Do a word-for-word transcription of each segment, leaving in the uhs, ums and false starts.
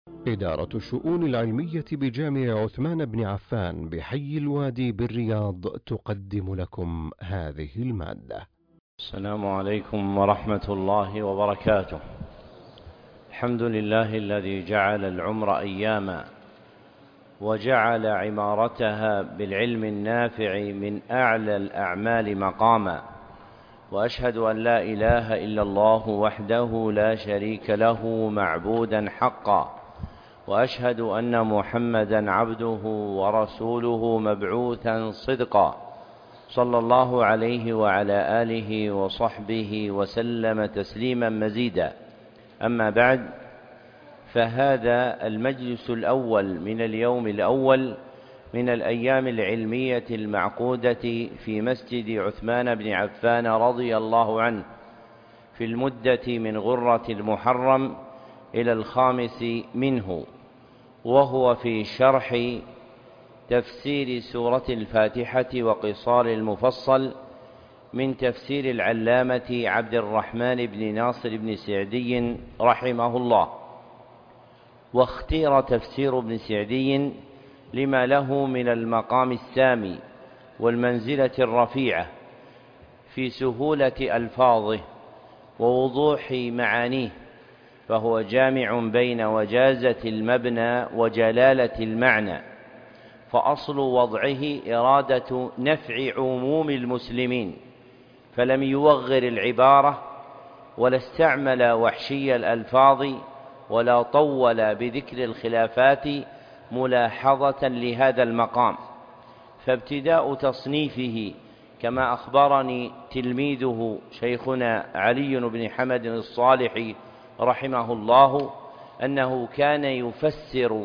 إدارة الشؤون العلمية بجامع عثمان بن عفان بحي الوادي بالرياض تقدم لكم هذه المادة. السلام عليكم ورحمة الله وبركاته. الحمد لله الذي جعل العمر أياما وجعل عمارتها بالعلم النافع من أعلى الأعمال مقاما، وأشهد أن لا إله إلا الله وحده لا شريك له معبودا حقا، وأشهد أن محمدا عبده ورسوله مبعوثا صدقا، صلى الله عليه وعلى آله وصحبه وسلم تسليما مزيدا. أما بعد، فهذا المجلس الأول من اليوم الأول من الأيام العلمية المعقودة في مسجد عثمان بن عفان رضي الله عنه في المدة من غرة المحرم إلى الخامس منه، وهو في شرح تفسير سورة الفاتحة وقصار المفصل من تفسير العلامة عبد الرحمن بن ناصر بن سعدي رحمه الله. واختير تفسير ابن سعدي لما له من المقام السامي والمنزلة الرفيعة في سهولة ألفاظه ووضوح معانيه، فهو جامع بين وجازة المبنى وجلالة المعنى، فأصل وضعه إرادة نفع عموم المسلمين، فلم يوغر العبارة ولا استعمل وحشي الألفاظ ولا طول بذكر الخلافات ملاحظة لهذا المقام. فابتداء تصنيفه كما أخبرني تلميذه شيخنا علي بن حمد الصالح رحمه الله أنه كان يفسر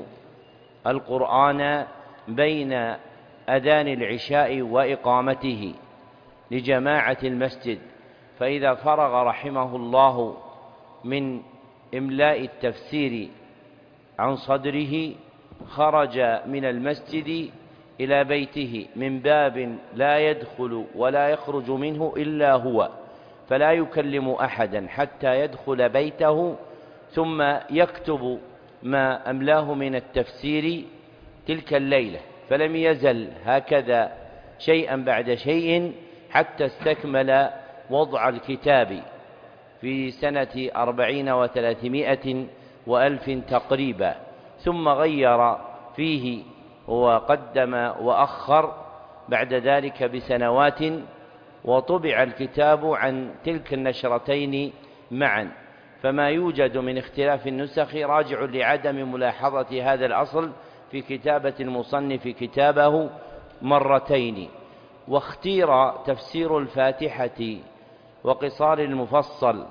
القرآن بين أذان العشاء وإقامته لجماعة المسجد، فإذا فرغ رحمه الله من إملاء التفسير عن صدره خرج من المسجد إلى بيته من باب لا يدخل ولا يخرج منه إلا هو، فلا يكلم أحدا حتى يدخل بيته، ثم يكتب ما أملاه من التفسير تلك الليلة، فلم يزل هكذا شيئا بعد شيء حتى استكمل وضع الكتاب في سنة أربعين وثلاثمائة وألف تقريبا، ثم غير فيه وقدم وأخر بعد ذلك بسنوات، وطبع الكتاب عن تلك النشرتين معا. فما يوجد من اختلاف النسخ راجع لعدم ملاحظة هذا الأصل في كتابة المصنف كتابه مرتين. واختير تفسير الفاتحة وقصار المفصل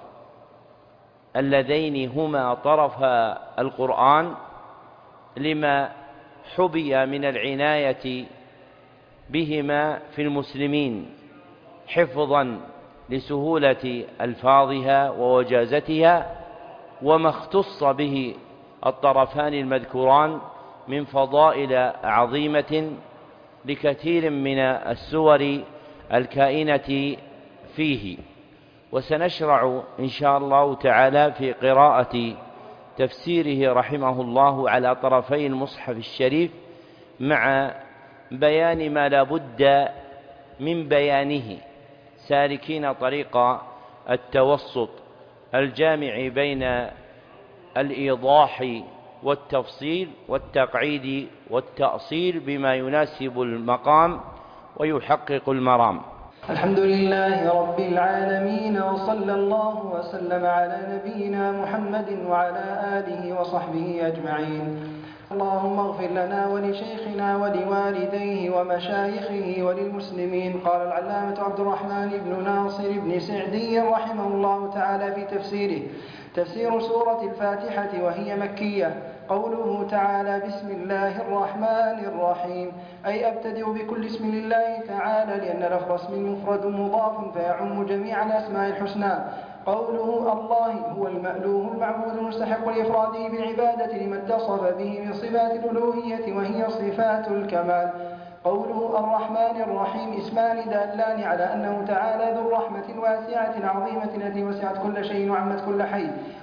اللذين هما طرفا القرآن لما حبي من العناية بهما في المسلمين، حفظا لسهولة ألفاظها ووجازتها، وما اختص به الطرفان المذكوران من فضائل عظيمة لكثير من السور الكائنة فيه. وسنشرع إن شاء الله تعالى في قراءة تفسيره رحمه الله على طرفي المصحف الشريف، مع بيان ما لا بد من بيانه، سالكين طريق التوسط الجامع بين الإيضاح والتفصيل والتقعيد والتأصيل بما يناسب المقام ويحقق المرام. الحمد لله رب العالمين، وصلى الله وسلم على نبينا محمد وعلى آله وصحبه أجمعين. اللهم اغفر لنا ولشيخنا ولوالديه ومشايخه وللمسلمين. قال العلامة عبد الرحمن بن ناصر بن سعدي رحمه الله تعالى في تفسيره: تفسير سورة الفاتحة وهي مكية. قوله تعالى: بسم الله الرحمن الرحيم، أي أبتدئ بكل اسم لله تعالى، لأن لفظ اسم مفرد مضاف فيعم جميع الأسماء الحسنى. قوله الله هو المألوه المعبود المستحق لإفراده بالعبادة لما اتصف به من صفات الألوهية وهي صفات الكمال. قوله الرحمن الرحيم اسمان دالان على أنه تعالى ذو الرحمة الواسعة العظيمة التي وسعت كل شيء وعمت كل حي،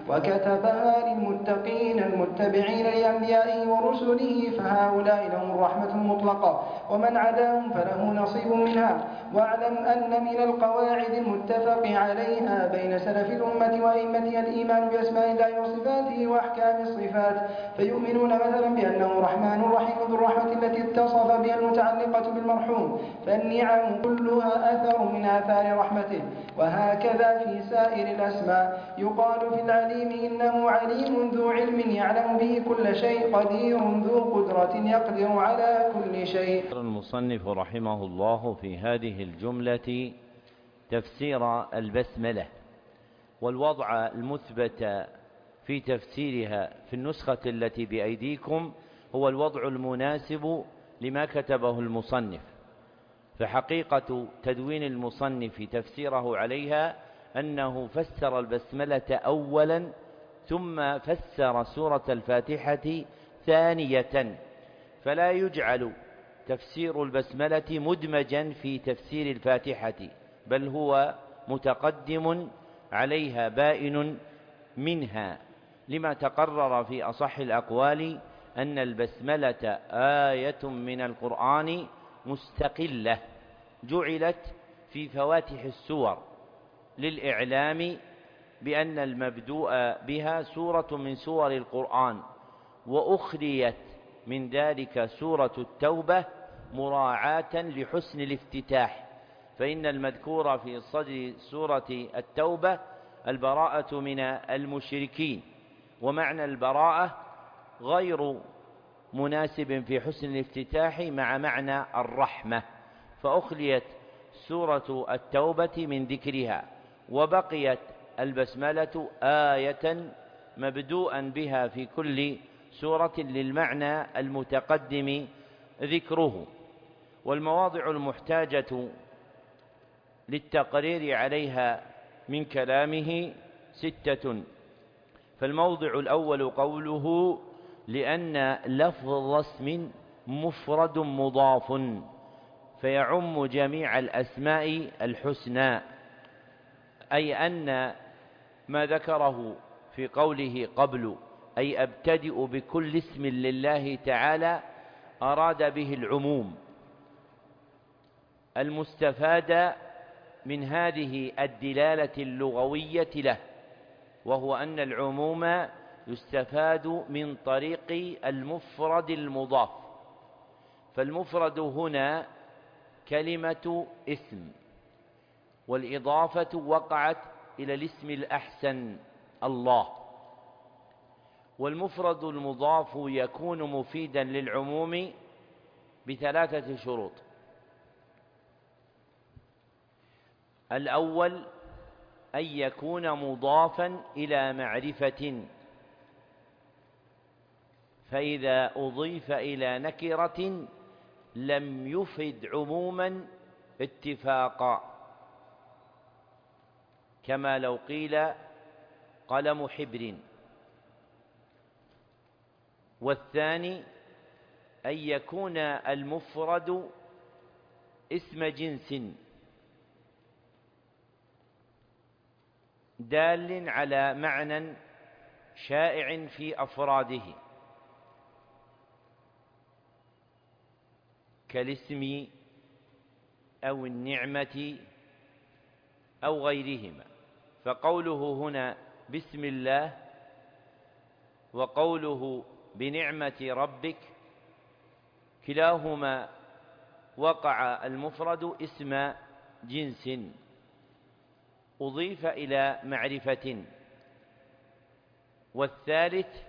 وكتبها للمتقين المتبعين لأنبيائه ورسله، فهؤلاء لهم الرحمة المطلقة، ومن عداهم فله نصيب منها. واعلم أن من القواعد المتفق عليها بين سلف الأمة وأئمتها الإيمان بأسماء الله وصفاته وأحكام الصفات، فيؤمنون مثلا بأنه رحمن رحيم ذو الرحمة التي اتصف بها المتعلقة بالمرحوم، فالنعم كلها أثر من آثار رحمته. وهكذا في سائر الأسماء، يقال في العليم إنه عليم ذو علم يعلم به كل شيء، قدير ذو قدرة يقدر على كل شيء. المصنف رحمه الله في هذه الجملة تفسير البسملة، والوضع المثبت في تفسيرها في النسخة التي بأيديكم هو الوضع المناسب لما كتبه المصنف. فحقيقة تدوين المصنف تفسيره عليها أنه فسر البسملة أولا ثم فسر سورة الفاتحة ثانية، فلا يجعل تفسير البسملة مدمجا في تفسير الفاتحة، بل هو متقدم عليها بائن منها، لما تقرر في أصح الأقوال أن البسملة آية من القرآن مستقلة جعلت في فواتح السور للإعلام بأن المبدوء بها سورة من سور القرآن، وأخريت من ذلك سورة التوبة مراعاة لحسن الافتتاح، فإن المذكور في صدر سورة التوبة البراءة من المشركين، ومعنى البراءة غير مناسب في حسن الافتتاح مع معنى الرحمة، فأخليت سورة التوبة من ذكرها، وبقيت البسملة آية مبدوءا بها في كل سورة للمعنى المتقدم ذكره. والمواضع المحتاجة للتقرير عليها من كلامه ستة. فالموضع الأول قوله: لأن لفظ اسم مفرد مضاف فيعم جميع الأسماء الحسنى، أي أن ما ذكره في قوله قبل أي أبتدئ بكل اسم لله تعالى أراد به العموم المستفاد من هذه الدلالة اللغوية له، وهو أن العموم يستفاد من طريق المفرد المضاف، فالمفرد هنا كلمة اسم، والإضافة وقعت إلى الاسم الأحسن الله، والمفرد المضاف يكون مفيدا للعموم بثلاثة شروط: الأول أن يكون مضافا إلى معرفة، فإذا أضيف إلى نكرة لم يفد عموما اتفاقا، كما لو قيل قلم حبر. والثاني أن يكون المفرد اسم جنس دال على معنى شائع في أفراده، كالاسم أو النعمة أو غيرهما. فقوله هنا بسم الله وقوله بنعمة ربك كلاهما وقع المفرد اسم جنس أضيف إلى معرفة. والثالث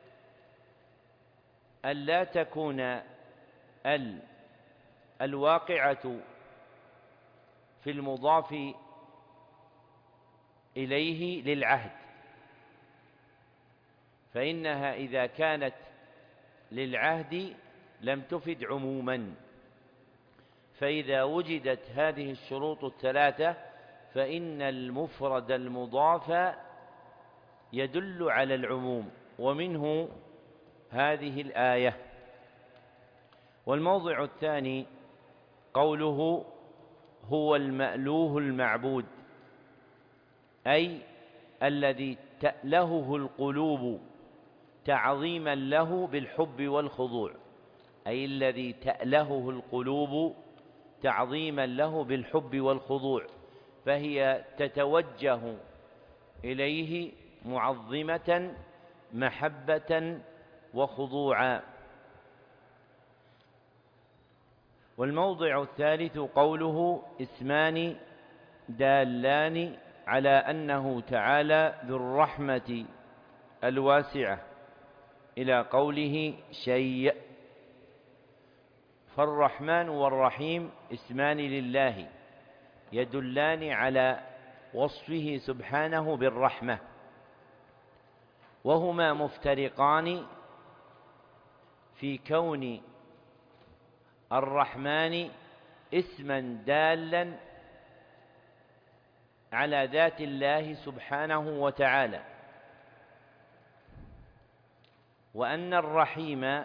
ألا تكون ال الواقعة في المضاف إليه للعهد، فإنها إذا كانت للعهد لم تفد عموما، فإذا وجدت هذه الشروط الثلاثة فإن المفرد المضاف يدل على العموم، ومنه هذه الآية. والموضع الثاني قوله هو المألوه المعبود، أي الذي تألهه القلوب تعظيما له بالحب والخضوع، أي الذي تألهه القلوب تعظيما له بالحب والخضوع، فهي تتوجه إليه معظمة محبة وخضوعا. والموضع الثالث قوله اسمان دالان على أنه تعالى ذو الرحمة الواسعة إلى قوله شيء. فالرحمن والرحيم اسمان لله يدلان على وصفه سبحانه بالرحمة، وهما مفترقان في كون الرحمن اسما دالا على ذات الله سبحانه وتعالى، وأن الرحيم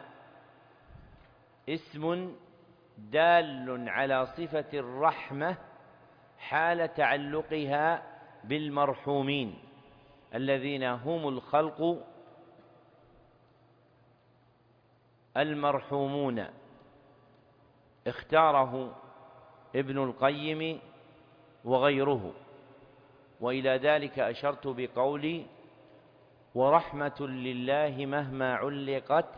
اسم دال على صفة الرحمة حال تعلقها بالمرحومين الذين هم الخلق المرحومون. اختاره ابن القيم وغيره، وإلى ذلك أشرت بقولي: ورحمة لله مهما علقت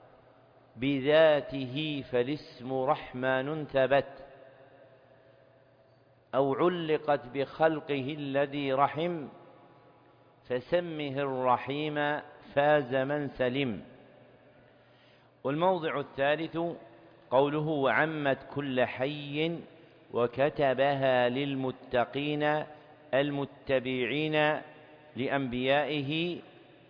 بذاته فالاسم رحمن ثبت، أو علقت بخلقه الذي رحم فسمه الرحيم فاز من سلم. والموضع الثالث قوله: وعمت كل حي وكتبها للمتقين المتبعين لأنبيائه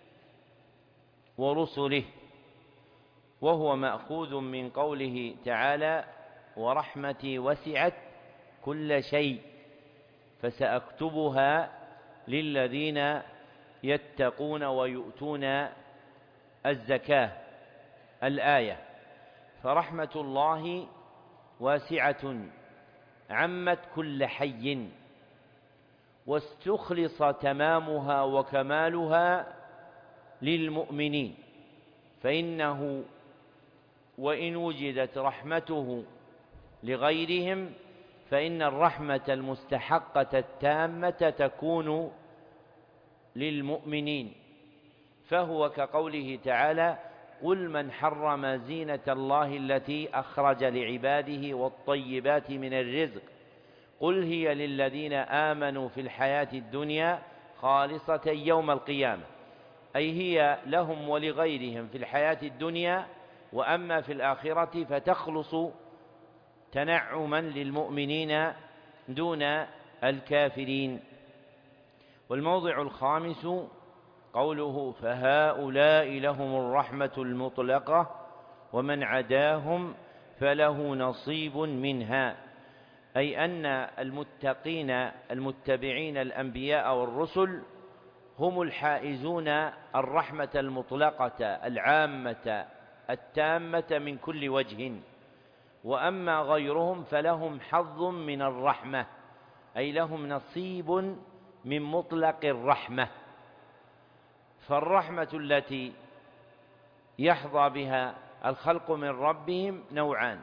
ورسله، وهو مأخوذ من قوله تعالى: ورحمتي وسعت كل شيء فسأكتبها للذين يتقون ويؤتون الزكاة. الآية. فرحمة الله واسعة عمت كل حي، واستخلص تمامها وكمالها للمؤمنين، فإنه وإن وجدت رحمته لغيرهم فإن الرحمة المستحقة التامة تكون للمؤمنين، فهو كقوله تعالى: قل من حرم زينة الله التي أخرج لعباده والطيبات من الرزق قل هي للذين آمنوا في الحياة الدنيا خالصة يوم القيامة، أي هي لهم ولغيرهم في الحياة الدنيا، وأما في الآخرة فتخلص تنعما للمؤمنين دون الكافرين. والموضع الخامس قوله: فهؤلاء لهم الرحمة المطلقة ومن عداهم فله نصيب منها، أي أن المتقين المتبعين الأنبياء والرسل هم الحائزون الرحمة المطلقة العامة التامة من كل وجه، وأما غيرهم فلهم حظ من الرحمة، أي لهم نصيب من مطلق الرحمة. فالرحمة التي يحظى بها الخلق من ربهم نوعان: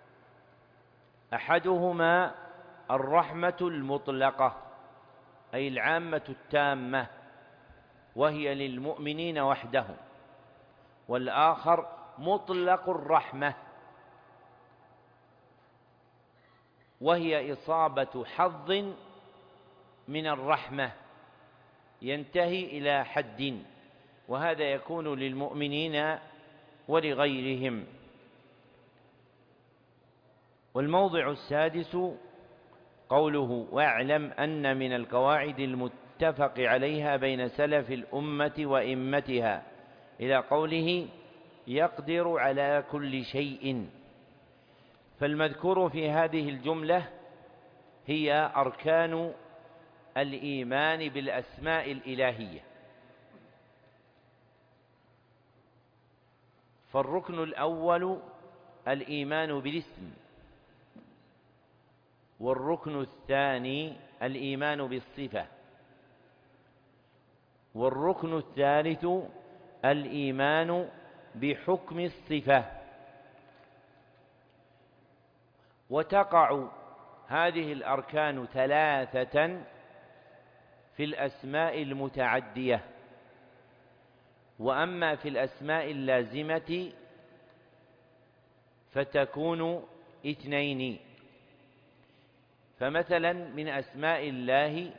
أحدهما الرحمة المطلقة أي العامة التامة وهي للمؤمنين وحدهم، والآخر مطلق الرحمة وهي إصابة حظ من الرحمة ينتهي إلى حد، وهذا يكون للمؤمنين ولغيرهم. والموضع السادس قوله: واعلم أن من القواعد المتفق عليها بين سلف الأمة وإمتها إلى قوله: يقدر على كل شيء. فالمذكور في هذه الجملة هي أركان الإيمان بالأسماء الإلهية. فالركن الأول الإيمان بالاسم، والركن الثاني الإيمان بالصفة، والركن الثالث الإيمان بحكم الصفة. وتقع هذه الأركان ثلاثة في الأسماء المتعدية، وأما في الأسماء اللازمة فتكون اثنين. فمثلا من أسماء الله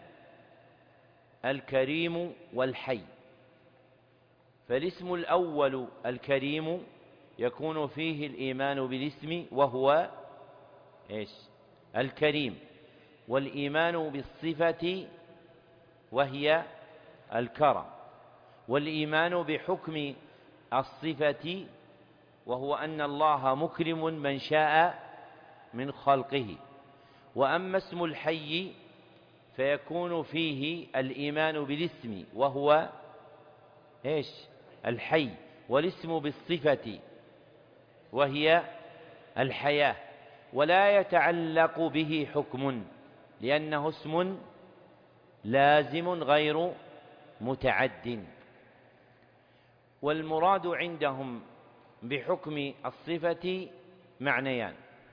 الكريم والحي، فالاسم الأول الكريم يكون فيه الإيمان بالاسم وهو إيش؟ الكريم، والإيمان بالصفة وهي الكرم، والإيمان بحكم الصفة وهو أن الله مكرم من شاء من خلقه. وأما اسم الحي فيكون فيه الإيمان بالاسم وهو إيش؟ الحي، والاسم بالصفة وهي الحياة، ولا يتعلق به حكم لأنه اسم لازم غير متعد. والمراد عندهم بحكم الصفة معنيان: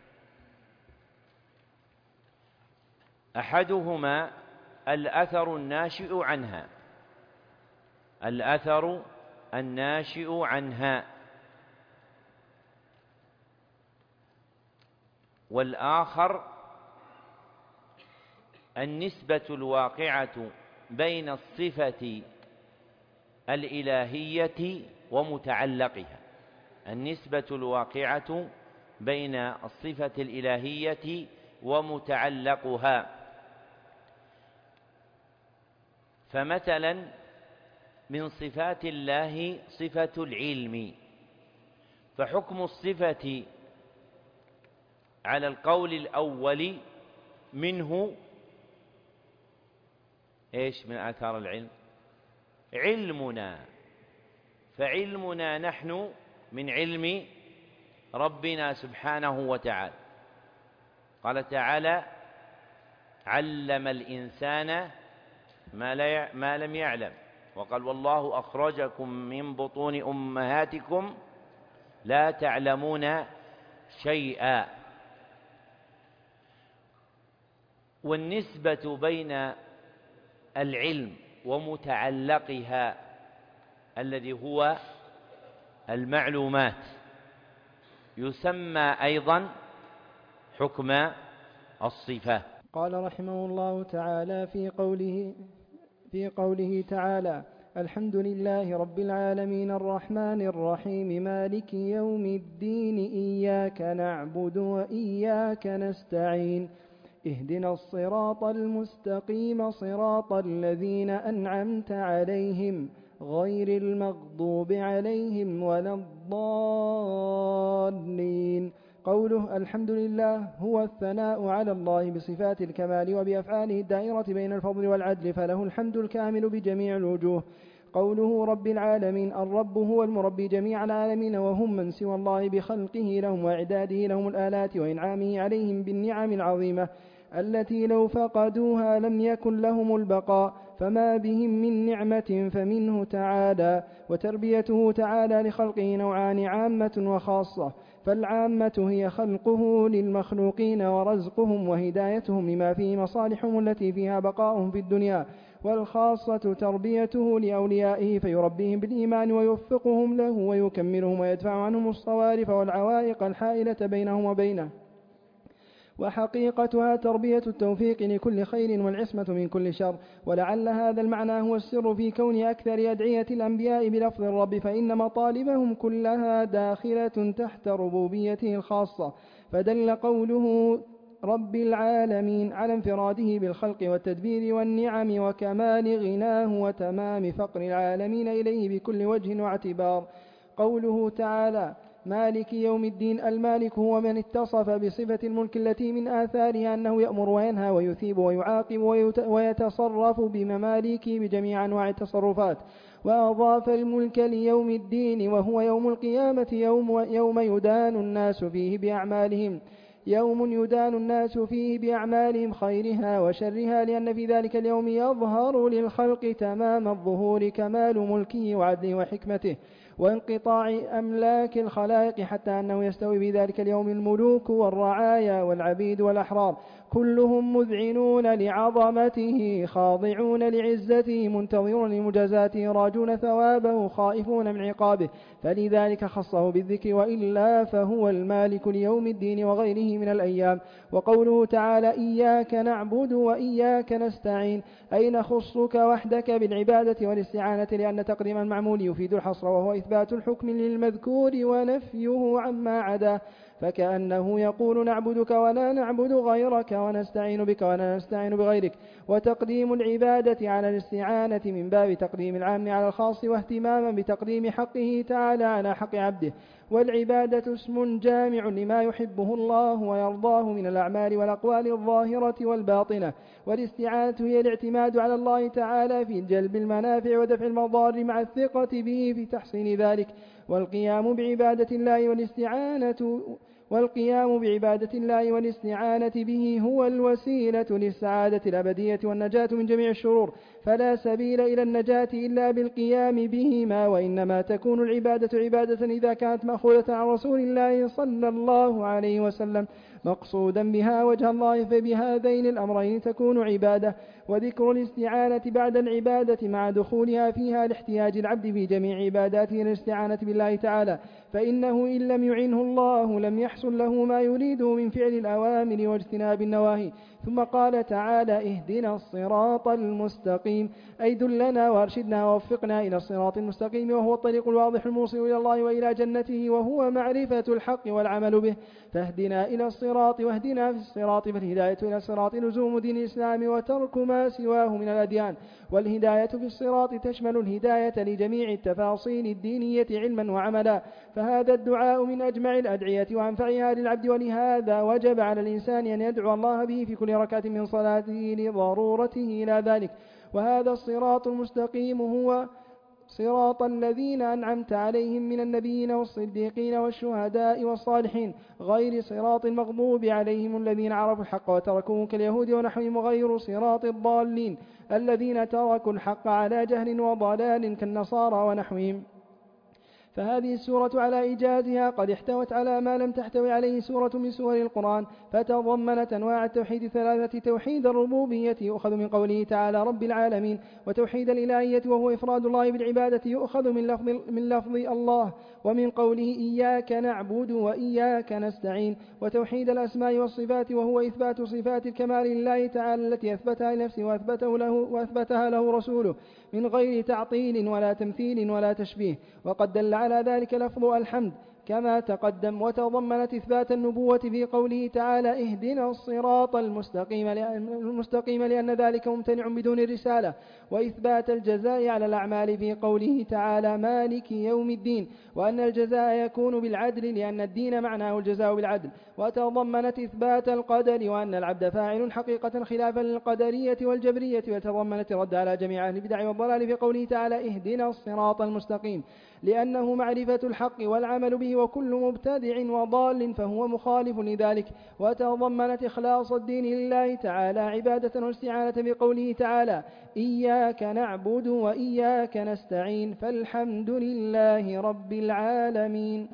أحدهما الأثر الناشئ عنها، الأثر الناشئ عنها، والآخر النسبة الواقعة بين الصفة الإلهية ومتعلقها، النسبة الواقعة بين الصفة الإلهية ومتعلقها. فمثلا من صفات الله صفة العلم، فحكم الصفة على القول الأول منه إيش؟ من آثار العلم علمنا، فعلمنا نحن من علم ربنا سبحانه وتعالى. قال تعالى: علم الإنسان ما, لا ما لم يعلم، وقال: والله أخرجكم من بطون أمهاتكم لا تعلمون شيئا. والنسبة بين العلم ومتعلقها الذي هو المعلومات يسمى أيضا حكم الصفة. قال رحمه الله تعالى في قوله في قوله تعالى: الحمد لله رب العالمين الرحمن الرحيم مالك يوم الدين إياك نعبد وإياك نستعين اهدنا الصراط المستقيم صراط الذين أنعمت عليهم غير المغضوب عليهم ولا الضالين. قوله الحمد لله هو الثناء على الله بصفات الكمال وبأفعاله الدائرة بين الفضل والعدل، فله الحمد الكامل بجميع الوجوه. قوله رب العالمين، الرب هو المربي جميع العالمين، وهم من سوى الله بخلقه لهم وإعداده لهم الآلات وإنعامه عليهم بالنعم العظيمة التي لو فقدوها لم يكن لهم البقاء، فما بهم من نعمة فمنه تعالى. وتربيته تعالى لخلقه نوعان: عامة وخاصة، فالعامة هي خلقه للمخلوقين ورزقهم وهدايتهم لما فيه مصالحهم التي فيها بقاؤهم في الدنيا، والخاصة تربيته لأوليائه فيربيهم بالإيمان ويوفقهم له ويكملهم ويدفع عنهم الصوارف والعوائق الحائلة بينهم وبينه. وحقيقتها تربية التوفيق لكل خير والعصمة من كل شر. ولعل هذا المعنى هو السر في كون أكثر أدعية الأنبياء بلفظ الرب، فإن مطالبهم كلها داخلة تحت ربوبيته الخاصة، فدل قوله رب العالمين على انفراده بالخلق والتدبير والنعم وكمال غناه وتمام فقر العالمين إليه بكل وجه واعتبار. قوله تعالى مالك يوم الدين، المالك هو من اتصف بصفة الملك التي من آثارها أنه يأمر وينهى ويثيب ويعاقب ويتصرف بمماليكه بجميع أنواع التصرفات، وأضاف الملك ليوم الدين وهو يوم القيامة، يوم, يوم يدان الناس فيه بأعمالهم. يوم يدان الناس فيه بأعمالهم خيرها وشرها، لأن في ذلك اليوم يظهر للخلق تمام الظهور كمال ملكه وعدله وحكمته وانقطاع أملاك الخلائق، حتى أنه يستوي في ذلك اليوم الملوك والرعايا والعبيد والأحرار كلهم مذعنون لعظمته خاضعون لعزته منتظرون لمجازاته راجون ثوابه خائفون من عقابه، فلذلك خصه بالذكر، وإلا فهو المالك ليوم الدين وغيره من الأيام. وقوله تعالى إياك نعبد وإياك نستعين أي نخصك وحدك بالعبادة والاستعانة، لأن تقديم المعمول يفيد الحصر وهو إثبات الحكم للمذكور ونفيه عما عداه، فكأنه يقول نعبدك ولا نعبد غيرك ونستعين بك ولا نستعين بغيرك. وتقديم العبادة على الاستعانة من باب تقديم العام على الخاص واهتماما بتقديم حقه تعالى على حق عبده. والعبادة اسم جامع لما يحبه الله ويرضاه من الأعمال والأقوال الظاهرة والباطنة، والاستعانة هي الاعتماد على الله تعالى في جلب المنافع ودفع المضار مع الثقة به في تحصيل ذلك. والقيام بعبادة الله والاستعانة والقيام بعبادة الله والاستعانة به هو الوسيلة للسعادة الأبدية والنجاة من جميع الشرور، فلا سبيل إلى النجاة إلا بالقيام بهما، وإنما تكون العبادة عبادة إذا كانت مأخوذة عن رسول الله صلى الله عليه وسلم مقصودا بها وجه الله، فبهذين الأمرين تكون عبادة. وذكر الاستعانة بعد العبادة مع دخولها فيها لاحتياج العبد في جميع عباداته للاستعانة بالله تعالى، فإنه إن لم يعنه الله لم يحصل له ما يريده من فعل الأوامر واجتناب النواهي. ثم قال تعالى اهدنا الصراط المستقيم أي دلنا وارشدنا ووفقنا إلى الصراط المستقيم، وهو الطريق الواضح الموصل إلى الله وإلى جنته، وهو معرفة الحق والعمل به. فاهدنا إلى الصراط واهدنا في الصراط، فالهداية إلى الصراط لزوم دين الإسلام وترك ما سواه من الأديان، والهداية في الصراط تشمل الهداية لجميع التفاصيل الدينية علما وعملا. فهذا الدعاء من أجمع الأدعية وأنفعها للعبد، ولهذا وجب على الإنسان أن يدعو الله به في كل ركعة من صلاته لضرورته إلى ذلك. وهذا الصراط المستقيم هو صراط الذين أنعمت عليهم من النبيين والصديقين والشهداء والصالحين، غير صراط المغضوب عليهم الذين عرفوا الحق وتركوه كاليهود ونحوهم، وغير صراط الضالين الذين تركوا الحق على جهل وضلال كالنصارى ونحوهم. فهذه السورة على إيجازها قد احتوت على ما لم تحتوي عليه سورة من سور القرآن، فتضمنت أنواع التوحيد ثلاثة: توحيد الربوبية يؤخذ من قوله تعالى رب العالمين، وتوحيد الإلهية وهو إفراد الله بالعبادة يؤخذ من لفظ, من لفظ الله ومن قوله إياك نعبد وإياك نستعين، وتوحيد الأسماء والصفات وهو إثبات صفات الكمال لله تعالى التي أثبتها لنفسه وأثبته له وأثبتها له رسوله من غير تعطيل ولا تمثيل ولا تشبيه، وقد دل على ذلك لفظ الحمد كما تقدم. وتضمنت إثبات النبوة في قوله تعالى اهدنا الصراط المستقيم المستقيم لأن ذلك ممتنع بدون الرسالة، وإثبات الجزاء على الأعمال في قوله تعالى مالك يوم الدين، وأن الجزاء يكون بالعدل لأن الدين معناه الجزاء بالعدل. وتضمنت إثبات القدر وأن العبد فاعل حقيقة خلافا للقدرية والجبرية، وتضمنت الرد على جميع أهل البدع والضلال في قوله تعالى اهدنا الصراط المستقيم لأنه معرفة الحق والعمل به، وكل مبتدع وضال فهو مخالف لذلك. وتضمنت إخلاص الدين لله تعالى عبادة واستعانة بقوله تعالى إياك نعبد وإياك نستعين، فالحمد لله رب العالمين.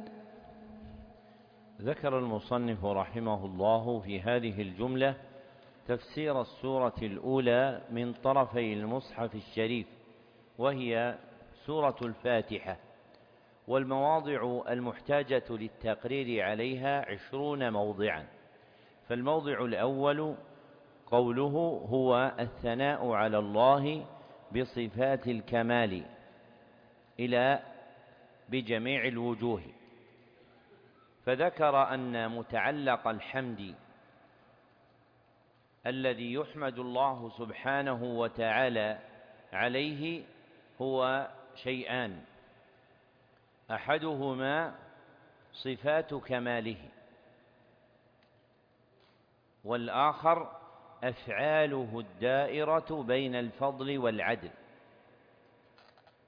ذكر المصنف رحمه الله في هذه الجملة تفسير السورة الأولى من طرفي المصحف الشريف، وهي سورة الفاتحة، والمواضع المحتاجة للتقرير عليها عشرون موضعا. فالموضع الأول قوله هو الثناء على الله بصفات الكمال إلى بجميع الوجوه، فذكر أن متعلق الحمد الذي يحمد الله سبحانه وتعالى عليه هو شيئان: أحدهما صفات كماله، والآخر أفعاله الدائرة بين الفضل والعدل.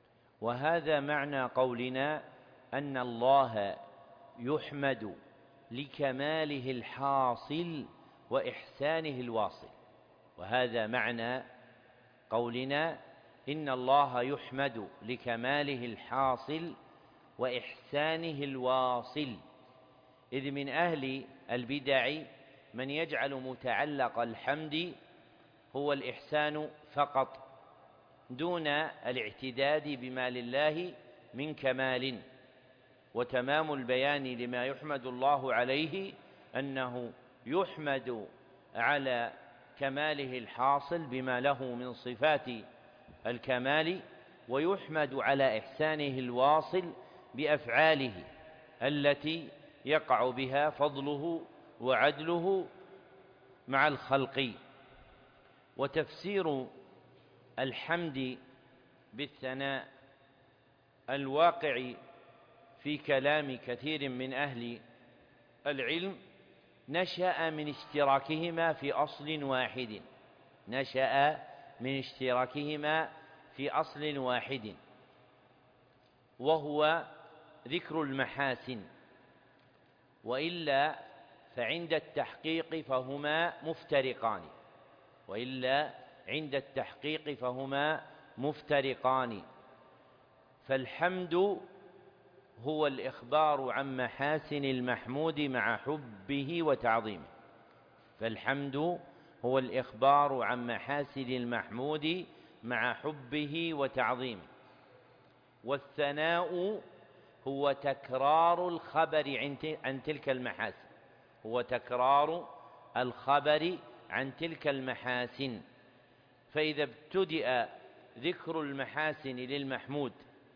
وهذا معنى قولنا أن الله يحمد لكماله الحاصل وإحسانه الواصل. وهذا معنى قولنا إن الله يحمد لكماله الحاصل وإحسانه الواصل، إذ من أهل البدع من يجعل متعلق الحمد هو الإحسان فقط دون الاعتداد بما لله من كمال. وتمام البيان لما يحمد الله عليه أنه يحمد على كماله الحاصل بما له من صفات الكمال، ويحمد على إحسانه الواصل بأفعاله التي يقع بها فضله وعدله مع الخلق. وتفسير الحمد بالثناء الواقع في كلام كثير من أهل العلم نشأ من اشتراكهما في أصل واحد نشأ من اشتراكهما في أصل واحد وهو ذكر المحاسن، وإلا فعند التحقيق فهما مفترقان وإلا عند التحقيق فهما مفترقان فالحمد هو الإخبار عن محاسن المحمود مع حبه وتعظيمه فالحمد هو الإخبار عن محاسن المحمود مع حبه وتعظيمه. والثناء هو تكرار الخبر عن تلك المحاسن هو تكرار الخبر عن تلك المحاسن فإذا ابتدأ ذكر المحاسن للمحمود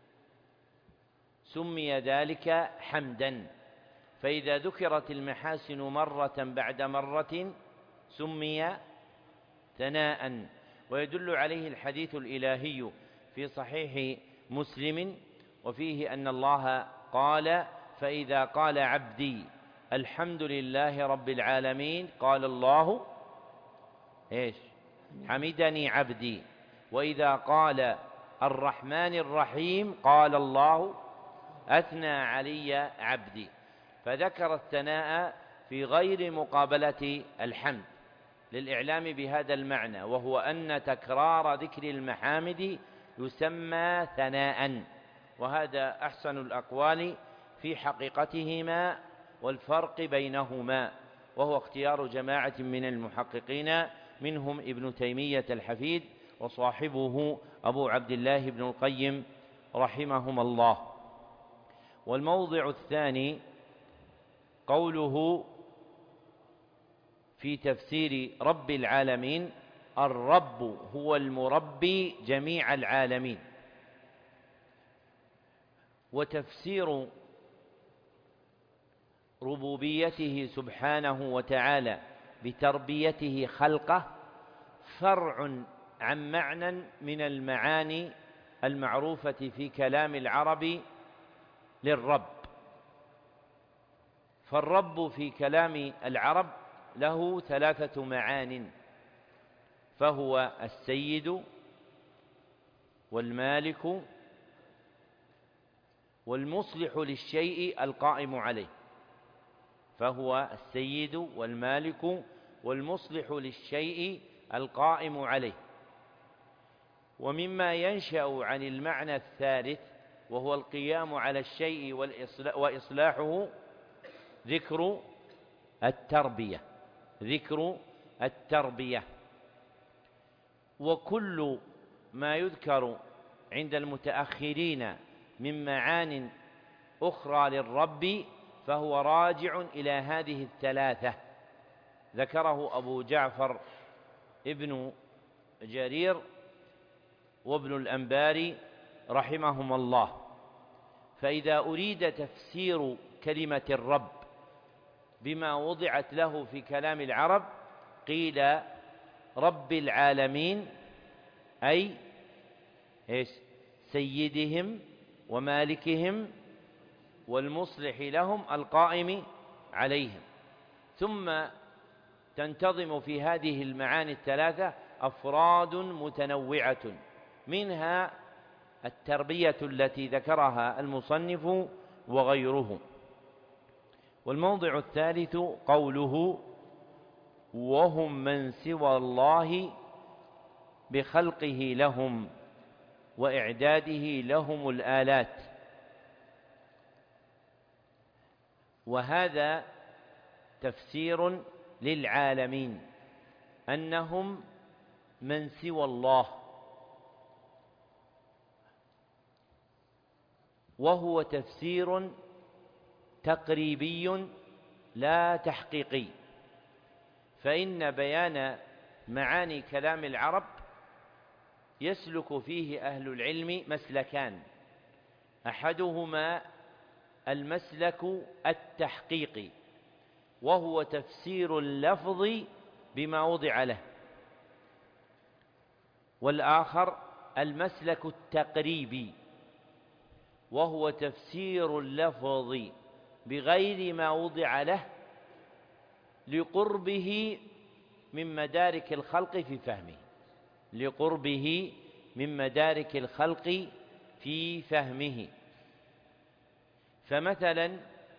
سمي ذلك حمدا، فإذا ذكرت المحاسن مرة بعد مرة سمي ثناء. ويدل عليه الحديث الإلهي في صحيح مسلم وفيه أن الله قال: فإذا قال عبدي الحمد لله رب العالمين قال الله إيش حمدني عبدي، وإذا قال الرحمن الرحيم قال الله أثنى علي عبدي. فذكر الثناء في غير مقابلة الحمد للإعلام بهذا المعنى، وهو أن تكرار ذكر المحامد يسمى ثناء، وهذا أحسن الأقوال في حقيقتهما والفرق بينهما، وهو اختيار جماعة من المحققين منهم ابن تيمية الحفيد وصاحبه أبو عبد الله بن القيم رحمهما الله. والموضع الثاني قوله في تفسير رب العالمين: الرب هو المربي جميع العالمين. وتفسير ربوبيته سبحانه وتعالى بتربيته خلقه فرع عن معنى من المعاني المعروفة في كلام العرب للرب. فالرب في كلام العرب له ثلاثة معان، فهو السيد والمالك والمصلح للشيء القائم عليه فهو السيد والمالك والمصلح للشيء القائم عليه. ومما ينشأ عن المعنى الثالث وهو القيام على الشيء وإصلاحه ذكر التربية ذكر التربية وكل ما يذكر عند المتأخرين من معان أخرى للرب فهو راجع إلى هذه الثلاثة. ذكره أبو جعفر ابن جرير وابن الأنباري رحمهم الله. فإذا أريد تفسير كلمة الرب بما وضعت له في كلام العرب قيل رب العالمين أي إيش سيدهم ومالكهم والمصلح لهم القائم عليهم. ثم تنتظم في هذه المعاني الثلاثة أفراد متنوعة، منها التربية التي ذكرها المصنف وغيره. والموضع الثالث قوله وهم من سوى الله بخلقه لهم وإعداده لهم الآلات. وهذا تفسير للعالمين أنهم من سوى الله، وهو تفسير تقريبي لا تحقيقي، فإن بيان معاني كلام العرب يسلك فيه أهل العلم مسلكان، أحدهما المسلك التحقيقي وهو تفسير اللفظ بما وضع له، والآخر المسلك التقريبي وهو تفسير اللفظ بغير ما وضع له لقربه من مدارك الخلق في فهمه لقربه من مدارك الخلق في فهمه. فمثلا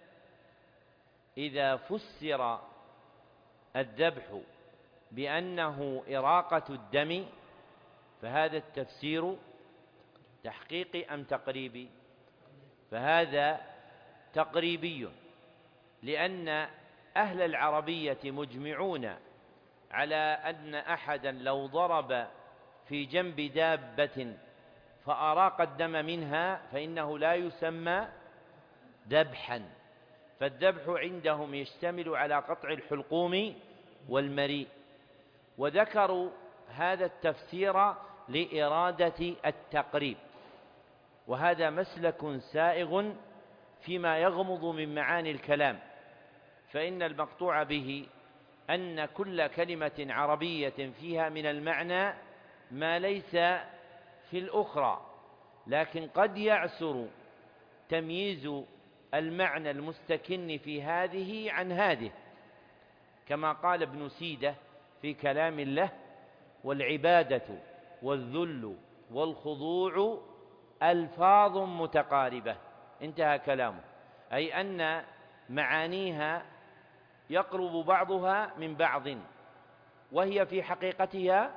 إذا فسر الذبح بأنه إراقة الدم فهذا التفسير تحقيقي أم تقريبي؟ فهذا تقريبي، لأن أهل العربية مجمعون على أن أحدا لو ضرب في جنب دابة فأراق الدم منها فإنه لا يسمى ذبحا، فالذبح عندهم يشتمل على قطع الحلقوم والمريء، وذكروا هذا التفسير لإرادة التقريب، وهذا مسلك سائغ فيما يغمض من معاني الكلام، فإن المقطوع به أن كل كلمة عربية فيها من المعنى ما ليس في الأخرى، لكن قد يعسر تمييز المعنى المستكن في هذه عن هذه، كما قال ابن سيدة في كلام له: والعبادة والذل والخضوع ألفاظ متقاربة، انتهى كلامه، أي أن معانيها يقرب بعضها من بعض وهي في حقيقتها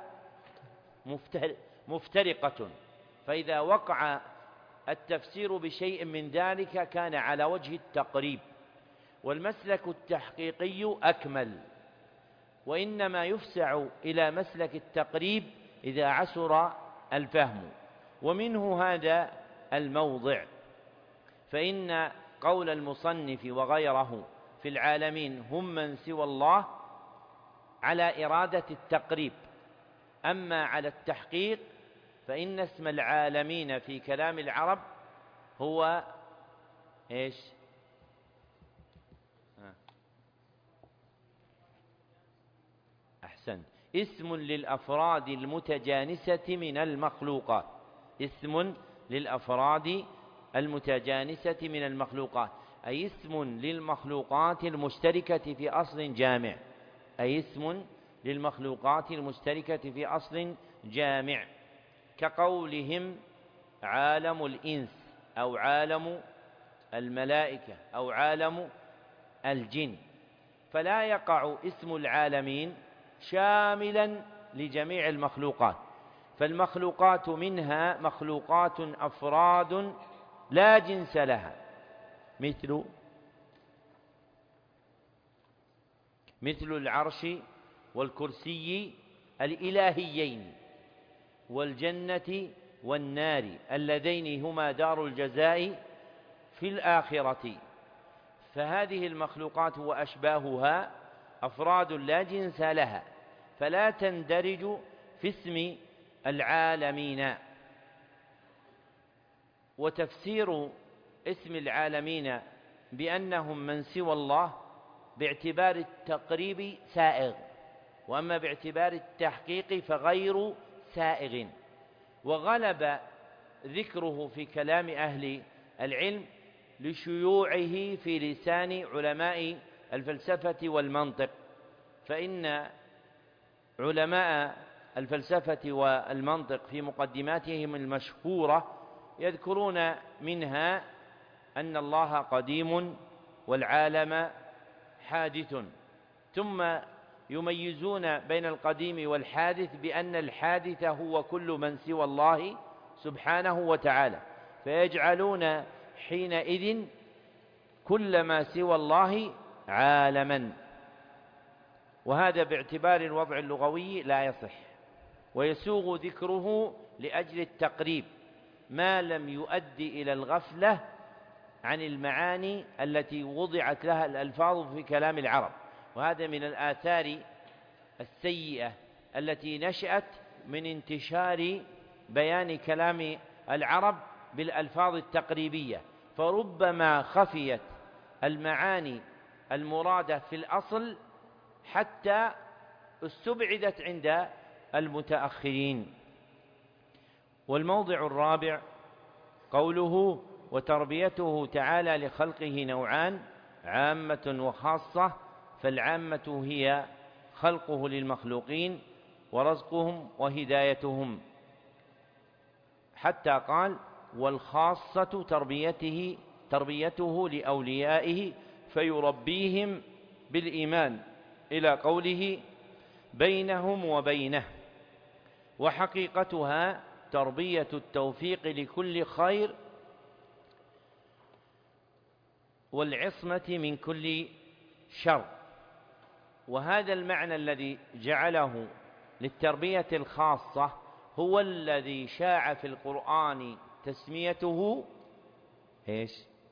مفترقة، فإذا وقع التفسير بشيء من ذلك كان على وجه التقريب. والمسلك التحقيقي أكمل، وإنما يفسع إلى مسلك التقريب إذا عسر الفهم، ومنه هذا الموضع. فإن قول المصنف وغيره في العالمين هم من سوى الله على إرادة التقريب، أما على التحقيق فإن اسم العالمين في كلام العرب هو إيش؟ أحسن، اسم للأفراد المتجانسة من المخلوقات، اسم للأفراد المتجانسة من المخلوقات، أي اسم للمخلوقات المشتركة في أصل جامع، أي اسم للمخلوقات المشتركة في أصل جامع، كقولهم عالم الإنس أو عالم الملائكة أو عالم الجن، فلا يقع اسم العالمين شاملا لجميع المخلوقات، فالمخلوقات منها مخلوقات أفراد لا جنس لها، مثل مثل العرش والكرسي الإلهيين والجنة والنار اللذين هما دار الجزاء في الآخرة، فهذه المخلوقات وأشباهها أفراد لا جنس لها، فلا تندرج في اسم العالمين. وتفسير اسم العالمين بأنهم من سوى الله باعتبار التقريب سائغ، وأما باعتبار التحقيق فغير سائغ، وغلب ذكره في كلام أهل العلم لشيوعه في لسان علماء الفلسفة والمنطق، فإن علماء الفلسفة والمنطق في مقدماتهم المشهورة يذكرون منها أن الله قديم والعالم حادث، ثم يميزون بين القديم والحادث بأن الحادث هو كل من سوى الله سبحانه وتعالى، فيجعلون حينئذ كل ما سوى الله عالما، وهذا باعتبار الوضع اللغوي لا يصح، ويسوغ ذكره لأجل التقريب ما لم يؤدي إلى الغفلة عن المعاني التي وضعت لها الألفاظ في كلام العرب. وهذا من الآثار السيئة التي نشأت من انتشار بيان كلام العرب بالألفاظ التقريبية، فربما خفيت المعاني المرادة في الأصل حتى استبعدت عند المتأخرين. والموضع الرابع قوله: وتربيته تعالى لخلقه نوعان، عامة وخاصة، فالعامة هي خلقه للمخلوقين ورزقهم وهدايتهم، حتى قال: والخاصة تربيته تربيته لأوليائه فيربيهم بالإيمان، إلى قوله: بينهم وبينه. وحقيقتها تربية التوفيق لكل خير والعصمة من كل شر. وهذا المعنى الذي جعله للتربية الخاصة هو الذي شاع في القرآن تسميته إيش؟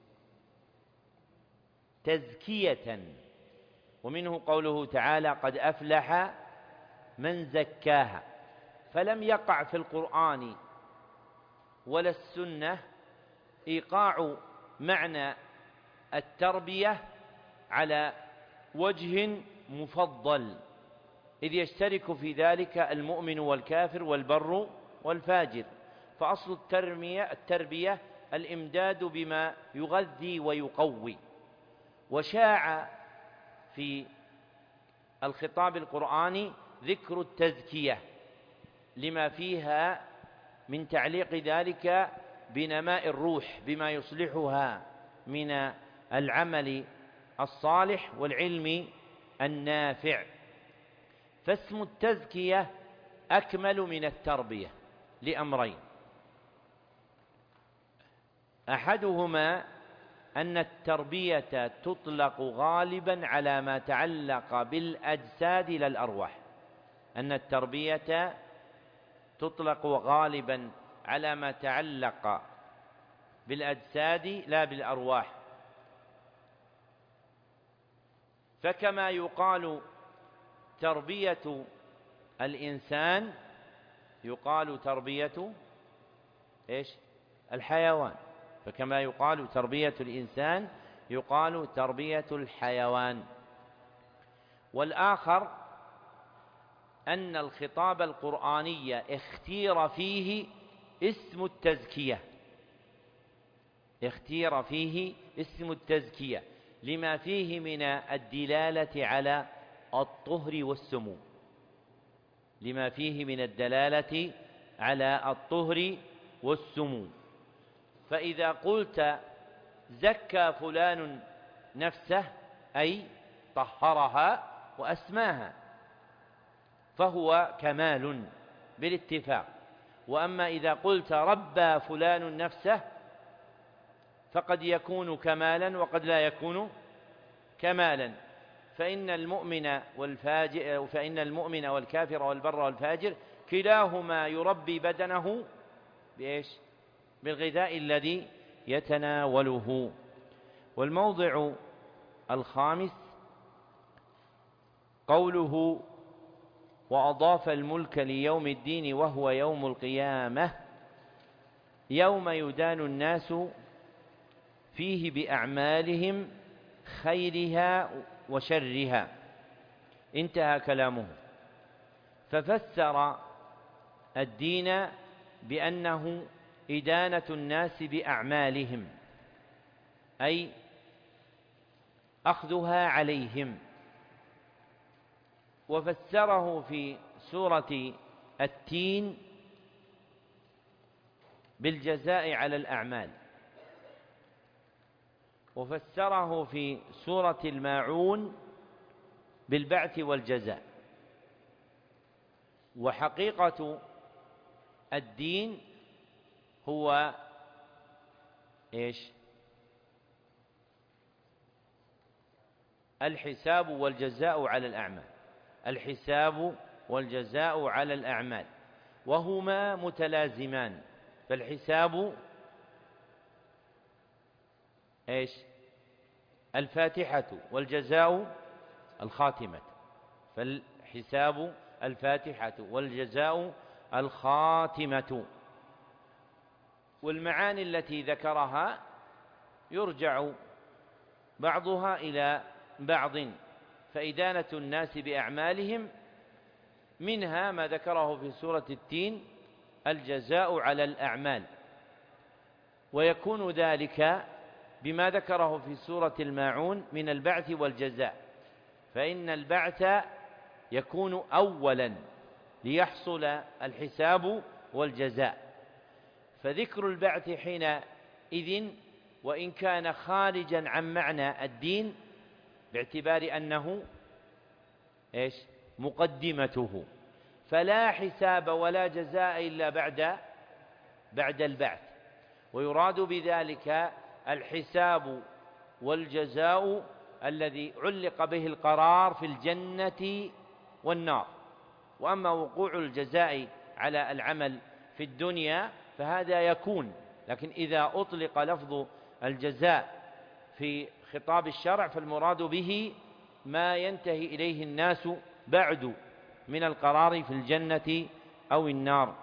تزكية، ومنه قوله تعالى: قد أفلح من زكاها. فلم يقع في القرآن ولا السنة إيقاع معنى التربية على وجه مفضل، إذ يشترك في ذلك المؤمن والكافر والبر والفاجر، فأصل التربية, التربية الإمداد بما يغذي ويقوي. وشاع في الخطاب القرآني ذكر التزكية لما فيها من تعليق ذلك بنماء الروح بما يصلحها من العمل الصالح والعلم النافع. فاسم التزكية أكمل من التربية لأمرين: أحدهما أن التربية تطلق غالبا على ما تعلق بالأجساد لا الأرواح، أن التربية تطلق غالبا على ما تعلق بالأجساد لا بالأرواح. فكما يقال تربية الإنسان يقال تربية إيش؟ الحيوان، فكما يقال تربية الإنسان يقال تربية الحيوان. والآخر أن الخطاب القرآني اختير فيه اسم التزكية اختير فيه اسم التزكية لما فيه من الدلالة على الطهر والسمو لما فيه من الدلالة على الطهر والسمو. فإذا قلت زكى فلان نفسه أي طهرها وأسماها فهو كمال بالاتفاق. وأما إذا قلت ربى فلان نفسه فقد يكون كمالا وقد لا يكون كمالا. فإن المؤمن والفاجر فإن المؤمن والكافر والبر والفاجر كلاهما يربي بدنه بإيش؟ بالغذاء الذي يتناوله. والموضع الخامس قوله: وأضاف الملك ليوم الدين وهو يوم القيامة، يوم يدان الناس فيه بأعمالهم خيرها وشرها. انتهى كلامه. ففسر الدين بأنه إدانة الناس بأعمالهم، أي أخذها عليهم. وفسره في سورة التين بالجزاء على الأعمال. وفسره في سورة الماعون بالبعث والجزاء. وحقيقة الدين هو إيش؟ الحساب والجزاء على الأعمال، الحساب والجزاء على الأعمال، وهما متلازمان. فالحساب إيش؟ الفاتحة، والجزاء الخاتمة. فالحساب الفاتحة والجزاء الخاتمة. والمعاني التي ذكرها يرجع بعضها إلى بعض، فإدانة الناس بأعمالهم منها ما ذكره في سورة التين الجزاء على الأعمال، ويكون ذلك بما ذكره في سورة الماعون من البعث والجزاء، فإن البعث يكون أولا ليحصل الحساب والجزاء. فذكر البعث حينئذ وإن كان خارجا عن معنى الدين باعتبار أنه إيش؟ مقدمته، فلا حساب ولا جزاء إلا بعد بعد البعث. ويراد بذلك الحساب والجزاء الذي علق به القرار في الجنة والنار. وأما وقوع الجزاء على العمل في الدنيا فهذا يكون، لكن إذا أطلق لفظ الجزاء في خطاب الشرع فالمراد به ما ينتهي إليه الناس بعد من القرار في الجنة أو النار.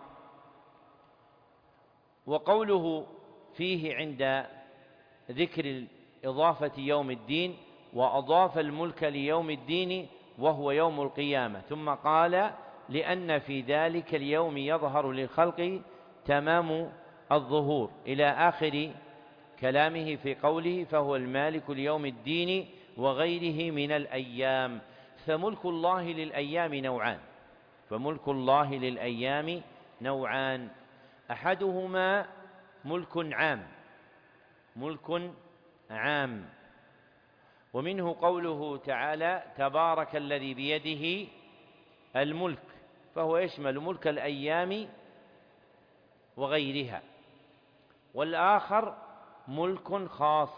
وقوله فيه عند ذكر إضافة يوم الدين وأضاف الملك ليوم الدين وهو يوم القيامة، ثم قال لأن في ذلك اليوم يظهر للخلق تمام الظهور إلى آخر كلامه في قوله فهو المالك ليوم الدين وغيره من الأيام. فملك الله للأيام نوعان فملك الله للأيام نوعان أحدهما ملك عام ملك عام ومنه قوله تعالى تبارك الذي بيده الملك، فهو يشمل ملك الأيام وغيرها. والآخر ملك خاص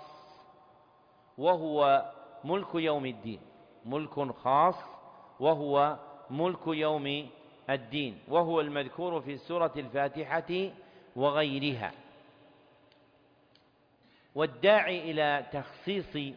وهو ملك يوم الدين ملك خاص وهو ملك يوم الدين، وهو المذكور في سورة الفاتحة وغيرها. والداعي إلى تخصيص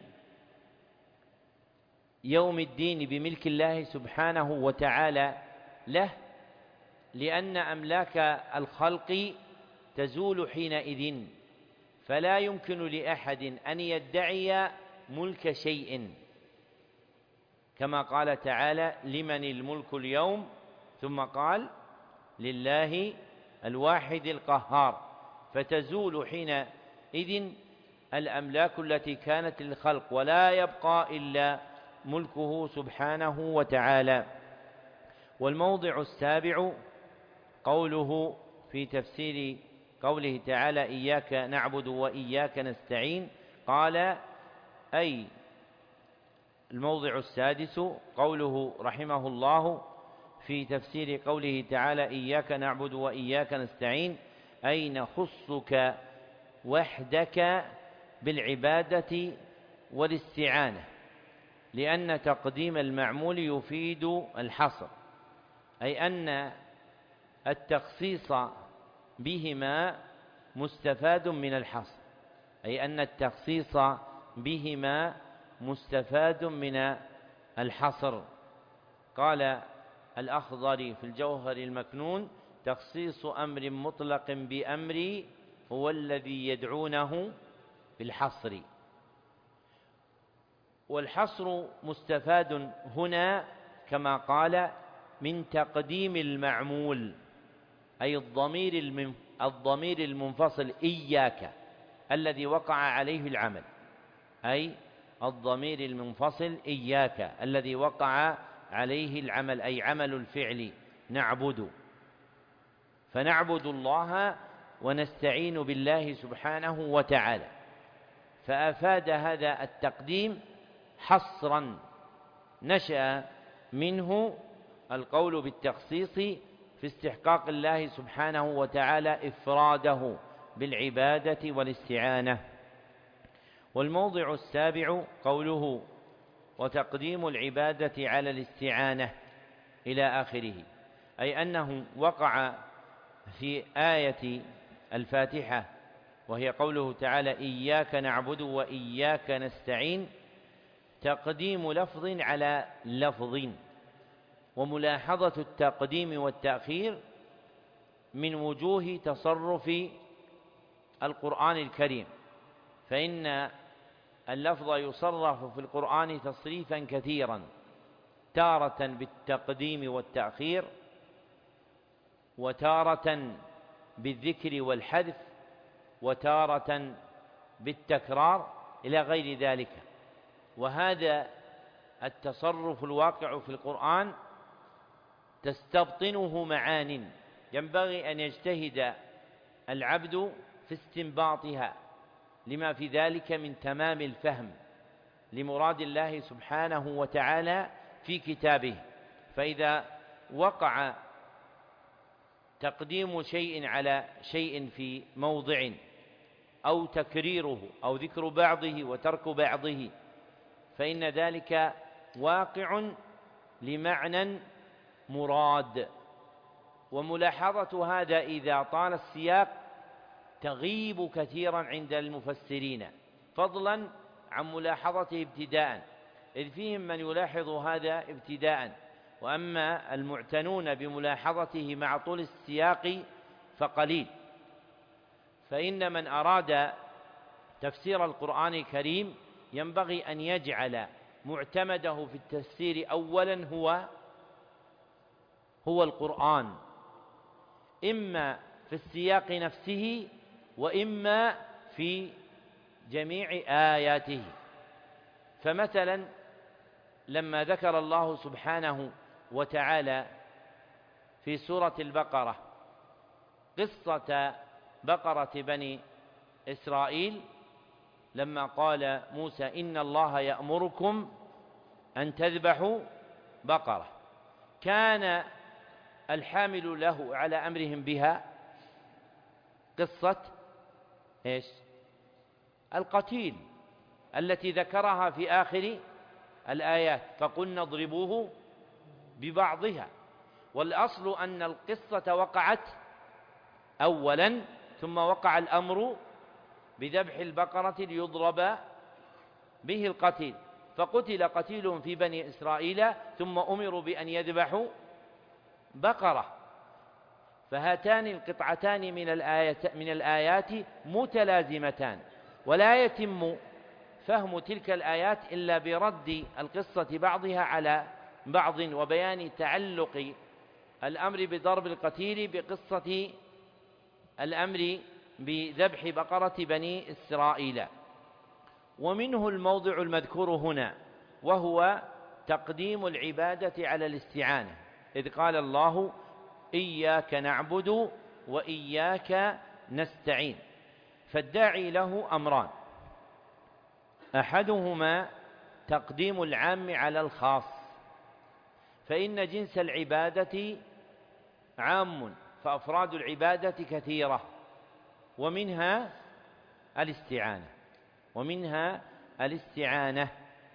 يوم الدين بملك الله سبحانه وتعالى له لأن أملاك الخلق تزول حينئذ، فلا يمكن لأحد أن يدعي ملك شيء، كما قال تعالى لمن الملك اليوم، ثم قال لله الواحد القهار، فتزول حينئذ الأملاك التي كانت للخلق ولا يبقى إلا ملكه سبحانه وتعالى. والموضع السابع قوله في تفسير قوله تعالى إياك نعبد وإياك نستعين، قال أي الموضع السادس قوله رحمه الله في تفسير قوله تعالى إياك نعبد وإياك نستعين أي نخصك وحدك بالعبادة والاستعانة، لأن تقديم المعمول يفيد الحصر، أي أن التخصيص بهما مستفاد من الحصر أي أن التخصيص بهما مستفاد من الحصر. قال الأخضري في الجوهر المكنون تخصيص أمر مطلق بأمر هو الذي يدعونه بالحصر. والحصر مستفاد هنا كما قال من تقديم المعمول أي الضمير الضمير المنفصل إياك الذي وقع عليه العمل أي الضمير المنفصل إياك الذي وقع عليه العمل أي عمل الفعل نعبد، فنعبد الله ونستعين بالله سبحانه وتعالى. فأفاد هذا التقديم حصرا، نشأ منه القول بالتخصيص في استحقاق الله سبحانه وتعالى إفراده بالعبادة والاستعانة. والموضع السابع قوله وتقديم العبادة على الاستعانة إلى آخره، أي أنه وقع في آية الفاتحة وهي قوله تعالى إياك نعبد وإياك نستعين تقديم لفظ على لفظ. وملاحظة التقديم والتأخير من وجوه تصرف القرآن الكريم، فإن اللفظ يصرف في القرآن تصريفا كثيرا، تارة بالتقديم والتأخير، وتارة بالذكر والحذف، وتارة بالتكرار إلى غير ذلك. وهذا التصرف الواقع في القرآن تستبطنه معان ينبغي أن يجتهد العبد في استنباطها لما في ذلك من تمام الفهم لمراد الله سبحانه وتعالى في كتابه. فإذا وقع تقديم شيء على شيء في موضع أو تكريره أو ذكر بعضه وترك بعضه فإن ذلك واقع لمعنى مراد. وملاحظة هذا إذا طال السياق تغيب كثيرا عند المفسرين، فضلا عن ملاحظته ابتداء، إذ فيهم من يلاحظ هذا ابتداء، وأما المعتنون بملاحظته مع طول السياق فقليل. فإن من أراد تفسير القرآن الكريم ينبغي أن يجعل معتمده في التفسير أولا هو هو القرآن، إما في السياق نفسه وإما في جميع آياته. فمثلا لما ذكر الله سبحانه وتعالى في سورة البقرة قصة بقرة بني إسرائيل لما قال موسى إن الله يأمركم أن تذبحوا بقرة، كان الحامل له على أمرهم بها قصة إيش؟ القتيل التي ذكرها في آخر الآيات، فقلنا اضربوه ببعضها. والأصل أن القصة وقعت أولا ثم وقع الأمر بذبح البقرة ليضرب به القتيل، فقتل قتيل في بني إسرائيل ثم أمروا بأن يذبحوا بقرة. فهاتان القطعتان من الآيات من الآيات متلازمتان، ولا يتم فهم تلك الآيات إلا برد القصة بعضها على بعض وبيان تعلق الأمر بضرب القتيل بقصة الأمر بذبح بقرة بني إسرائيل. ومنه الموضع المذكور هنا وهو تقديم العبادة على الاستعانة، إذ قال الله إياك نعبد وإياك نستعين. فالداعي له أمران، أحدهما تقديم العام على الخاص، فإن جنس العبادة عام فأفراد العبادة كثيرة، ومنها الاستعانة ومنها الاستعانة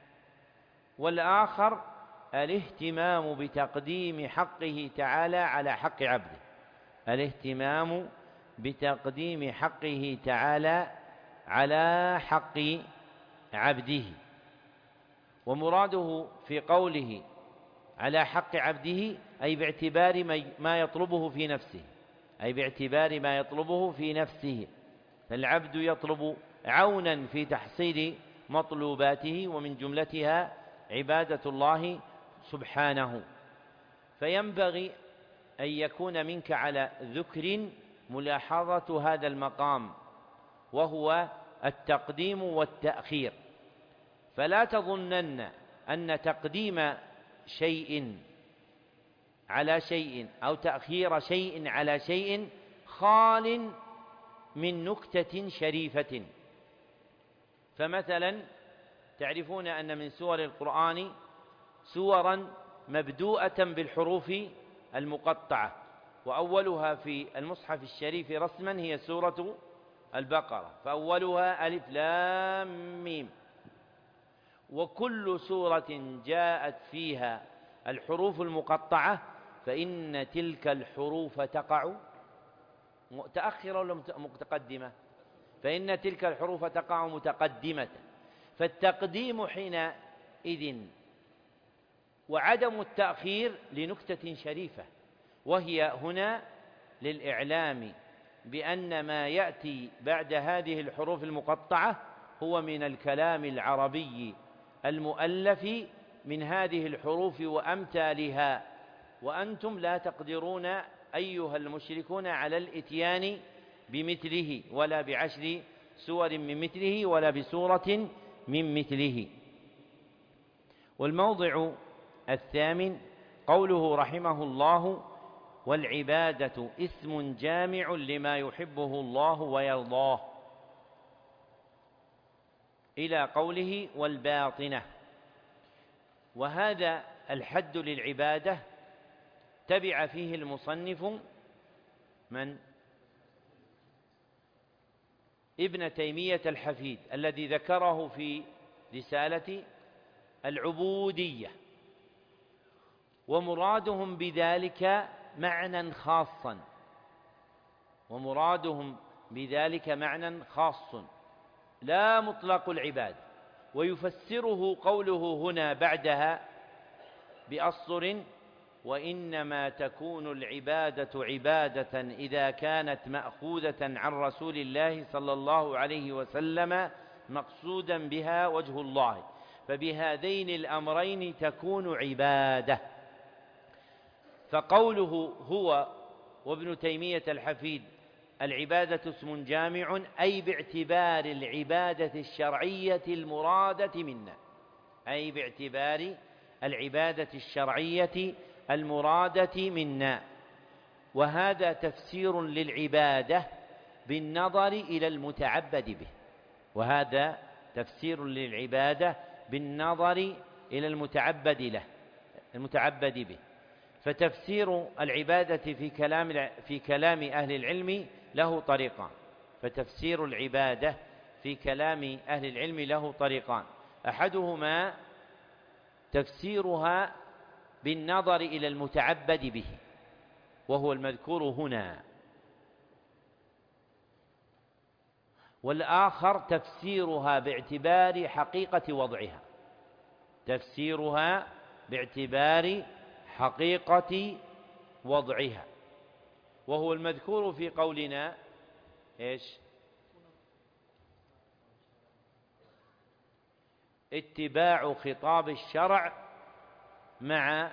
والآخر الاهتمام بتقديم حقه تعالى على حق عبده، الاهتمام بتقديم حقه تعالى على حق عبده. ومراده في قوله على حق عبده أي باعتبار ما يطلبه في نفسه، أي باعتبار ما يطلبه في نفسه، فالعبد يطلب عونا في تحصيل مطلوباته ومن جملتها عبادة الله سبحانه. فينبغي أن يكون منك على ذكر ملاحظة هذا المقام وهو التقديم والتأخير، فلا تظنن أن تقديم شيء على شيء أو تأخير شيء على شيء خال من نكتة شريفة، فمثلا تعرفون أن من سور القرآن سورا مبدوءة بالحروف المقطعة، وأولها في المصحف الشريف رسما هي سورة البقرة، فأولها ألف لام ميم. وكل سورة جاءت فيها الحروف المقطعة فإن تلك الحروف تقع متأخرة ولا متقدمة؟ فإن تلك الحروف تقع متقدمة، فالتقديم حينئذ وعدم التأخير لنكتة شريفة، وهي هنا للإعلام بأن ما يأتي بعد هذه الحروف المقطعة هو من الكلام العربي المؤلف من هذه الحروف وأمثالها، وأنتم لا تقدرون أيها المشركون على الإتيان بمثله ولا بعشر سور من مثله ولا بسورة من مثله. والموضع الثامن قوله رحمه الله: والعبادة اسم جامع لما يحبه الله ويرضاه، إلى قوله والباطنة. وهذا الحد للعبادة تبع فيه المصنف من ابن تيمية الحفيد الذي ذكره في رسالة العبودية، ومرادهم بذلك معنى خاصا ومرادهم بذلك معنى خاص لا مطلق العبادة، ويفسره قوله هنا بعدها بأسطر: وإنما تكون العبادة عبادة إذا كانت مأخوذة عن رسول الله صلى الله عليه وسلم مقصودا بها وجه الله، فبهذين الأمرين تكون عبادة. فقوله هو وابن تيمية الحفيد العبادة اسم جامع، أي باعتبار العبادة الشرعية المرادة منا، أي باعتبار العبادة الشرعية المرادة منا. وهذا تفسير للعبادة بالنظر إلى المتعبد به، وهذا تفسير للعبادة بالنظر إلى المتعبد له المتعبد به. فتفسير العبادة في كلام في كلام أهل العلم له طريقان فتفسير العبادة في كلام أهل العلم له طريقان أحدهما تفسيرها بالنظر إلى المتعبد به، وهو المذكور هنا، والآخر تفسيرها باعتبار حقيقة وضعها تفسيرها باعتبار حقيقة وضعها وهو المذكور في قولنا إيش؟ اتباع خطاب الشرع مع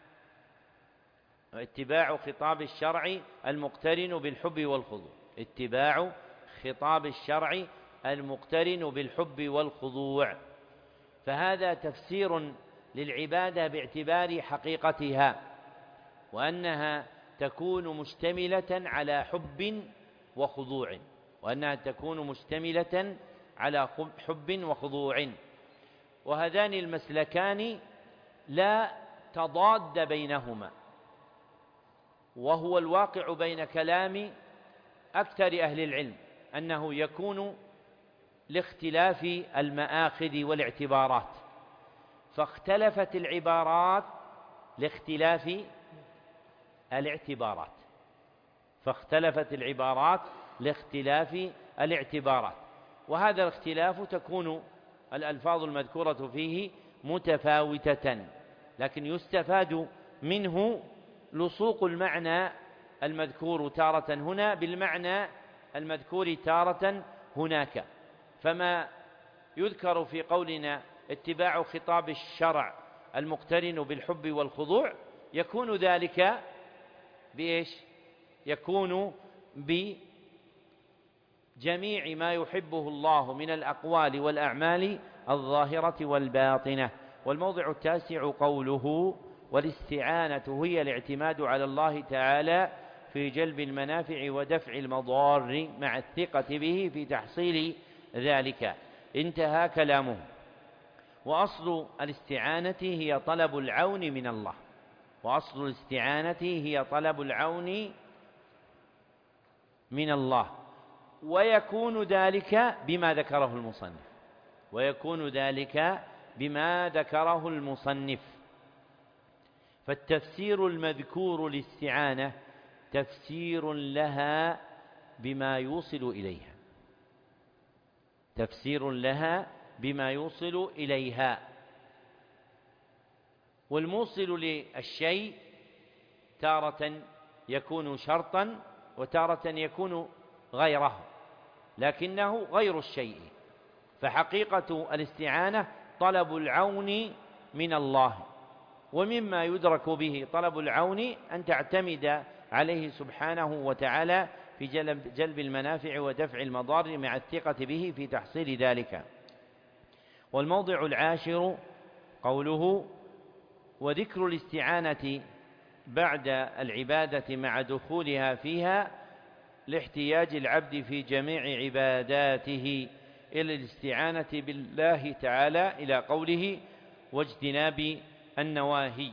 اتباع خطاب الشرع المقترن بالحب والخضوع اتباع خطاب الشرع المقترن بالحب والخضوع فهذا تفسير للعبادة باعتبار حقيقتها، وأنها تكون مشتملة على حب وخضوع وأنها تكون مشتملة على حب وخضوع وهذان المسلكان لا تضاد بينهما، وهو الواقع بين كلام أكثر أهل العلم أنه يكون لاختلاف المآخذ والاعتبارات، فاختلفت العبارات لاختلاف الاعتبارات فاختلفت العبارات لاختلاف الاعتبارات وهذا الاختلاف تكون الألفاظ المذكورة فيه متفاوتة، لكن يستفاد منه لصوق المعنى المذكور تارة هنا بالمعنى المذكور تارة هناك. فما يذكر في قولنا اتباع خطاب الشرع المقترن بالحب والخضوع يكون ذلك بإيش؟ يكون بجميع ما يحبه الله من الأقوال والأعمال الظاهرة والباطنة. والموضع التاسع قوله والاستعانة هي الاعتماد على الله تعالى في جلب المنافع ودفع المضار مع الثقة به في تحصيل ذلك. انتهى كلامه. وأصل الاستعانة هي طلب العون من الله، وأصل الاستعانة هي طلب العون من الله، ويكون ذلك بما ذكره المصنف، ويكون ذلك بما ذكره المصنف. فالتفسير المذكور للاستعانة تفسير لها بما يوصل إليها، تفسير لها بما يوصل إليها. والموصل للشيء تارة يكون شرطا وتارة يكون غيره، لكنه غير الشيء. فحقيقة الاستعانة طلب العون من الله، ومما يدرك به طلب العون أن تعتمد عليه سبحانه وتعالى في جلب, جلب المنافع ودفع المضار مع الثقة به في تحصيل ذلك. والموضع العاشر قوله: وذكر الاستعانة بعد العبادة مع دخولها فيها لاحتياج العبد في جميع عباداته إلى الاستعانة بالله تعالى، إلى قوله: واجتناب النواهي.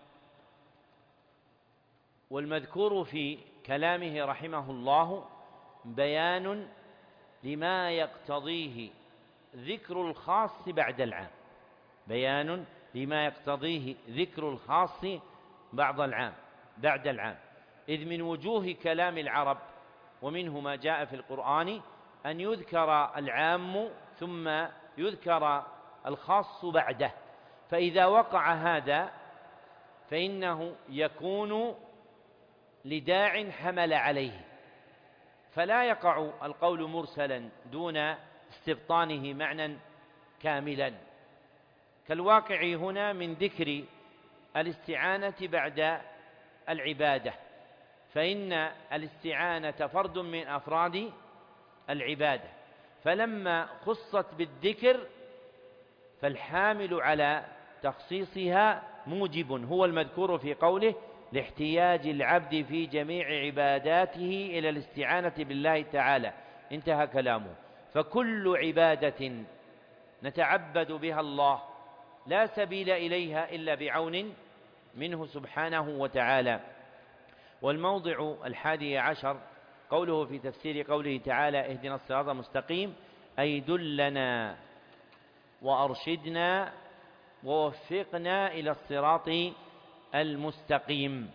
والمذكور في كلامه رحمه الله بيان لما يقتضيه ذكر الخاص بعد العام، بيان لما يقتضيه ذكر الخاص بعد العام بعد العام إذ من وجوه كلام العرب ومنه ما جاء في القرآن أن يذكر العام ثم يذكر الخاص بعده، فإذا وقع هذا فإنه يكون لداع حمل عليه، فلا يقع القول مرسلا دون استبطانه معنى كاملا، كالواقع هنا من ذكر الاستعانة بعد العبادة، فإن الاستعانة فرد من أفراد العبادة، فلما خصت بالذكر فالحامل على تخصيصها موجب هو المذكور في قوله: لاحتياج العبد في جميع عباداته إلى الاستعانة بالله تعالى. انتهى كلامه. فكل عبادة نتعبد بها الله لا سبيل إليها إلا بعون منه سبحانه وتعالى. والموضع الحادي عشر قوله في تفسير قوله تعالى: اهدنا الصراط المستقيم، أي دلنا وأرشدنا ووفقنا إلى الصراط المستقيم.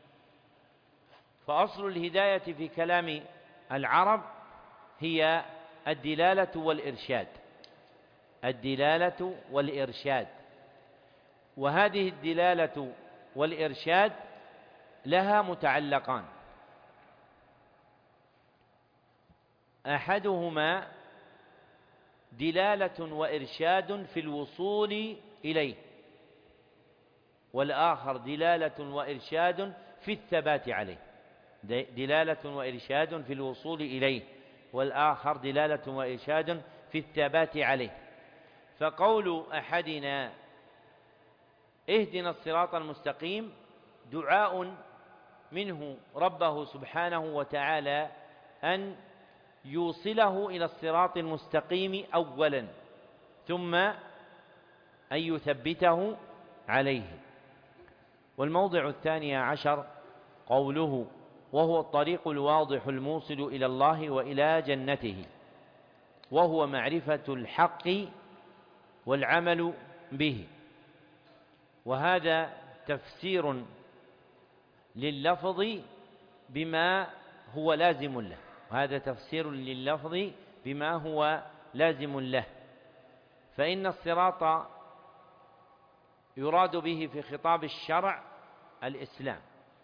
فأصل الهداية في كلام العرب هي الدلالة والإرشاد، الدلالة والإرشاد. وهذه الدلالة والإرشاد لها متعلقان: أحدهما دلالة وإرشاد في الوصول إليه، والآخر دلالة وإرشاد في الثبات عليه. دلالة وإرشاد في الوصول إليه، والآخر دلالة وإرشاد في الثبات عليه. فقول أحدنا اهدنا الصراط المستقيم دعاء منه ربه سبحانه وتعالى أن يوصله إلى الصراط المستقيم أولا، ثم أن يثبته عليه. والموضع الثاني عشر قوله: وهو الطريق الواضح الموصل إلى الله وإلى جنته، وهو معرفة الحق والعمل به. وهذا تفسير لللفظ بما هو لازم له، وهذا تفسير لللفظ بما هو لازم له. فإن الصراط يراد به في خطاب الشرع الإسلام،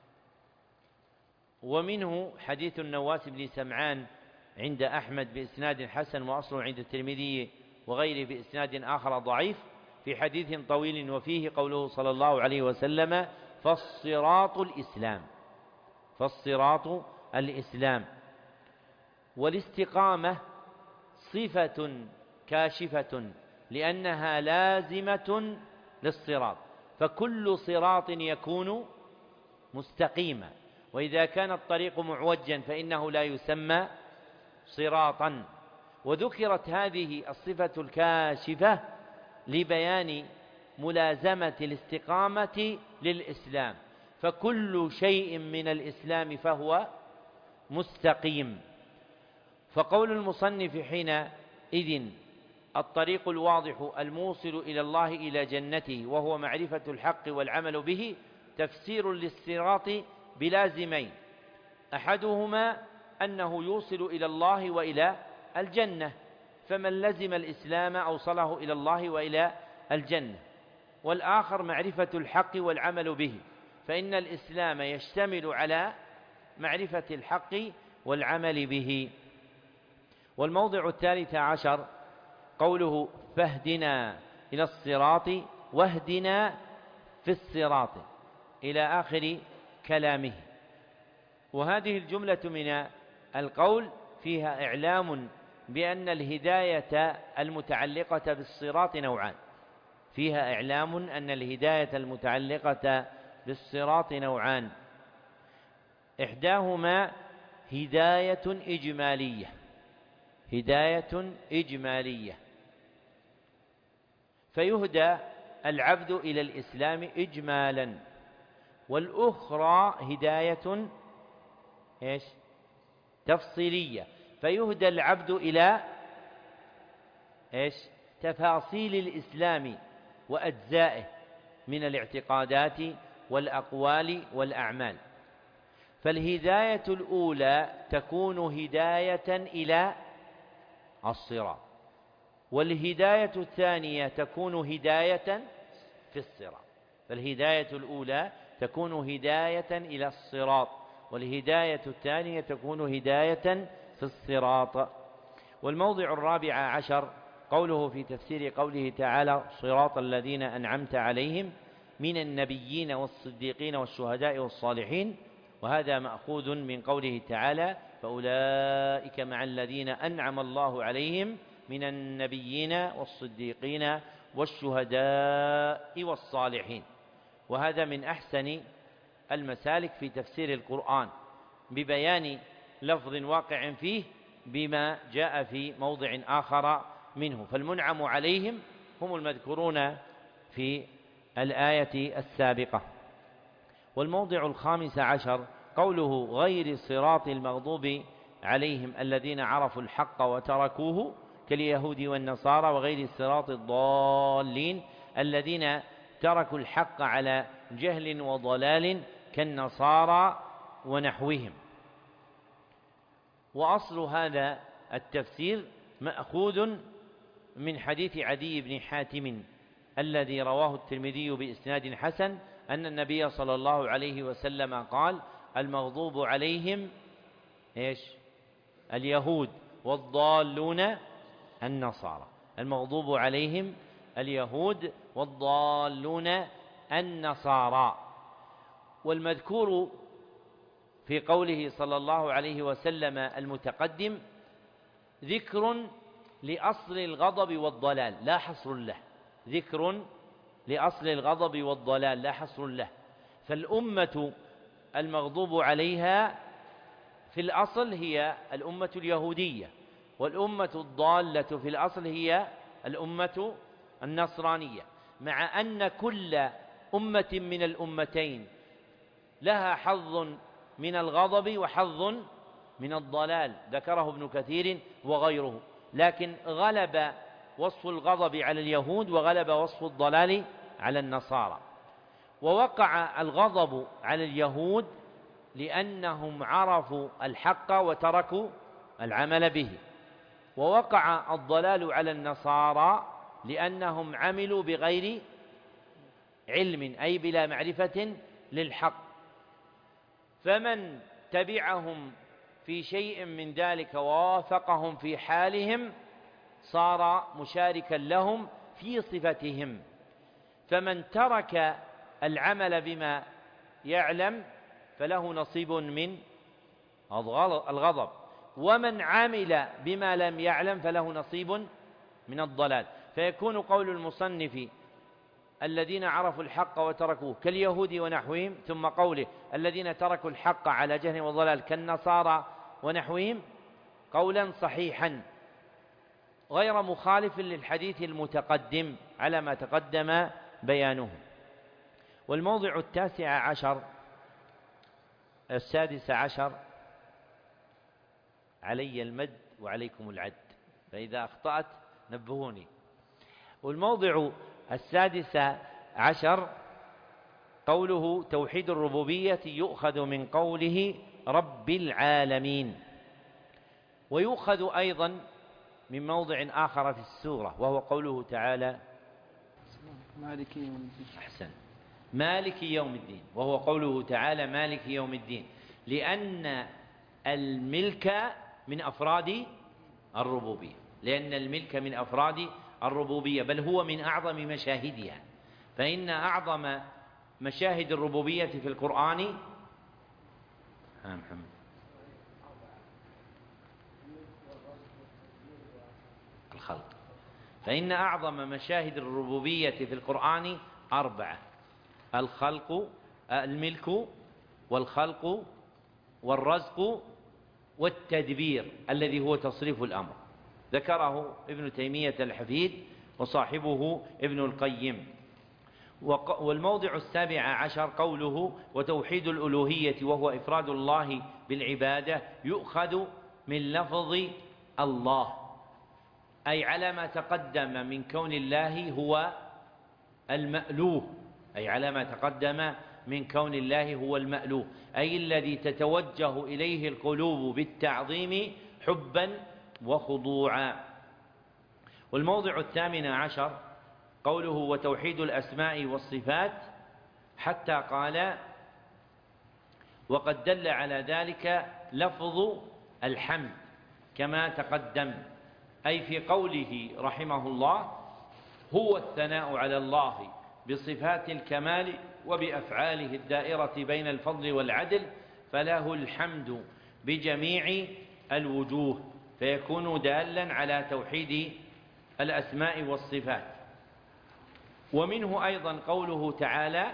ومنه حديث النواس بن سمعان عند أحمد بإسناد حسن، وأصله عند الترمذي وغيره بإسناد آخر ضعيف، في حديث طويل وفيه قوله صلى الله عليه وسلم: فالصراط الإسلام، فالصراط الإسلام. والاستقامة صفة كاشفة لأنها لازمة للصراط، فكل صراط يكون مستقيما، وإذا كان الطريق معوجا فإنه لا يسمى صراطا، وذكرت هذه الصفة الكاشفة لبيان ملازمة الاستقامة للإسلام، فكل شيء من الإسلام فهو مستقيم. فقول المصنف حينئذ الطريق الواضح الموصل إلى الله إلى جنته وهو معرفة الحق والعمل به تفسير للصراط بلازمين، أحدهما أنه يوصل إلى الله وإلى الجنة، فمن لزم الإسلام أوصله إلى الله وإلى الجنة، والآخر معرفة الحق والعمل به، فإن الإسلام يشتمل على معرفة الحق والعمل به. والموضع الثالث عشر قوله فاهدنا إلى الصراط واهدنا في الصراط إلى آخر كلامه. وهذه الجملة من القول فيها إعلام بأن الهداية المتعلقة بالصراط نوعان، فيها إعلام أن الهداية المتعلقة بالصراط نوعان، إحداهما هداية إجمالية، هداية إجمالية فيهدى العبد إلى الإسلام إجمالا، والأخرى هداية إيش؟ تفصيلية فيهدى العبد إلى إيش؟ تفاصيل الإسلام وأجزائه من الاعتقادات والأقوال والأعمال. فالهداية الأولى تكون هداية إلى الصراط، والهداية الثانية تكون هداية في الصراط. فالهداية الأولى تكون هداية إلى الصراط، والهداية الثانية تكون هداية في الصراط. والموضع الرابع عشر قوله في تفسير قوله تعالى صراط الذين أنعمت عليهم من النبيين والصديقين والشهداء والصالحين، وهذا مأخوذ من قوله تعالى فأولئك مع الذين أنعم الله عليهم من النبيين والصديقين والشهداء والصالحين. وهذا من أحسن المسالك في تفسير القرآن ببيان لفظ واقع فيه بما جاء في موضع آخر منه، فالمنعم عليهم هم المذكورون في الآية السابقة. والموضع الخامس عشر قوله غير صراط المغضوب عليهم الذين عرفوا الحق وتركوه كاليهود والنصارى، وغير صراط الضالين الذين تركوا الحق على جهل وضلال كالنصارى ونحوهم. وأصل هذا التفسير مأخوذ من حديث عدي بن حاتم الذي رواه الترمذي بإسناد حسن أن النبي صلى الله عليه وسلم قال المغضوب عليهم إيش؟ اليهود، والضالون النصارى. المغضوب عليهم اليهود والضالون النصارى. والمذكور في قوله صلى الله عليه وسلم المتقدم ذكر لأصل الغضب والضلال لا حصر له، ذكر لأصل الغضب والضلال لا حصر له. فالأمة المغضوب عليها في الأصل هي الأمة اليهودية، والأمة الضالة في الأصل هي الأمة النصرانية، مع أن كل أمة من الأمتين لها حظ من الغضب وحظ من الضلال، ذكره ابن كثير وغيره، لكن غلب وصف الغضب على اليهود وغلب وصف الضلال على النصارى. ووقع الغضب على اليهود لأنهم عرفوا الحق وتركوا العمل به، ووقع الضلال على النصارى لأنهم عملوا بغير علم أي بلا معرفة للحق. فمن تبعهم في شيء من ذلك ووافقهم في حالهم صار مشاركا لهم في صفتهم. فمن ترك العمل بما يعلم فله نصيب من الغضب، ومن عمل بما لم يعلم فله نصيب من الضلال. فيكون قول المصنف الذين عرفوا الحق وتركوه كاليهود ونحوهم، ثم قوله الذين تركوا الحق على جهل وضلال كالنصارى ونحوهم قولا صحيحا غير مخالف للحديث المتقدم على ما تقدم بيانه. والموضع التاسع عشر السادس عشر، علي المد وعليكم العد، فإذا أخطأت نبهوني. والموضع السادس عشر قوله توحيد الربوبية يؤخذ من قوله رب العالمين، ويؤخذ أيضا من موضع آخر في السورة وهو قوله تعالى مالك يوم الدين. أحسن، مالك يوم الدين، وهو قوله تعالى مالك يوم الدين، لأن الملك من أفراد الربوبية، لأن الملك من أفراد الربوبية، بل هو من أعظم مشاهدها. فإن أعظم مشاهد الربوبية في القرآن ها محمد الخلق، فإن أعظم مشاهد الربوبية في القرآن أربعة: الخلق، الملك، والخلق، والرزق، والتدبير الذي هو تصريف الأمر. ذكره ابن تيمية الحفيد وصاحبه ابن القيم. والموضع السابع عشر قوله وتوحيد الألوهية وهو إفراد الله بالعبادة يؤخذ من لفظ الله، أي على ما تقدم من كون الله هو المألوه، أي على ما تقدم من كون الله هو المألوه، أي الذي تتوجه إليه القلوب بالتعظيم حبا وخضوعا. والموضع الثامن عشر قوله وتوحيد الأسماء والصفات، حتى قال وقد دل على ذلك لفظ الحمد كما تقدم، أي في قوله رحمه الله هو الثناء على الله بصفات الكمال وبأفعاله الدائرة بين الفضل والعدل، فله الحمد بجميع الوجوه، فيكون دالا على توحيد الأسماء والصفات. ومنه أيضا قوله تعالى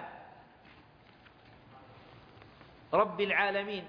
رب العالمين،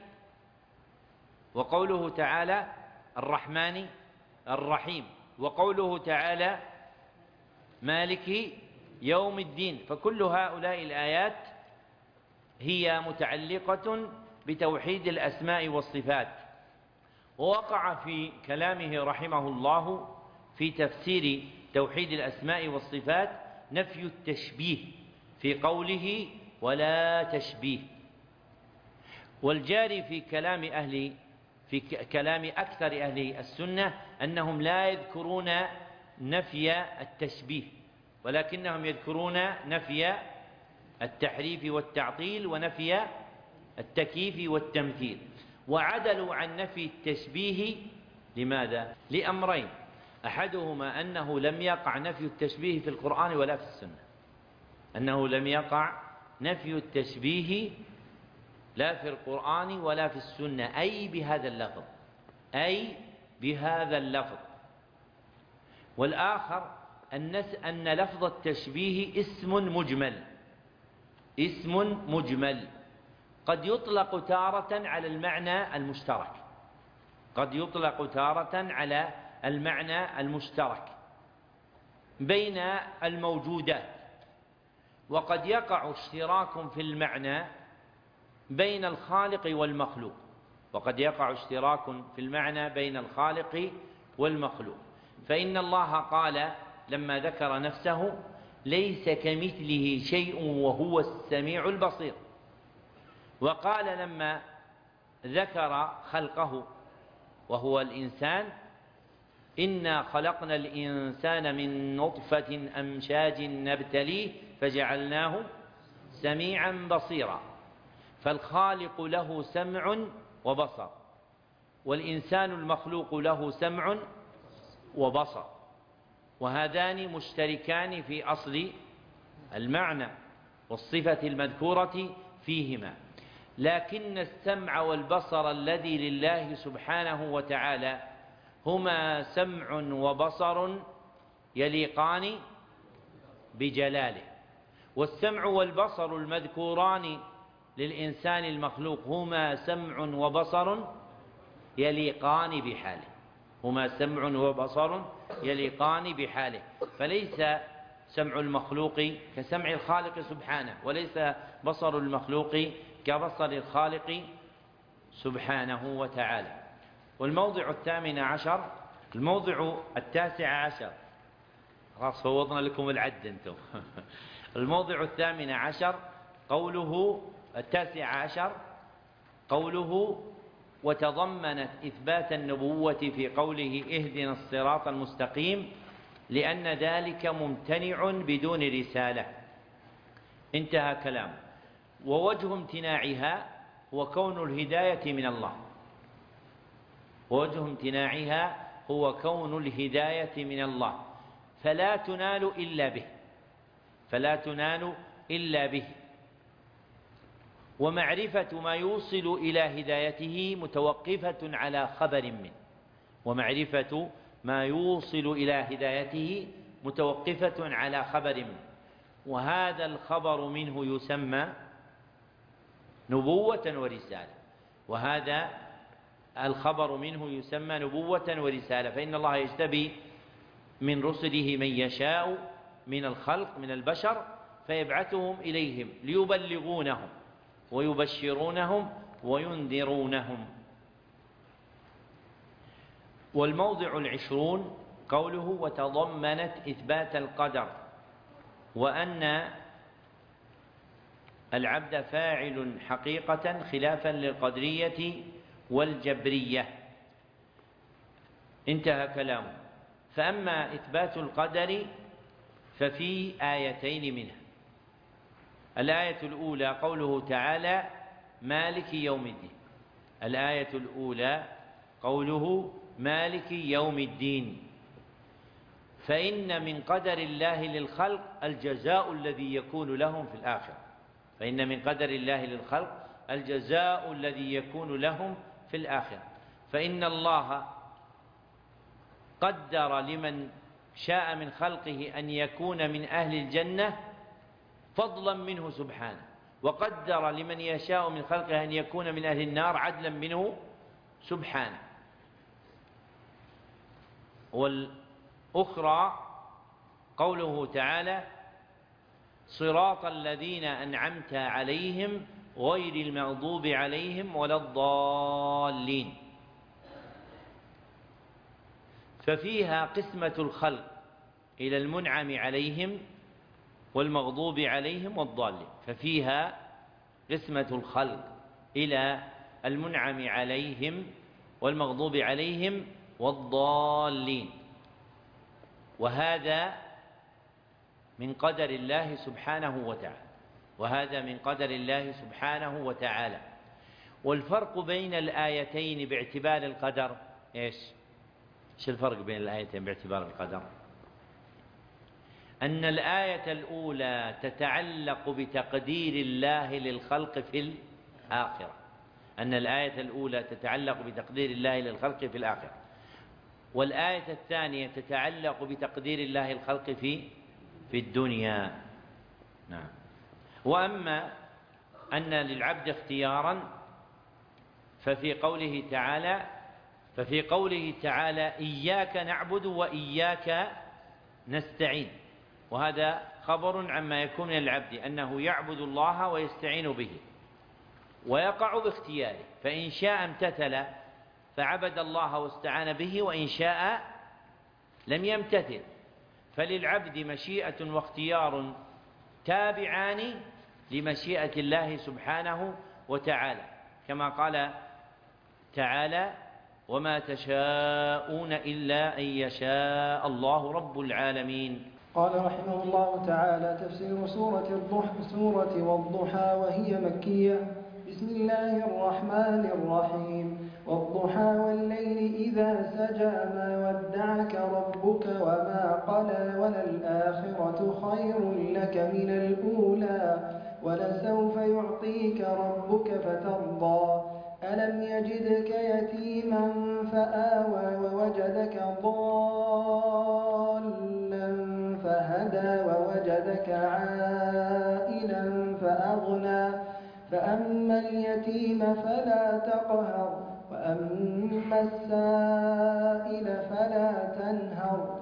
وقوله تعالى الرحمن الرحيم، وقوله تعالى مالك يوم الدين. فكل هؤلاء الآيات هي متعلقة بتوحيد الأسماء والصفات. ووقع في كلامه رحمه الله في تفسير توحيد الأسماء والصفات نفي التشبيه في قوله ولا تشبيه. والجاري في كلام أهل في كلام أكثر أهل السنة أنهم لا يذكرون نفي التشبيه، ولكنهم يذكرون نفي التحريف والتعطيل ونفي التكييف والتمثيل، وعدلوا عن نفي التشبيه. لماذا؟ لأمرين: أحدهما أنه لم يقع نفي التشبيه في القرآن ولا في السنة، أنه لم يقع نفي التشبيه لا في القرآن ولا في السنة، أي بهذا اللفظ، أي بهذا اللفظ. والآخر أن لفظ التشبيه اسم مجمل، اسم مجمل قد يطلق تارة على المعنى المشترك، قد يطلق تارة على المعنى المشترك بين الموجودات، وقد يقع اشتراك في المعنى بين الخالق والمخلوق، وقد يقع اشتراك في المعنى بين الخالق والمخلوق. فإن الله قال لما ذكر نفسه ليس كمثله شيء وهو السميع البصير، وقال لما ذكر خلقه وهو الإنسان إنا خلقنا الإنسان من نطفة أمشاج نبتليه فجعلناه سميعا بصيرا. فالخالق له سمع وبصر، والإنسان المخلوق له سمع وبصر، وهذان مشتركان في أصل المعنى والصفة المذكورة فيهما، لكن السمع والبصر الذي لله سبحانه وتعالى هما سمع وبصر يليقان بجلاله، والسمع والبصر المذكوران للإنسان المخلوق هما سمع وبصر يليقان بحاله. هما سمع وبصر يليقان بحاله، فليس سمع المخلوق كسمع الخالق سبحانه، وليس بصر المخلوق كبصر الخالق سبحانه وتعالى. والموضع الثامن عشر الموضع التاسع عشر خلاص فوضنا لكم العد انتم الموضع الثامن عشر قوله التاسع عشر قوله وتضمنت إثبات النبوة في قوله اهدنا الصراط المستقيم لأن ذلك ممتنع بدون رسالة. انتهى كلام. ووجه امتناعها هو كون الهداية من الله، ووجه امتناعها هو كون الهداية من الله، فلا تنال إلا به، فلا تنال إلا به. ومعرفة ما يوصل إلى هدايته متوقفة على خبر منه، ومعرفة ما يوصل إلى هدايته متوقفة على خبر منه، وهذا الخبر منه يسمى نبوة ورسالة، وهذا الخبر منه يسمى نبوة ورسالة، فإن الله يجتبي من رسله من يشاء من الخلق من البشر فيبعثهم إليهم ليبلغونهم ويبشرونهم وينذرونهم. والموضع العشرون قوله وتضمنت إثبات القدر، وأن العبد فاعل حقيقة خلافا للقدرية والجبرية. انتهى كلامه. فأما إثبات القدر ففي آيتين منها. الآية الأولى قوله تعالى مالك يوم الدين، الآية الأولى قوله مالك يوم الدين، فإن من قدر الله للخلق الجزاء الذي يكون لهم في الآخرة، فإن من قدر الله للخلق الجزاء الذي يكون لهم في الآخرة، فإن الله قدر لمن شاء من خلقه أن يكون من أهل الجنة فضلا منه سبحانه، وقدر لمن يشاء من خلقه أن يكون من أهل النار عدلا منه سبحانه. والأخرى قوله تعالى صراط الذين أنعمت عليهم غير المغضوب عليهم ولا الضالين، ففيها قسمة الخلق إلى المنعم عليهم والمغضوب عليهم والضالين، ففيها قسمة الخلق إلى المنعم عليهم والمغضوب عليهم والضالين، وهذا من قدر الله سبحانه وتعالى، وهذا من قدر الله سبحانه وتعالى. والفرق بين الآيتين باعتبار القدر إيش؟ إيش الفرق بين الآيتين باعتبار القدر؟ أن الآية الأولى تتعلق بتقدير الله للخلق في الآخرة، أن الآية الأولى تتعلق بتقدير الله للخلق في الآخرة، والآية الثانية تتعلق بتقدير الله الخلق في في الدنيا. نعم. وأما أن للعبد اختيارا ففي قوله تعالى ففي قوله تعالى إياك نعبد وإياك نستعين، وهذا خبر عما يكون من العبد أنه يعبد الله ويستعين به، ويقع باختياره، فإن شاء امتثل فعبد الله واستعان به، وإن شاء لم يمتثل. فللعبد مشيئة واختيار تابعان لمشيئة الله سبحانه وتعالى، كما قال تعالى وما تشاءون إلا أن يشاء الله رب العالمين. قال رحمه الله تعالى تفسير سورة الضحى سورة والضحى وهي مكية. بسم الله الرحمن الرحيم. والضحى والليل إذا سجى ما ودعك ربك وما قلى وللآخرة خير لك من الأولى ولسوف يعطيك ربك فترضى ألم يجدك يتيما فآوى ووجدك ضالا فهدى ووجدك عائلا فأغنى فأما اليتيم فلا تقهر وأما السائل فلا تنهر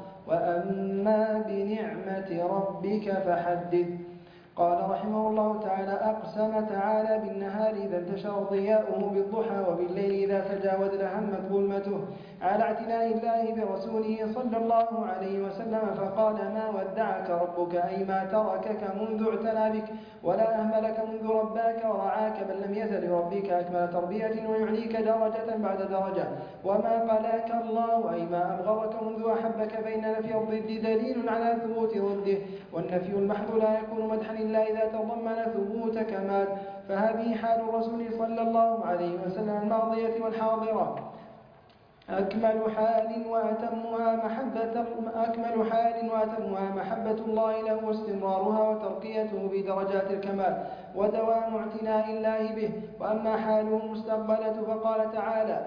وأما بنعمة ربك فحدث. قال رحمه الله تعالى: أقسم تعالى بالنهار إذا انتشر ضياؤه بالضحى، وبالليل إذا سجى وازدحمت ظلمته، على اعتناء الله برسوله صلى الله عليه وسلم، فقال: ما ودعك ربك، أي ما تركك منذ اعتنى بك ولا أهملك منذ رباك ورعاك، بل لم يزل يربيك أكمل تربية ويعليك درجة بعد درجة. وما قلاك الله، أي ما أبغضك منذ أحبك، فإن نفي الضد دليل على ثبوت ضده، والنفي المحض لا يكون مدحا إلا إذا تضمن ثبوت كمال. فهذه حال الرسول صلى الله عليه وسلم الماضية والحاضرة، أكمل حال وأتمها محبة أكمل حال وأتمها محبة الله له واستمرارها وترقيته بدرجات الكمال ودوام اعتناء الله به. وأما حاله المستقبلة فقال تعالى: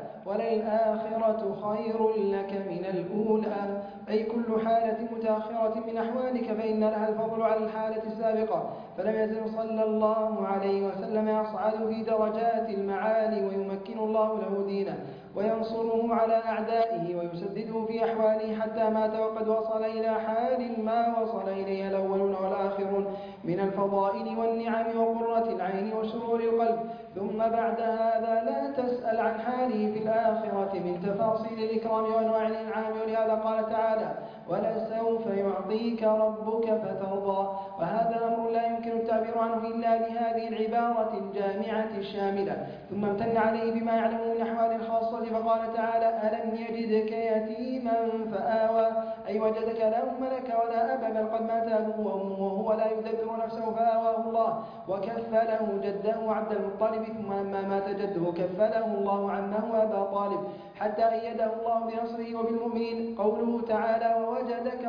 وللآخرة خير لك من الأولى، أي كل حالة متأخرة من أحوالك فإن لها الفضل على الحالة السابقة. فلم يزل صلى الله عليه وسلم يصعد في درجات المعالي ويمكن الله له دينه وينصره على أعدائه ويسدده في أحواله حتى مات وقد وصل إلى حال ما وصل إليه الأولون والآخرون من الفضائل والنعم وقرة العين وسرور القلب. ثم بعد هذا لا تسأل عن حاله في الآخرة من تفاصيل الإكرام وأنواع الإنعام، ولهذا قال تعالى: ولسوف يعطيك ربك فترضى. وهذا أمر لا يمكن التعبير عنه إلا بهذه العبارة الجامعة الشاملة. ثم امتن عليه بما يعلمه من أحوال الخاصة فقال تعالى: ألم يجدك يتيما فآوى، أي وجدك لا أم لك ولا أبا، بل قد مات أبوه وأمه وهو لا يدبر نفسه فآواه الله وكفله جده عبد المطلب. ثم لما مات جده كفله الله عمه أبا طالب حتى أيده الله بنصره وبالمؤمنين. قوله تعالى: ووجدك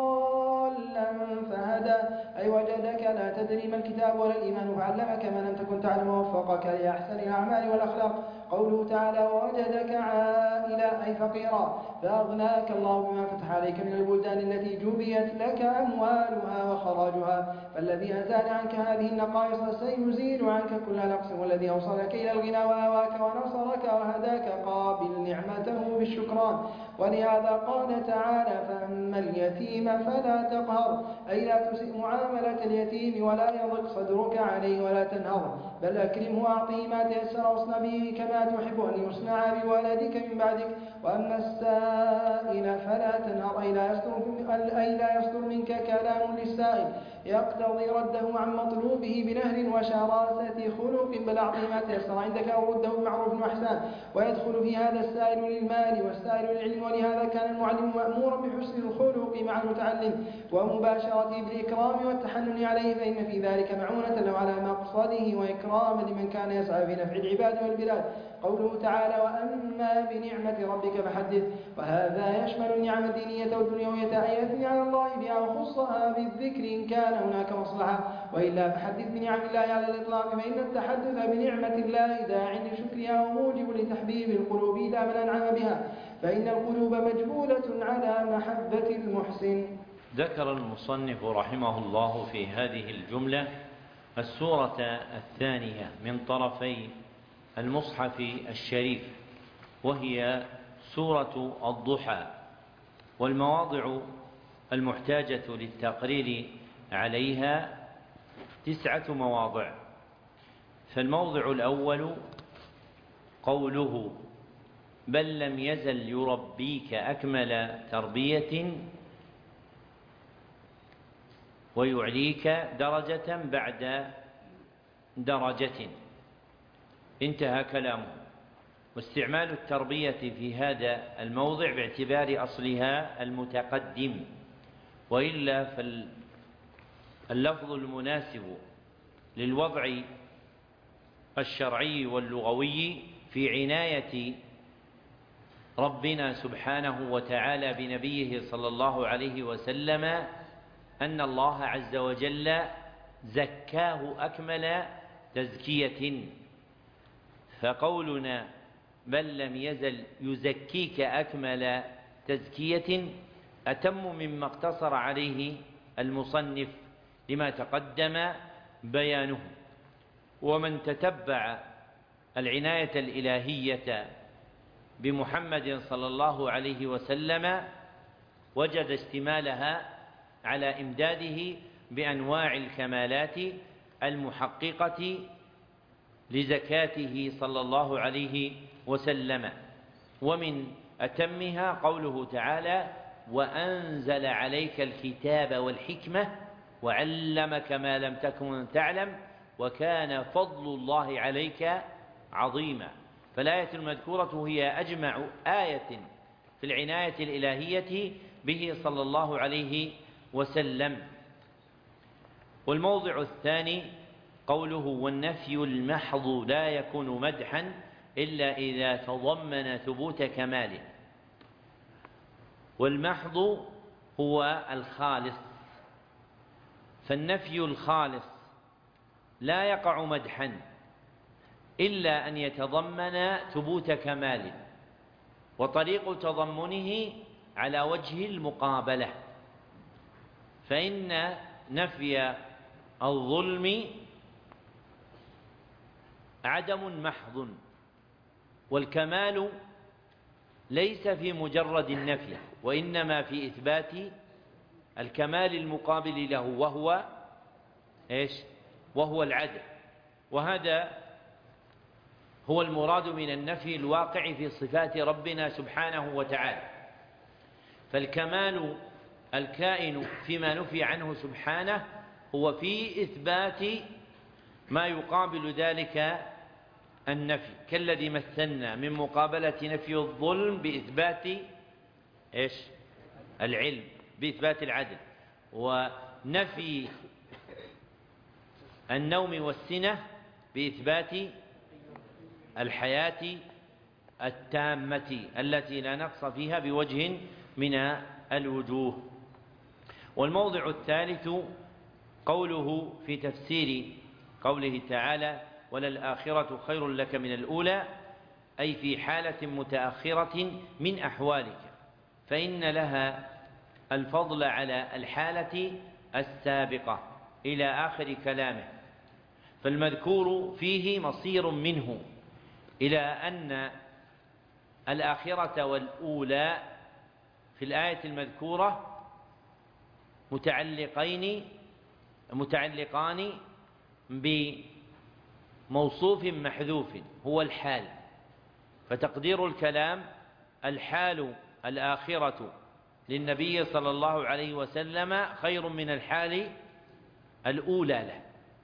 ضالا فهدى، أي وجدك لا تدري ما الكتاب ولا الإيمان فعلمك ما لم تكن تعلم ووفقك لأحسن الأعمال والأخلاق. قوله تعالى: ووجدك عائلا، أي فقيرا فأغناك الله بما فتح عليك من البلدان التي جبيت لك أموالها وخراجها. فالذي أزال عنك هذه النقائص سيزيل عنك كل نقص، والذي أوصلك إلى الغنى وآواك ونصرك وهداك قابل نعمته بالشكران. ولهذا قال تعالى: فأما اليتيم فلا تقهر، أي لا تسئ معاملة اليتيم ولا يضق صدرك عليه ولا تنهره، بل أكرمه وأعطيه ما تيسر واصنع به كما تحب أن يصنع بولدك من بعدك. وأما السائل فلا تنهر، أي لا يصدر, أي لا يصدر منك كلام للسائل يقتضي رده عن مطلوبه بنهر وشراسة خلق، بل أعطيه ما تيسر عندك أو رده بمعروف وإحسان. ويدخل في هذا السائل للمال والسائل للعلم، ولهذا كان المعلم مأمورا بحسن الخلق مع المتعلم ومباشرته بالإكرام والتحنن عليه، فإن في ذلك معونة له على مقصده وإكراما لمن كان يسعى في نفع العباد والبلاد. قوله تعالى: وأما بنعمة ربك فحدث، وهذا يشمل النعم الدينية والدنيوية، أي يثني على الله بها وخصها بالذكر إن كان هناك مصلحة، وإلا فحدث بنعم الله على الإطلاق، فإن التحدث بنعمة الله داع لشكرها وموجب لتحبيب القلوب إلى من أنعم بها، فإن القلوب مجبولة على محبة المحسن. ذكر المصنف رحمه الله في هذه الجملة السورة الثانية من طرفي المصحف الشريف، وهي سورة الضحى، والمواضع المحتاجة للتقرير عليها تسعة مواضع. فالموضع الأول قوله: بل لم يزل يربيك أكمل تربية ويعليك درجة بعد درجة، انتهى كلامه. واستعمال التربية في هذا الموضع باعتبار أصلها المتقدم، وإلا فاللفظ المناسب للوضع الشرعي واللغوي في عناية ربنا سبحانه وتعالى بنبيه صلى الله عليه وسلم أن الله عز وجل زكاه أكمل تزكية. فقولنا بل لم يزل يزكيك أكمل تزكية أتم مما اقتصر عليه المصنف لما تقدم بيانه. ومن تتبع العناية الإلهية بمحمد صلى الله عليه وسلم وجد اشتمالها على إمداده بأنواع الكمالات المحققة لزكاته صلى الله عليه وسلم. ومن أتمها قوله تعالى: وأنزل عليك الكتاب والحكمة وعلمك ما لم تكن تعلم وكان فضل الله عليك عظيما. فالآية المذكورة هي أجمع آية في العناية الإلهية به صلى الله عليه وسلم. والموضع الثاني قوله: والنفي المحض لا يكون مدحا إلا إذا تضمن ثبوت كماله. والمحض هو الخالص، فالنفي الخالص لا يقع مدحا إلا أن يتضمن ثبوت كماله، وطريق تضمنه على وجه المقابلة، فإن نفي الظلم عدم محض، والكمال ليس في مجرد النفي وإنما في إثبات الكمال المقابل له وهو إيش؟ وهو العدل. وهذا هو المراد من النفي الواقع في صفات ربنا سبحانه وتعالى. فالكمال الكائن فيما نفي عنه سبحانه هو في إثبات ما يقابل ذلك النفي، كالذي مثلنا من مقابلة نفي الظلم بإثبات إيش؟ العلم، بإثبات العدل. ونفي النوم والسنة بإثبات الحياة التامة التي لا نقص فيها بوجه من الوجوه. والموضع الثالث قوله في تفسير قوله تعالى: وللآخرة خير لك من الأولى، أي في حالة متأخرة من أحوالك، فإن لها الفضل على الحالة السابقة إلى آخر كلامه. فالمذكور فيه مصير منه إلى أن الآخرة والأولى في الآية المذكورة متعلقين متعلقان بموصوف محذوف هو الحال، فتقدير الكلام: الحال الآخرة للنبي صلى الله عليه وسلم خير من الحال الأولى له.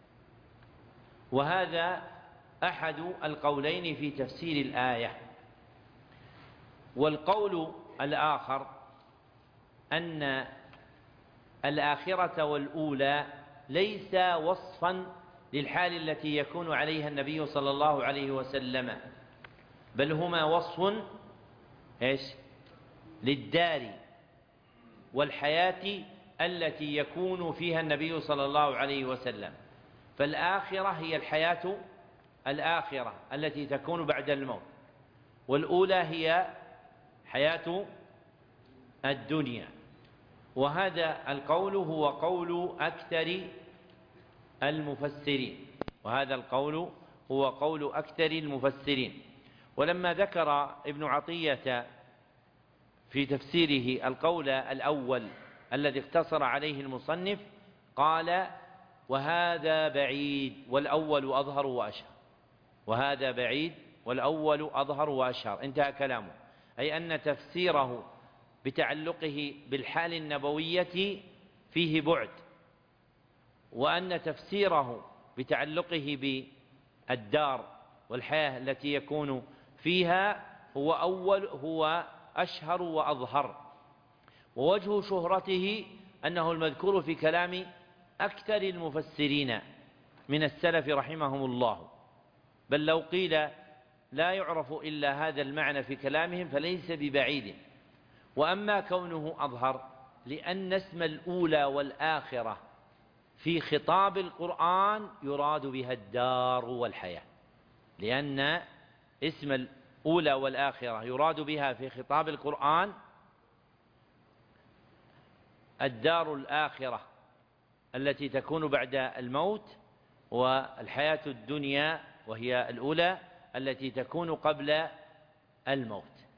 وهذا أحد القولين في تفسير الآية. والقول الآخر أن الآخرة والأولى ليس وصفا للحال التي يكون عليها النبي صلى الله عليه وسلم، بل هما وصف إيش؟ للدار والحياة التي يكون فيها النبي صلى الله عليه وسلم. فالآخرة هي الحياة الآخرة التي تكون بعد الموت، والأولى هي حياة الدنيا. وهذا القول هو قول أكثر المفسرين وهذا القول هو قول أكثر المفسرين. ولما ذكر ابن عطية في تفسيره القول الأول الذي اقتصر عليه المصنف قال: وهذا بعيد والأول أظهر وأشهر. وهذا بعيد والأول أظهر وأشهر، انتهى كلامه. أي أن تفسيره بتعلقه بالحال النبوية فيه بعد، وأن تفسيره بتعلقه بالدار والحياة التي يكون فيها هو أول هو أشهر وأظهر. ووجه شهرته أنه المذكور في كلام أكثر المفسرين من السلف رحمهم الله، بل لو قيل لا يعرف إلا هذا المعنى في كلامهم فليس ببعيد. وأما كونه أظهر لأن اسم الأولى والآخرة في خطاب القرآن يراد بها الدار والحياة، لأن اسم الأولى والآخرة يراد بها في خطاب القرآن الدار الآخرة التي تكون بعد الموت، والحياة الدنيا وهي الأولى التي تكون قبل الموت.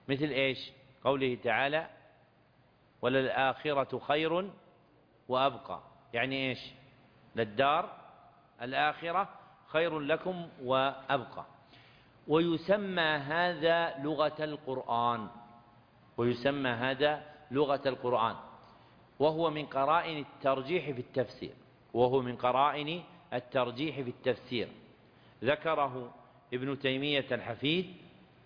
مثل إيش؟ قوله تعالى وللآخرة خير وأبقى، يعني إيش؟ للدار الآخرة خير لكم وأبقى. ويسمى هذا لغة القرآن، ويسمى هذا لغة القرآن، وهو من قرائن الترجيح في التفسير، وهو من قرائن الترجيح في التفسير. ذكره ابن تيمية الحفيد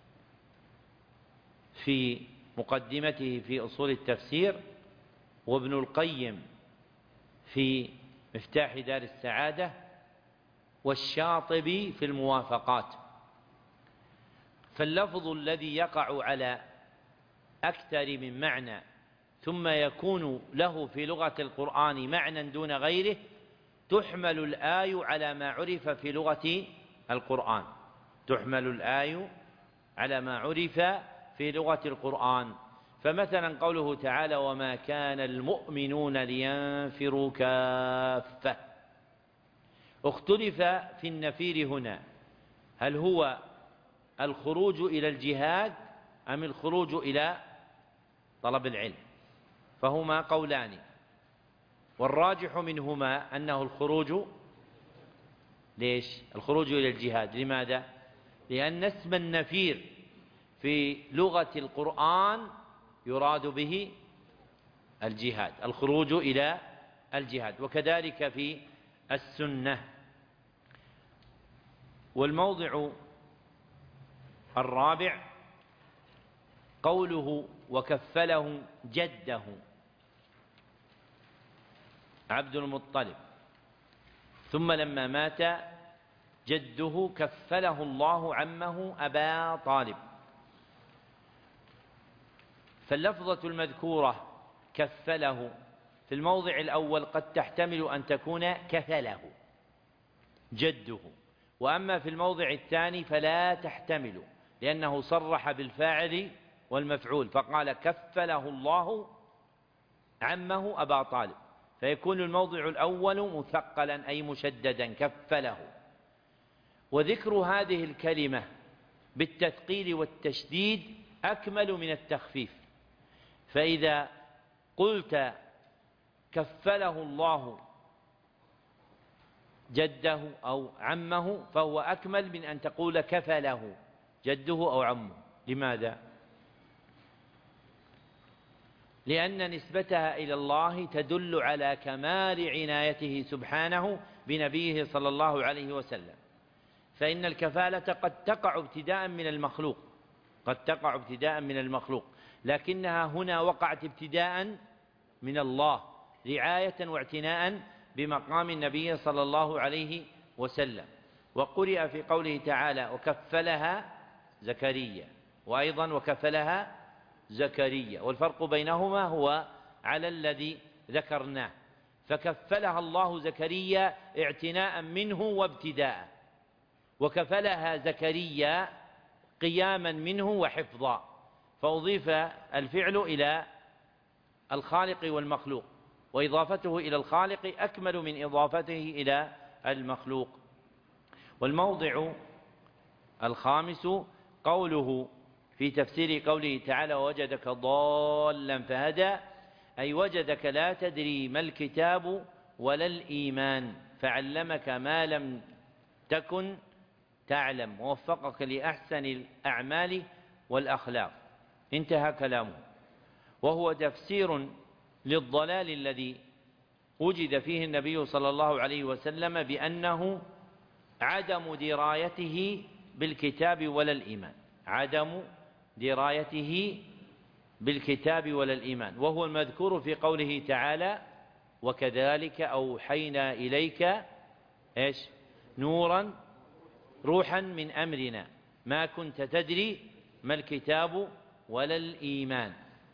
في مقدمته في أصول التفسير، وابن القيم في مفتاح دار السعادة، والشاطبي في الموافقات. فاللفظ الذي يقع على أكثر من معنى ثم يكون له في لغة القرآن معنى دون غيره تحمل الآية على ما عرف في لغة القرآن، تحمل الآية على ما عرف في لغة القرآن. فمثلا قوله تعالى وما كان المؤمنون لينفروا كافة، اختلف في النفير هنا، هل هو الخروج إلى الجهاد أم الخروج إلى طلب العلم؟ فهما قولان، والراجح منهما أنه الخروج. ليش؟ الخروج إلى الجهاد. لماذا؟ لأن اسم النفير في لغة القرآن يراد به الجهاد، الخروج إلى الجهاد، وكذلك في السنة. والموضع الرابع قوله وكفله جده عبد المطلب، ثم لما مات جده كفله الله عمه أبا طالب. فاللفظة المذكورة كفله في الموضع الأول قد تحتمل أن تكون كفله جده، وأما في الموضع الثاني فلا تحتمل، لأنه صرح بالفاعل والمفعول فقال كفله الله عمه أبا طالب، فيكون الموضع الأول مثقلا أي مشددا كفله. وذكر هذه الكلمة بالتثقيل والتشديد أكمل من التخفيف، فإذا قلت كفله الله جده أو عمه فهو أكمل من أن تقول كفله جده أو عمه. لماذا؟ لأن نسبتها إلى الله تدل على كمال عنايته سبحانه بنبيه صلى الله عليه وسلم، فإن الكفالة قد تقع ابتداء من المخلوق، قد تقع ابتداء من المخلوق، لكنها هنا وقعت ابتداء من الله رعاية واعتناء بمقام النبي صلى الله عليه وسلم. وقرئ في قوله تعالى وكفلها زكريا، وأيضا وكفلها زكريا، والفرق بينهما هو على الذي ذكرناه، فكفلها الله زكريا اعتناء منه وابتداء، وكفلها زكريا قياما منه وحفظا، فأضيف الفعل إلى الخالق والمخلوق، وإضافته إلى الخالق أكمل من إضافته إلى المخلوق. والموضع الخامس قوله في تفسير قوله تعالى ووجدك ضالا فهدى، أي وجدك لا تدري ما الكتاب ولا الإيمان فعلمك ما لم تكن تعلم ووفقك لأحسن الأعمال والأخلاق. انتهى كلامه، وهو تفسير للضلال الذي وجد فيه النبي صلى الله عليه وسلم بأنه عدم درايته بالكتاب ولا الإيمان، عدم درايته بالكتاب ولا الإيمان، وهو المذكور في قوله تعالى وكذلك أوحينا إليك إيش نورا روحا من أمرنا ما كنت تدري ما الكتاب ولا الإيمان.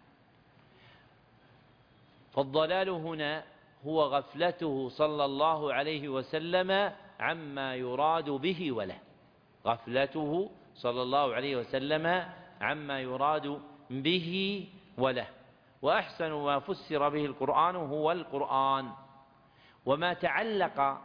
فالضلال هنا هو غفلته صلى الله عليه وسلم عما يراد به وله، غفلته صلى الله عليه وسلم عما يراد به وله. وأحسن ما فسر به القرآن هو القرآن، وما تعلق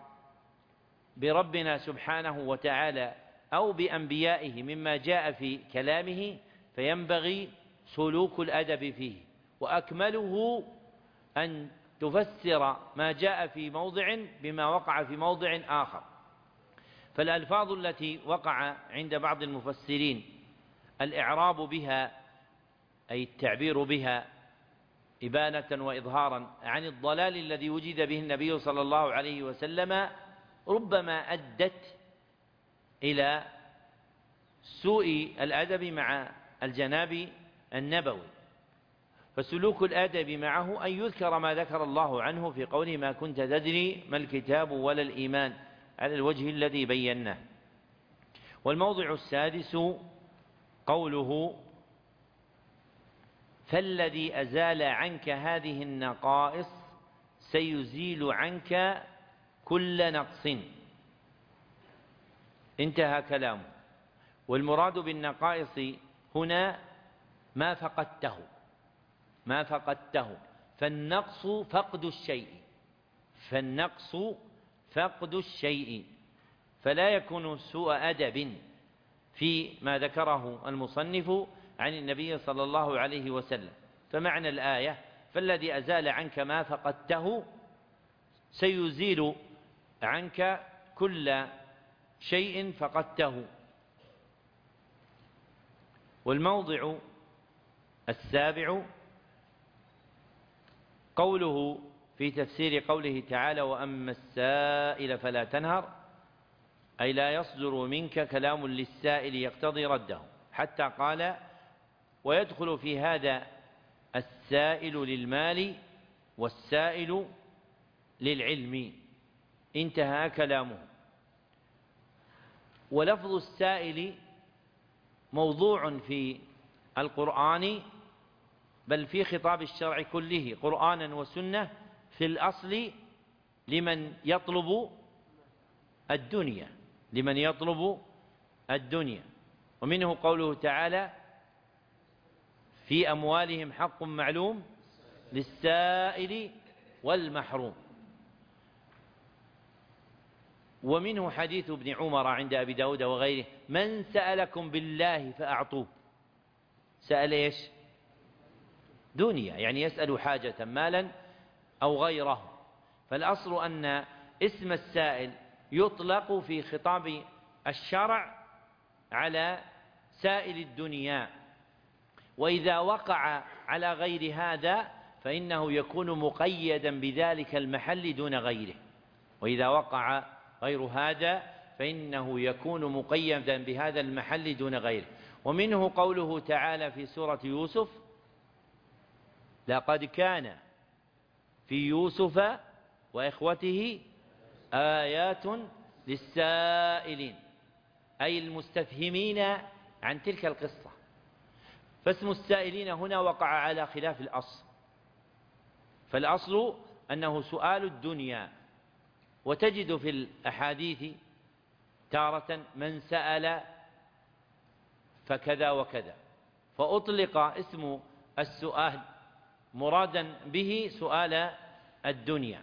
بربنا سبحانه وتعالى أو بأنبيائه مما جاء في كلامه فينبغي سلوك الأدب فيه، وأكمله أن تفسر ما جاء في موضع بما وقع في موضع آخر. فالألفاظ التي وقع عند بعض المفسرين الإعراب بها أي التعبير بها إبانة وإظهارا عن الضلال الذي وجد به النبي صلى الله عليه وسلم ربما أدت إلى سوء الأدب مع الجناب النبوي. فسلوك الأدب معه أن يذكر ما ذكر الله عنه في قوله ما كنت تدري ما الكتاب ولا الإيمان على الوجه الذي بيناه. والموضع السادس قوله فالذي أزال عنك هذه النقائص سيزيل عنك كل نقص. انتهى كلامه. والمراد بالنقائص هنا ما فقدته ما فقدته فالنقص فقد الشيء فالنقص فقد الشيء فلا يكون سوء أدب فيما ذكره المصنف عن النبي صلى الله عليه وسلم. فمعنى الآية فالذي أزال عنك ما فقدته سيزيل عنك كل شيء فقدته. والموضع السابع قوله في تفسير قوله تعالى وأما السائل فلا تنهر، أي لا يصدر منك كلام للسائل يقتضي رده، حتى قال ويدخل في هذا السائل للمال والسائل للعلم. انتهى كلامه. ولفظ السائل موضوع في القرآن بل في خطاب الشرع كله قرآنا وسنة في الأصل لمن يطلب الدنيا لمن يطلب الدنيا. ومنه قوله تعالى في أموالهم حق معلوم للسائل والمحروم. ومنه حديث ابن عمر عند أبي داود وغيره من سألكم بالله فأعطوه. سأل إيش؟ دنيا، يعني يسأل حاجة مالا أو غيره. فالأصل أن اسم السائل يطلق في خطاب الشرع على سائل الدنيا، وإذا وقع على غير هذا فإنه يكون مقيدا بذلك المحل دون غيره، وإذا وقع غير هذا فإنه يكون مقيدا بهذا المحل دون غيره. ومنه قوله تعالى في سورة يوسف لقد كان في يوسف وإخوته آيات للسائلين، أي المستفهمين عن تلك القصة. فاسم السائلين هنا وقع على خلاف الأصل، فالأصل أنه سؤال الدنيا. وتجد في الأحاديث تارة من سأل فكذا وكذا، فأطلق اسم السؤال مرادا به سؤال الدنيا.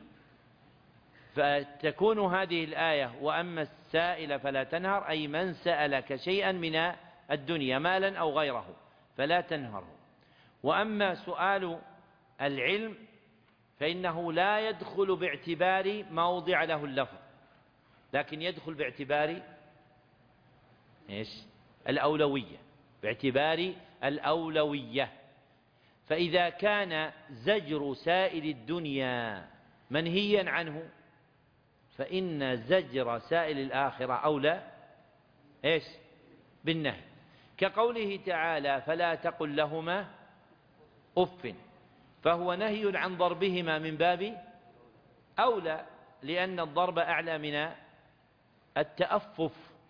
فتكون هذه الآية وأما السائل فلا تنهر، أي من سألك شيئا من الدنيا مالا أو غيره فلا تنهره. وأما سؤال العلم فإنه لا يدخل باعتبار موضع له اللفظ، لكن يدخل باعتبار إيش؟ الأولوية، باعتبار الأولوية. فإذا كان زجر سائل الدنيا منهيا عنه فإن زجر سائل الآخرة أولى إيش؟ بالنهي. كقوله تعالى فلا تقل لهما أف، فهو نهي عن ضربهما من باب أولى، لأن الضرب أعلى من التأفف،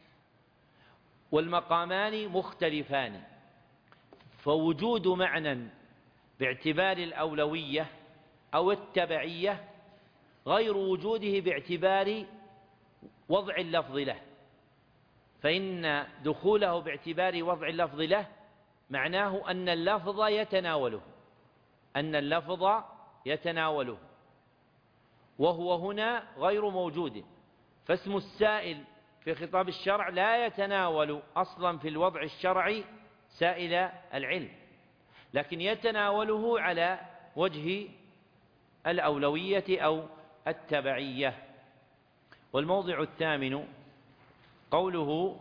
والمقامان مختلفان. فوجود معنى باعتبار الأولوية أو التبعية غير وجوده باعتبار وضع اللفظ له، فإن دخوله باعتبار وضع اللفظ له معناه أن اللفظ يتناوله أن اللفظ يتناوله وهو هنا غير موجود. فاسم السائل في خطاب الشرع لا يتناول أصلا في الوضع الشرعي سائل العلم، لكن يتناوله على وجه الأولوية أو التبعية. والموضع الثامن قوله: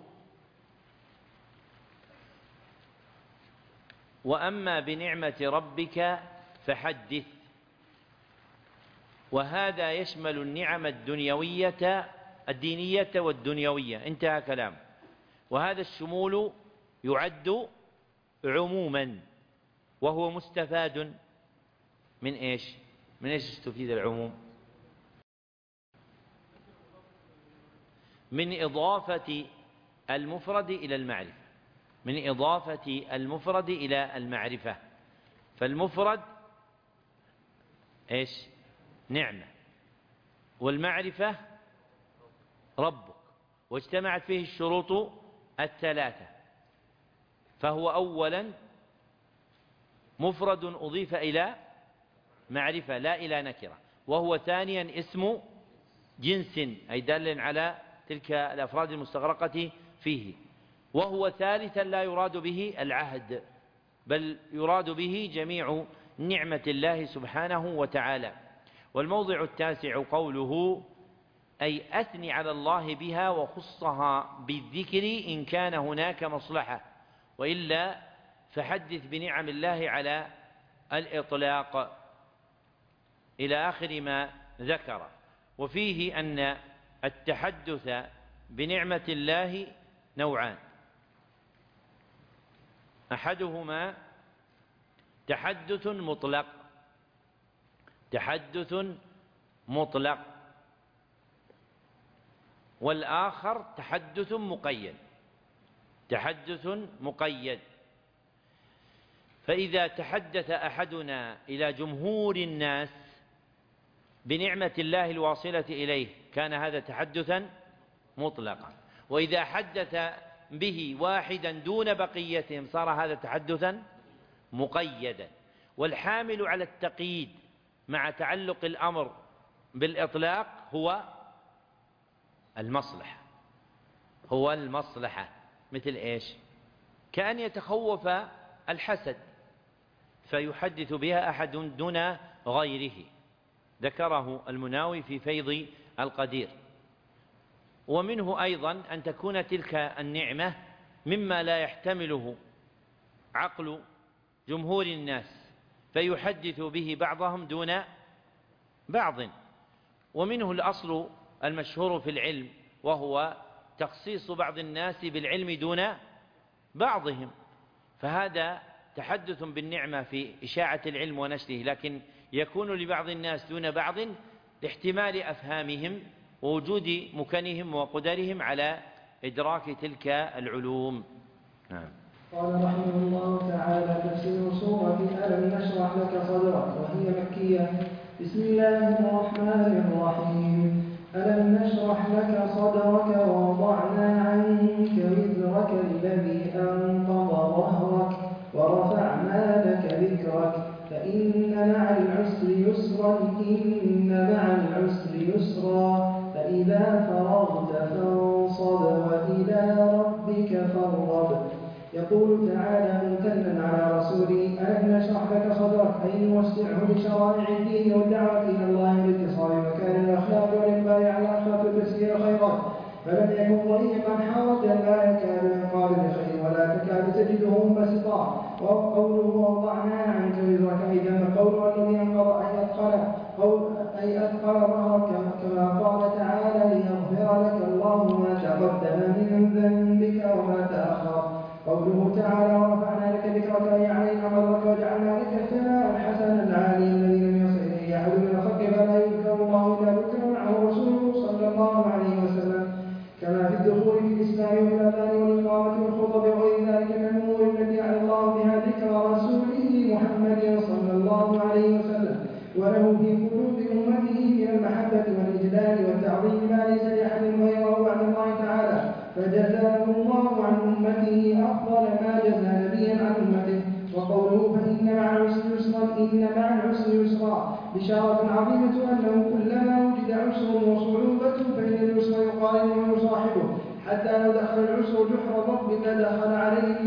وأما بنعمة ربك فحدث. وهذا يشمل النعم الدنيوية الدينية والدنيوية، انتهى كلام. وهذا الشمول يعد عموما، وهو مستفاد من إيش؟ من إيش استفيد العموم؟ من إضافة المفرد إلى المعرفة، من إضافة المفرد إلى المعرفة. فالمفرد إيش؟ نعمة، والمعرفة ربك، واجتمعت فيه الشروط الثلاثة، فهو أولا مفرد أضيف إلى معرفة لا إلى نكرة، وهو ثانيا اسم جنس أي دال على تلك الأفراد المستغرقة فيه، وهو ثالثا لا يراد به العهد، بل يراد به جميع نعمة الله سبحانه وتعالى. والموضع التاسع قوله: أي أثني على الله بها وخصها بالذكر إن كان هناك مصلحة، وإلا فحدث بنعم الله على الإطلاق، إلى آخر ما ذكر. وفيه أن التحدث بنعمة الله نوعان: أحدهما تحدث مطلق، تحدث مطلق، والآخر تحدث مقيد، تحدث مقيد. فإذا تحدث أحدنا إلى جمهور الناس بنعمة الله الواصلة إليه كان هذا تحدثا مطلقا، وإذا حدث به واحدا دون بقيتهم صار هذا تحدثا مقيدا. والحامل على التقييد مع تعلق الأمر بالإطلاق هو المصلحة، هو المصلحة. مثل إيش؟ كأن يتخوف الحسد فيحدث بها أحد دون غيره، ذكره المناوي في فيض القدير. ومنه أيضا أن تكون تلك النعمة مما لا يحتمله عقل جمهور الناس فيحدث به بعضهم دون بعض. ومنه الأصل المشهور في العلم، وهو تخصيص بعض الناس بالعلم دون بعضهم، فهذا تحدث بالنعمة في إشاعة العلم ونشره، لكن يكون لبعض الناس دون بعض لاحتمال أفهامهم ووجود مكانهم وقدرهم على إدراك تلك العلوم. نعم. قال رحمه الله تعالى: تفسير سورة ألم نشرح لك صدرك، وهي مكية. بسم الله الرحمن الرحيم. ألم نشرح لك صدرك ووضعنا عنك وزرك الذي أنقض ظهرك ورفعنا لك ذكرك فإن مع العسر يسرا إن مع العسر يسرا فإذا فرغت فانصب وإلى ربك فارغب. يقول تعالى ممتنا على رسوله: ألم نشرح لك صدرك، أي نوسعه لشرائع الدين والدعوة إلى الله بالاتصال مكان الأخلاق والإقبال على الأخلاق وتسيير الخيرات، فلم يكن ضيقا حرجا لا يكاد يقال بخير ولا تكاد تجده منبسطا. وقوله ووضعنا عنك وزرك أيضا قوله الذي أنقض أي أثقل قول أي أثقل ظهرك، كما قال تعالى: ليغفر لك الله ما تقدم من ذنبك وما تأخر. قوله تعالى: ورفعنا لك ذكرك أي علينا قدرك وجعلنا لك ثناء حسنا العالي الذي لم يصل إليه أحد من الخلق فلا يذكر الله إلا ذكر معه رسوله صلى الله عليه وسلم، كما في الدخول في الإسلام والأذان والإقامة والخطب وغير ذلك من الأمور التي جعل الله بها ذكر رسوله محمد صلى الله عليه وسلم، وله في قلوب أمته من المحبة والإجلال والتعظيم ما ليس لأحد غيره بعد الله تعالى، فجزاه الله عن أمته أفضل ما جزى نبيا عن أمته. وقوله فإن مع العسر يسرا إن مع العسر يسرا بشارة عظيمة أنه كلما وجد عسر وصعوبة فإن اليسر يقارن ويصاحبه، حتى لو دخل العسر جحر ضب لدخل عليه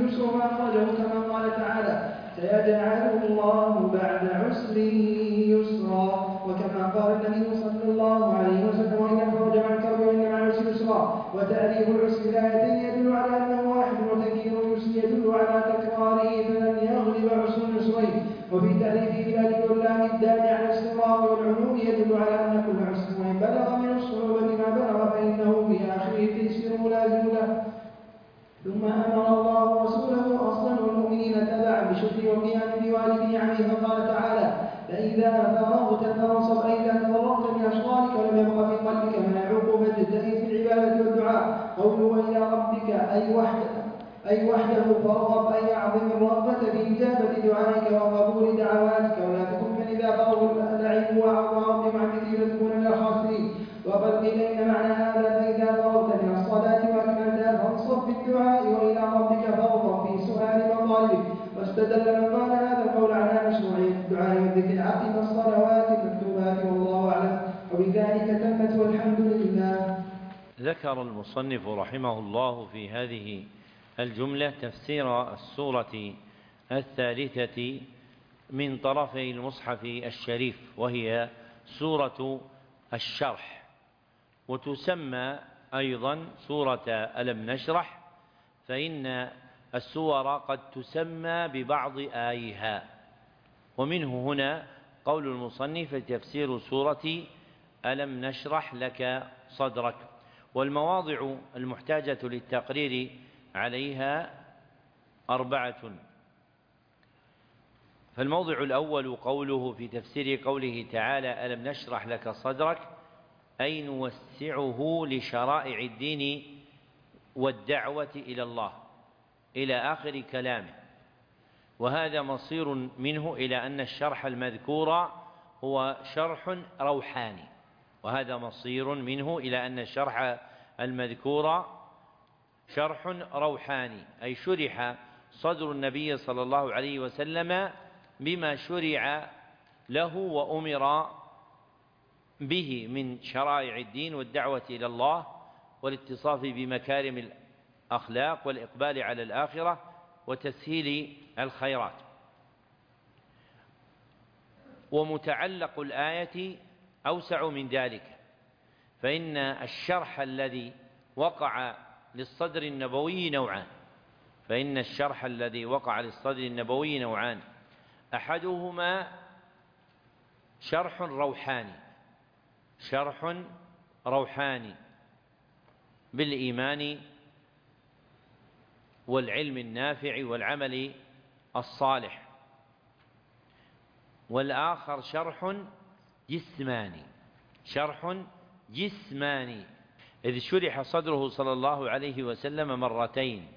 يسر فأخرجه كما قال تعالى سيجعل الله بعد عسر يسرا، وكما قال النبي صلى الله عليه وسلم وإذا فرج عن كرب إن مع العسر يسرا. وتأليف العسر الآيتين يدل على أنه واحد، وتكرير العسر يدل على تكراره فلن يغلب عسر العسرين. وفي تأليف ذلك واللام الدال على الاستمرار والعموم يدل على أن كل عسر وإن بلغ من الصعوبة ما بلغ فإنه في آخره التيسير ملازم له. ثم أمر الله رسوله أصلا والمؤمنين تبعا بشكر والقيام بواجب نعمه، فقال تعالى فإذا فرغت فانصب، أي إذا تفرغت من أشغالك ولم يبق في قلبك من العقوبة فاجتهد في العبادة والدعاء. قوله وإلى ربك أي وحده أي وحده فارغب، أي أعظم الرغبة في إجابة دعائك وقبول دعواتك، ولا تكن من إذا فرغ اللعب وعظام عن كثير تكون من الخاسرين. وقد قيل إن معنى هذا فإذا فرغت من الصلاة وأكملتها فانصب في الدعاء وإلى ربك فارغب في سؤال مطالبك. واستدل من قال هذا القول على مشروعية الدعاء والذكر عقب الصلوات المكتوبات، والله أعلم. وبذلك تمت والحمد لله. ذكر المصنف رحمه الله في هذه الجملة تفسير السورة الثالثة من طرفي المصحف الشريف، وهي سورة الشرح، وتسمى أيضا سورة ألم نشرح، فإن السور قد تسمى ببعض آيها. ومنه هنا قول المصنف تفسير سورة ألم نشرح لك صدرك. والمواضع المحتاجة للتقرير عليها أربعة. فالموضع الأول قوله في تفسير قوله تعالى ألم نشرح لك صدرك، أي نوسعه لشرائع الدين والدعوة إلى الله إلى آخر كلامه. وهذا مصير منه إلى أن الشرح المذكور هو شرح روحاني، وهذا مصير منه إلى أن الشرح المذكور شرح روحاني، أي شرح صدر النبي صلى الله عليه وسلم بما شرع له وأمر به من شرائع الدين والدعوة إلى الله والاتصاف بمكارم الأخلاق والإقبال على الآخرة وتسهيل الخيرات. ومتعلق الآية أوسع من ذلك، فإن الشرح الذي وقع للصدر النبوي نوعان فإن الشرح الذي وقع للصدر النبوي نوعان أحدهما شرح روحاني شرح روحاني بالإيمان والعلم النافع والعمل الصالح، والآخر شرح جسماني شرح جسماني إذ شرح صدره صلى الله عليه وسلم مرتين،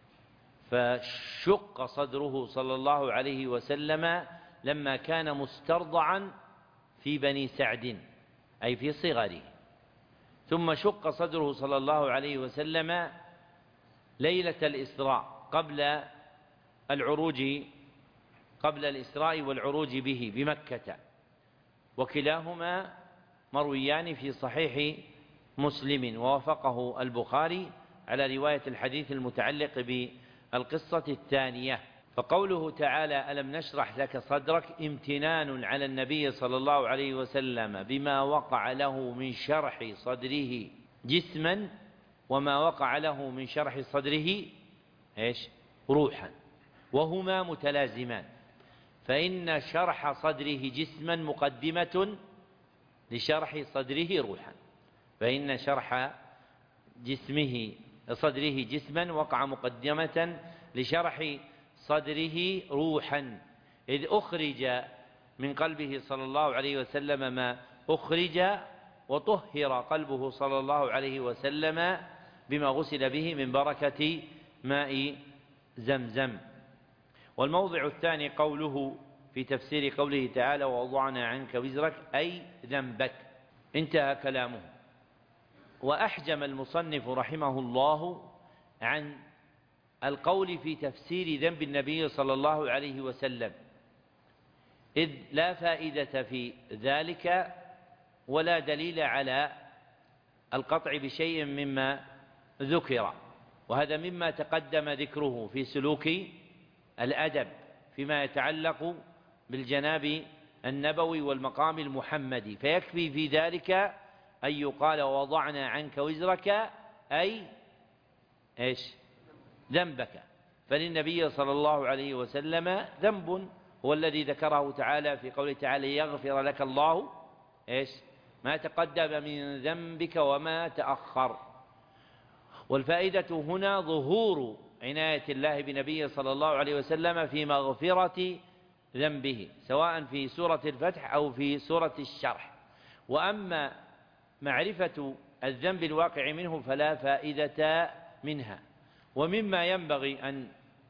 فشق صدره صلى الله عليه وسلم لما كان مسترضعا في بني سعد أي في صغره، ثم شق صدره صلى الله عليه وسلم ليلة الإسراء قبل العروج قبل الإسراء والعروج به بمكة، وكلاهما مرويان في صحيح مسلم، ووافقه البخاري على رواية الحديث المتعلق بالقصة الثانية. فقوله تعالى ألم نشرح لك صدرك امتنان على النبي صلى الله عليه وسلم بما وقع له من شرح صدره جسما، وما وقع له من شرح صدره إيش؟ روحا، وهما متلازمان، فإن شرح صدره جسما مقدمة لشرح صدره روحا فإن شرح جسمه صدره جسما وقع مقدمة لشرح صدره روحا، إذ أخرج من قلبه صلى الله عليه وسلم ما أخرج، وطهر قلبه صلى الله عليه وسلم بما غسل به من بركة ماء زمزم. والموضع الثاني قوله في تفسير قوله تعالى ووضعنا عنك وزرك أي ذنبك، انتهى كلامه. وأحجم المصنف رحمه الله عن القول في تفسير ذنب النبي صلى الله عليه وسلم، إذ لا فائدة في ذلك ولا دليل على القطع بشيء مما ذكر، وهذا مما تقدم ذكره في سلوك الأدب فيما يتعلق بالجناب النبوي والمقام المحمدي، فيكفي في ذلك أن يقال ووضعنا عنك وزرك أي إيش؟ ذنبك. فللنبي صلى الله عليه وسلم ذنب هو الذي ذكره تعالى في قوله تعالى يغفر لك الله إيش؟ ما تقدم من ذنبك وما تأخر. والفائدة هنا ظهور عناية الله بنبيه صلى الله عليه وسلم في مغفرة ذنبه سواء في سورة الفتح أو في سورة الشرح. وأما معرفة الذنب الواقع منه فلا فائدة منها. ومما ينبغي أن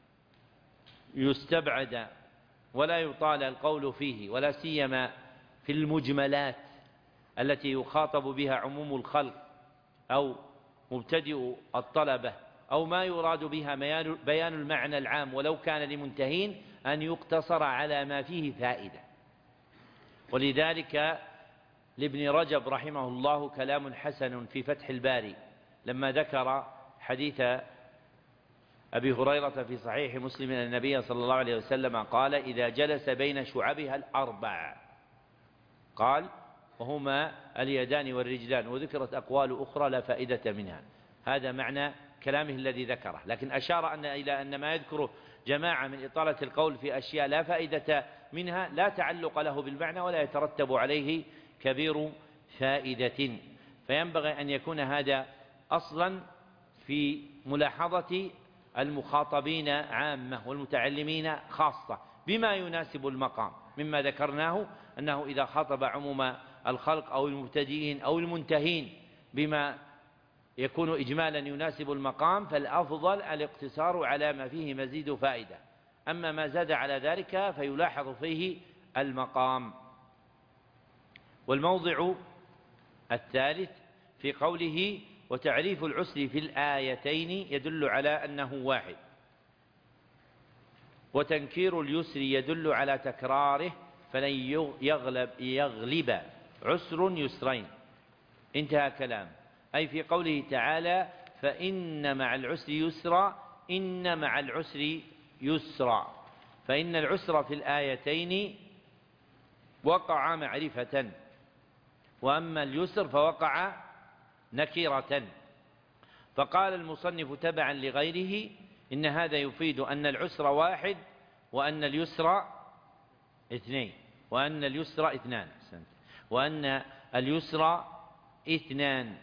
يستبعد ولا يطال القول فيه ولا سيما في المجملات التي يخاطب بها عموم الخلق أو مبتدئ الطلبة أو ما يراد بها بيان المعنى العام ولو كان لمنتهين، أن يقتصر على ما فيه فائدة. ولذلك لابن رجب رحمه الله كلام حسن في فتح الباري لما ذكر حديث أبي هريرة في صحيح مسلم أن النبي صلى الله عليه وسلم قال إذا جلس بين شعبها الأربع قال وهما اليدان والرجلان، وذكرت أقوال أخرى لا فائدة منها. هذا معنى كلامه الذي ذكره، لكن أشار أن إلى أن ما يذكره جماعة من إطالة القول في أشياء لا فائدة منها لا تعلق له بالمعنى ولا يترتب عليه كبير فائدة. فينبغي أن يكون هذا أصلا في ملاحظة المخاطبين عامة والمتعلمين خاصة بما يناسب المقام، مما ذكرناه أنه إذا خاطب عموم الخلق أو المبتدئين أو المنتهين بما يكون إجمالا يناسب المقام فالأفضل الاقتصار على ما فيه مزيد فائدة. أما ما زاد على ذلك فيلاحظ فيه المقام. والموضع الثالث في قوله وتعريف العسر في الآيتين يدل على أنه واحد، وتنكير اليسر يدل على تكراره فلن يغلب, يغلب عسر يسرين. انتهى كلام. أي في قوله تعالى فإن مع العسر يسرا، إن مع العسر يسرا، فإن العسر في الآيتين وقع معرفة، وأما اليسر فوقع نكرة. فقال المصنف تبعا لغيره إن هذا يفيد أن العسر واحد وأن اليسر اثنين وأن اليسر اثنان وأن اليسر اثنان.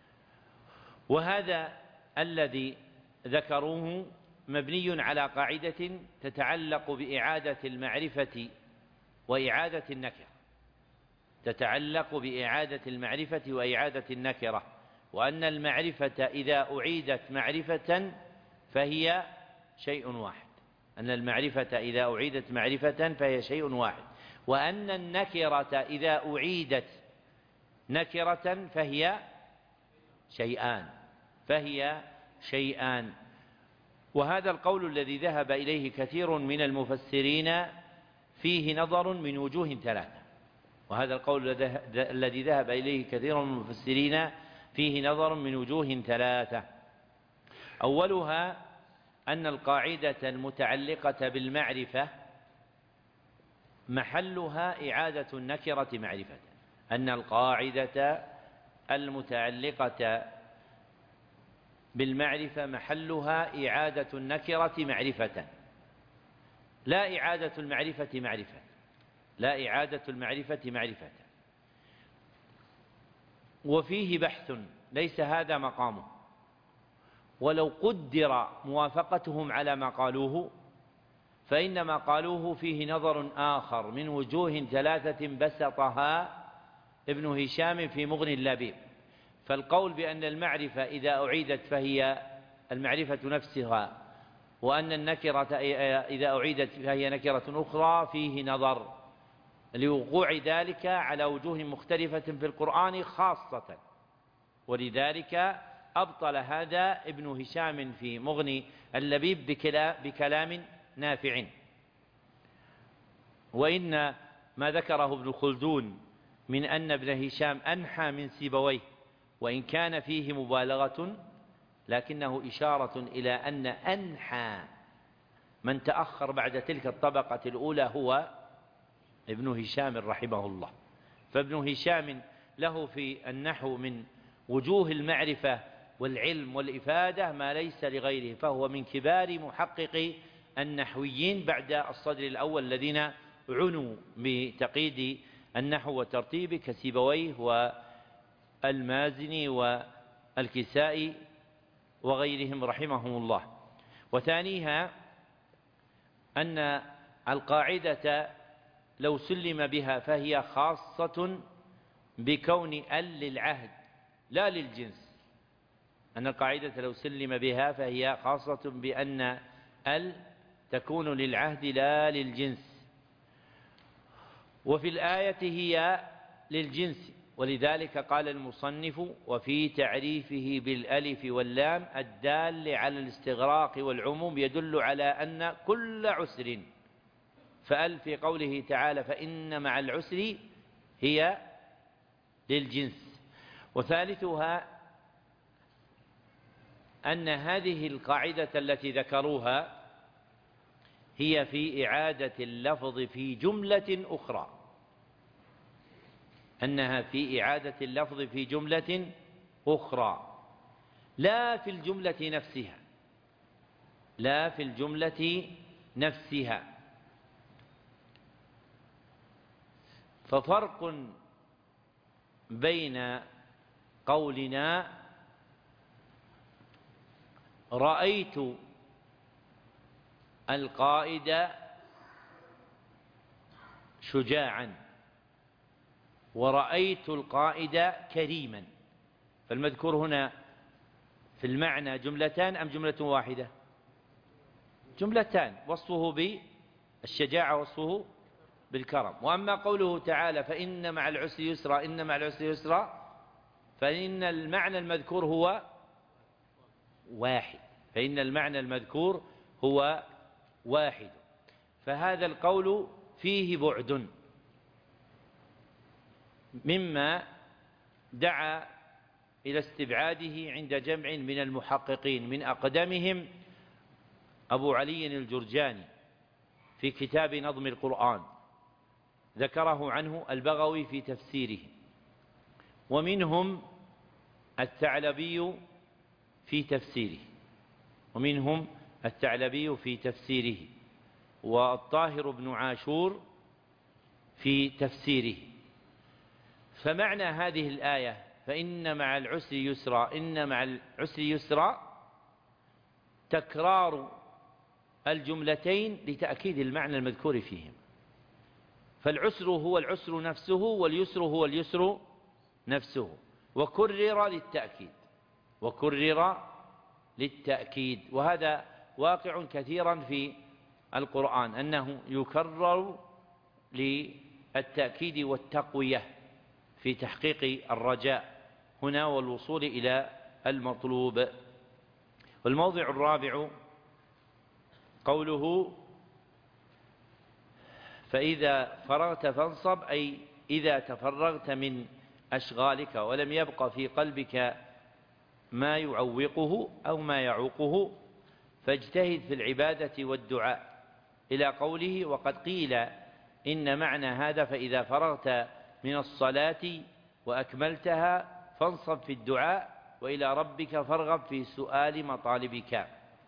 وهذا الذي ذكروه مبني على قاعدة تتعلق بإعادة المعرفة وإعادة النكرة، تتعلق بإعادة المعرفة وإعادة النكرة، وأن المعرفة إذا أعيدت معرفة فهي شيء واحد، أن المعرفة إذا أعيدت معرفة فهي شيء واحد، وأن النكرة إذا أعيدت نكرة فهي شيئان فهي شيئان. وهذا القول الذي ذهب إليه كثير من المفسرين فيه نظر من وجوه ثلاثة، وهذا القول الذي ذهب إليه كثير من المفسرين فيه نظر من وجوه ثلاثة. أولها أن القاعدة المتعلقة بالمعرفة محلها إعادة النكرة معرفة، أن القاعدة المتعلقة بالمعرفة محلها إعادة النكرة معرفة، لا إعادة المعرفة معرفة لا إعادة المعرفة معرفة. وفيه بحث ليس هذا مقامه، ولو قدر موافقتهم على ما قالوه فإن ما قالوه فيه نظر آخر من وجوه ثلاثة بسطها ابن هشام في مغني اللبيب. فالقول بأن المعرفة إذا أعيدت فهي المعرفة نفسها، وأن النكرة إذا أعيدت فهي نكرة أخرى فيه نظر لوقوع ذلك على وجوه مختلفة في القرآن خاصة، ولذلك أبطل هذا ابن هشام في مغني اللبيب بكلام نافع. وإن ما ذكره ابن خلدون من أن ابن هشام أنحى من سيبويه وإن كان فيه مبالغة لكنه إشارة إلى أن أنحى من تأخر بعد تلك الطبقة الأولى هو ابن هشام رحمه الله. فابن هشام له في النحو من وجوه المعرفة والعلم والإفادة ما ليس لغيره، فهو من كبار محققي النحويين بعد الصدر الأول الذين عنوا بتقييد النحو والترتيب كسيبويه والمازني والكسائي وغيرهم رحمهم الله. وثانيها أن القاعدة لو سلم بها فهي خاصة بكون ال للعهد لا للجنس، أن القاعدة لو سلم بها فهي خاصة بأن ال تكون للعهد لا للجنس، وفي الآية هي للجنس، ولذلك قال المصنف: وفي تعريفه بالألف واللام الدال على الاستغراق والعموم يدل على أن كل عسر، فأل في قوله تعالى فإن مع العسر هي للجنس. وثالثها أن هذه القاعدة التي ذكروها هي في إعادة اللفظ في جملة أخرى، أنها في إعادة اللفظ في جملة أخرى لا في الجملة نفسها، لا في الجملة نفسها. ففرق بين قولنا رأيت القائد شجاعا ورأيت القائد كريما، فالمذكور هنا في المعنى جملتان أم جملة واحدة؟ جملتان، وصفه بالشجاعة وصفه بالكرم. وأما قوله تعالى فإن مع العسر يسرا إن مع العسر يسرا فإن المعنى المذكور هو واحد، فإن المعنى المذكور هو واحد، فهذا القول فيه بعد مما دعا إلى استبعاده عند جمع من المحققين، من أقدمهم أبو علي الجرجاني في كتاب نظم القرآن، ذكره عنه البغوي في تفسيره، ومنهم الثعلبي في تفسيره ومنهم الثعلبي في تفسيره والطاهر بن عاشور في تفسيره. فمعنى هذه الآية فإن مع العسر يسرا إن مع العسر يسرا تكرار الجملتين لتأكيد المعنى المذكور فيهم، فالعسر هو العسر نفسه واليسر هو اليسر نفسه، وكرر للتأكيد وكرر للتأكيد وهذا واقع كثيرا في القرآن أنه يكرر للتأكيد والتقوية في تحقيق الرجاء هنا والوصول إلى المطلوب. والموضع الرابع قوله فإذا فرغت فانصب، أي إذا تفرغت من أشغالك ولم يبق في قلبك ما يعوقه أو ما يعوقه فاجتهد في العبادة والدعاء، إلى قوله وقد قيل إن معنى هذا فإذا فرغت من الصلاة وأكملتها فانصب في الدعاء وإلى ربك فارغب في سؤال مطالبك،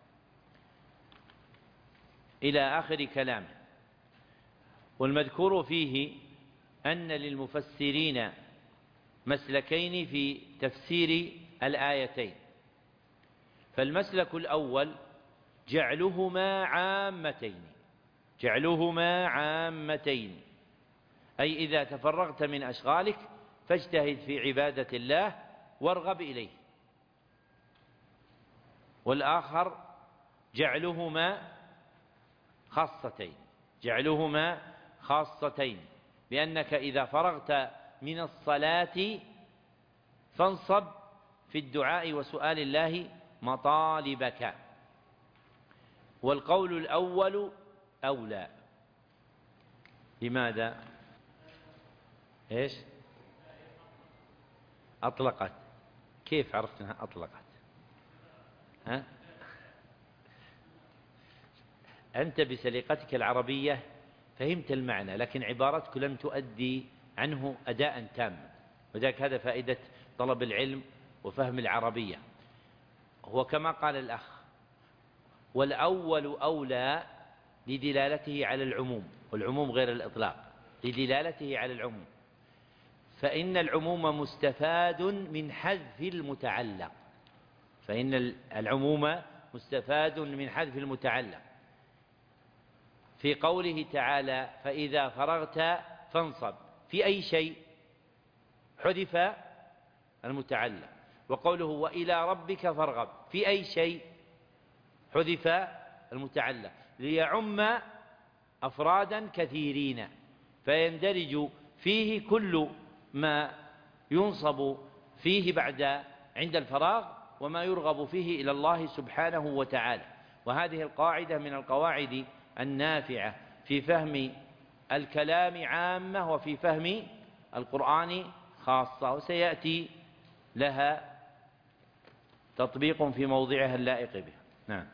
إلى آخر كلامه. والمذكور فيه أن للمفسرين مسلكين في تفسير الآيتين، فالمسلك الأول جعلهما عامتين جعلهما عامتين أي إذا تفرغت من أشغالك فاجتهد في عبادة الله وارغب إليه. والآخر جعلهما خاصتين جعلهما خاصتين بأنك إذا فرغت من الصلاة فانصب في الدعاء وسؤال الله مطالبك. والقول الأول أولى. لماذا؟ إيش؟ أطلقت. كيف عرفت أنها أطلقت؟ ها؟ أنت بسليقتك العربية فهمت المعنى، لكن عبارتك لم تؤدي عنه أداء تاما، وذلك هذا فائدة طلب العلم وفهم العربية. هو كما قال الأخ: والأول أولى لدلالته على العموم، والعموم غير الإطلاق، لدلالته على العموم، فإن العموم مستفاد من حذف المتعلق، فإن العموم مستفاد من حذف المتعلق في قوله تعالى: فإذا فرغت فانصب، في أي شيء حذف المتعلق، وقوله وإلى ربك فارغب، في أي شيء حذف المتعلق، ليعم أفرادا كثيرين، فيندرج فيه كل ما ينصب فيه بعد عند الفراغ، وما يرغب فيه إلى الله سبحانه وتعالى. وهذه القاعدة من القواعد النافعة في فهم الكلام عامة، وفي فهم القرآن خاصة، وسيأتي لها تطبيق في موضعها اللائق به. نعم.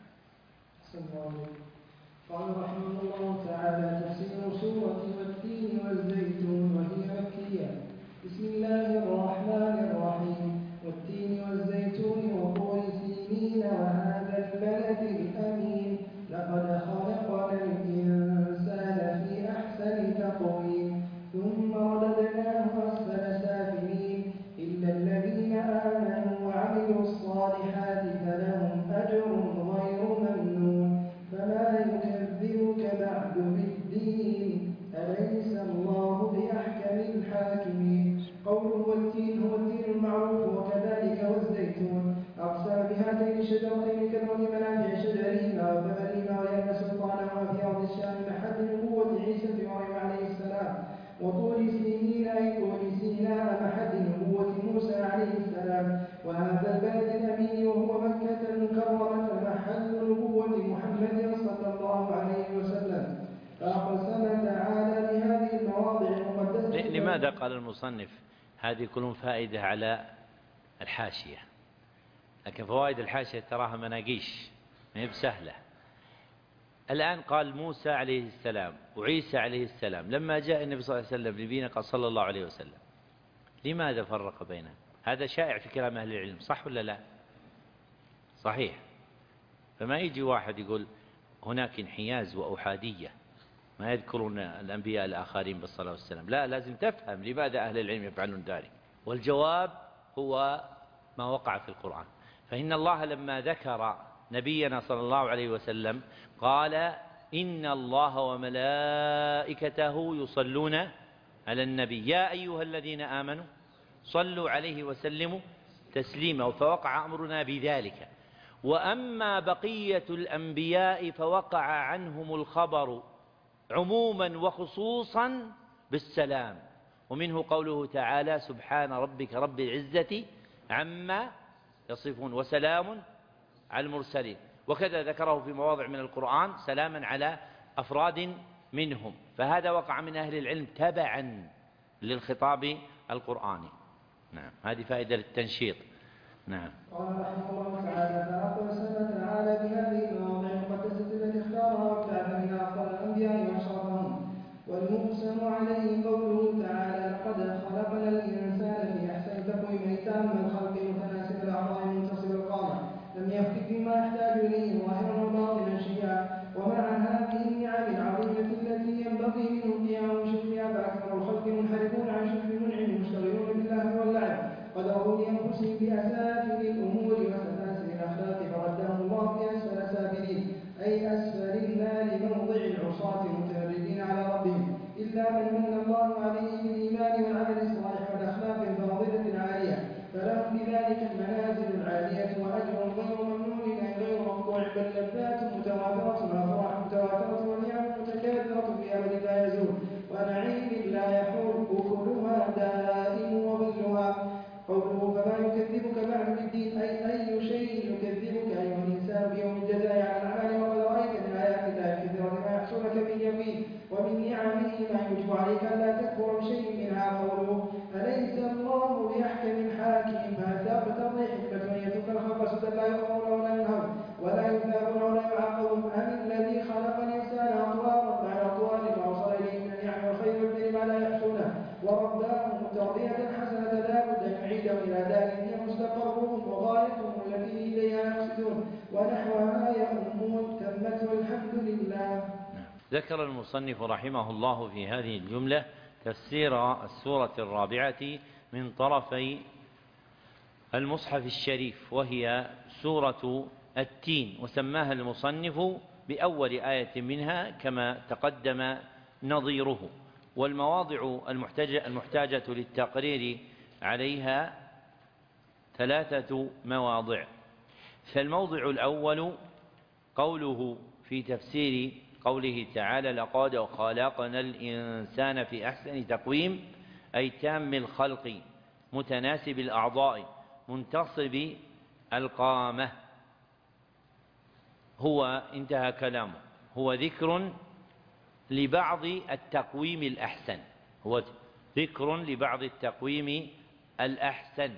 قال رحمه الله تعالى: تفسير سورة والتين والزيتون، وهي مكية. بسم الله الرحمن الرحيم. والتين والزيتون وطور سينين وهذا البلد الأمين، لقد خلقنا الإنسان في أحسن تقويم، ثم رددناه أسفل سافلين، إلا الذين آمنوا وعملوا الصالحات فلهم أجر غير ممنون، فما يكذبك بعد بالدين، أليس الله بأحكم الحاكمين. قوله والتين هو التين المعروف، وكذلك والزيتون. أقسم بهاتين الشجرتين كثرة منافع شجرهما وثمرهما، ولأن سلطانهما في أرض الشام محل نبوة عيسى بن مريم عليه السلام، وطور سينين أي طور سيناء محل نبوة موسى عليه السلام، وهذا البلد الأمين وهو مكة المكرمة محل نبوة محمد صلى الله عليه وسلم. فأقسم تعالى بهذه المواضع المقدسة. لماذا قال المصنف هذه كلهم فائدة على الحاشية؟ لكن فوائد الحاشية تراها مناقيش، ما هي بسهلة. الآن قال موسى عليه السلام وعيسى عليه السلام، لما جاء النبي صلى الله عليه وسلم لنبينا قال صلى الله عليه وسلم، لماذا فرق بينهم؟ هذا شائع في كلام أهل العلم، صح ولا لا؟ صحيح. فما يجي واحد يقول هناك انحياز وأحادية، ما يذكرون الأنبياء الآخرين بالصلاة والسلام، لا، لازم تفهم لماذا أهل العلم يفعلون ذلك، والجواب هو ما وقع في القرآن. فإن الله لما ذكر نبينا صلى الله عليه وسلم قال: إن الله وملائكته يصلون على النبي يا أيها الذين آمنوا صلوا عليه وسلموا تسليما، فوقع أمرنا بذلك. وأما بقية الأنبياء فوقع عنهم الخبر عموما وخصوصا بالسلام، ومنه قوله تعالى: سبحان ربك رب العزة عما يصفون وسلام على المرسلين. وكذا ذكره في مواضع من القرآن سلاما على أفراد منهم، فهذا وقع من أهل العلم تبعا للخطاب القرآني. نعم، هذه فائدة للتنشيط. نعم. قال رحمه الله تعالى: فأقسم تعالى بهذه المواضع المقدسة التي اختارها وابتعث منها أفضل الأنبياء وأشرفهم. والمقسم عليه قوله تعالى: لقد خلقنا الإنسان في أحسن تقويم، تام الخلق متناسب الأعضاء منتصب القامة، لم يفتك بما يحتاج إليه ظاهرا وباطنا شيئا. ومع هذه النعم العظيمة التي ينبغي منه القيام بشكرها، فأكثر الخلق منحرفون عن شكر المنعم مشتغلون بالله واللعب، قدروا لأنفسهم بأسافل الأمور وسلاسل الأخلاق، فردهم الله في أسفل سافلين، أي أسفل النار موضع العصاة المتمردين على ربهم، إلا من من الله عليه بالإيمان والعمل الصالح والأخلاق الفاضلة العالية، فلهم بذلك المنازل العالية وأجر غير ممنون أي غير مقطوع، بل لذات متواترة وأفراح متواترة ونعم متكاثرة في أبد لا يزول، ونعيم لا يحول أكلها دائم وظلها. قوله: فما يكذبك بعد بالدين، أي أي شيء يكذبك أيها الإنسان بيوم الجزاء على الأعمال، وقد رأيت من آيات الله الكثيرة ما يحصلك باليقين، ومن نعمه ما يوجب عليك أن لا تكفر بشيء منها. قوله: أليس الله بأحكم الحاكم، فتقتضي حكمة أن يترك الخلق سدى لا يقرون ولا ينهوا، أم الذي خلق الإنسان أطوارا بعد أطوار فأوصل إليه من النعم والخير والبر ما لا يحصونه ورباه تربية حسنة لا بد أن يعيدهم إلى دار هي مستقرهم وغايتهم التي إليها يقصدون ونحوها يؤمون تمت والحمد لله. ذكر المصنف رحمه الله في هذه الجملة تفسير السورة الرابعة من طرفي المصحف الشريف، وهي سورة التين، وسماها المصنف بأول آية منها كما تقدم نظيره. والمواضع المحتاجة, المحتاجة للتقرير عليها ثلاثة مواضع. فالموضع الأول قوله في تفسير قوله تعالى لقد خلقنا الإنسان في أحسن تقويم، أي تام الخلق متناسب الأعضاء منتصب القامة. هو انتهى كلامه، هو ذكر لبعض التقويم الأحسن، هو ذكر لبعض التقويم الأحسن،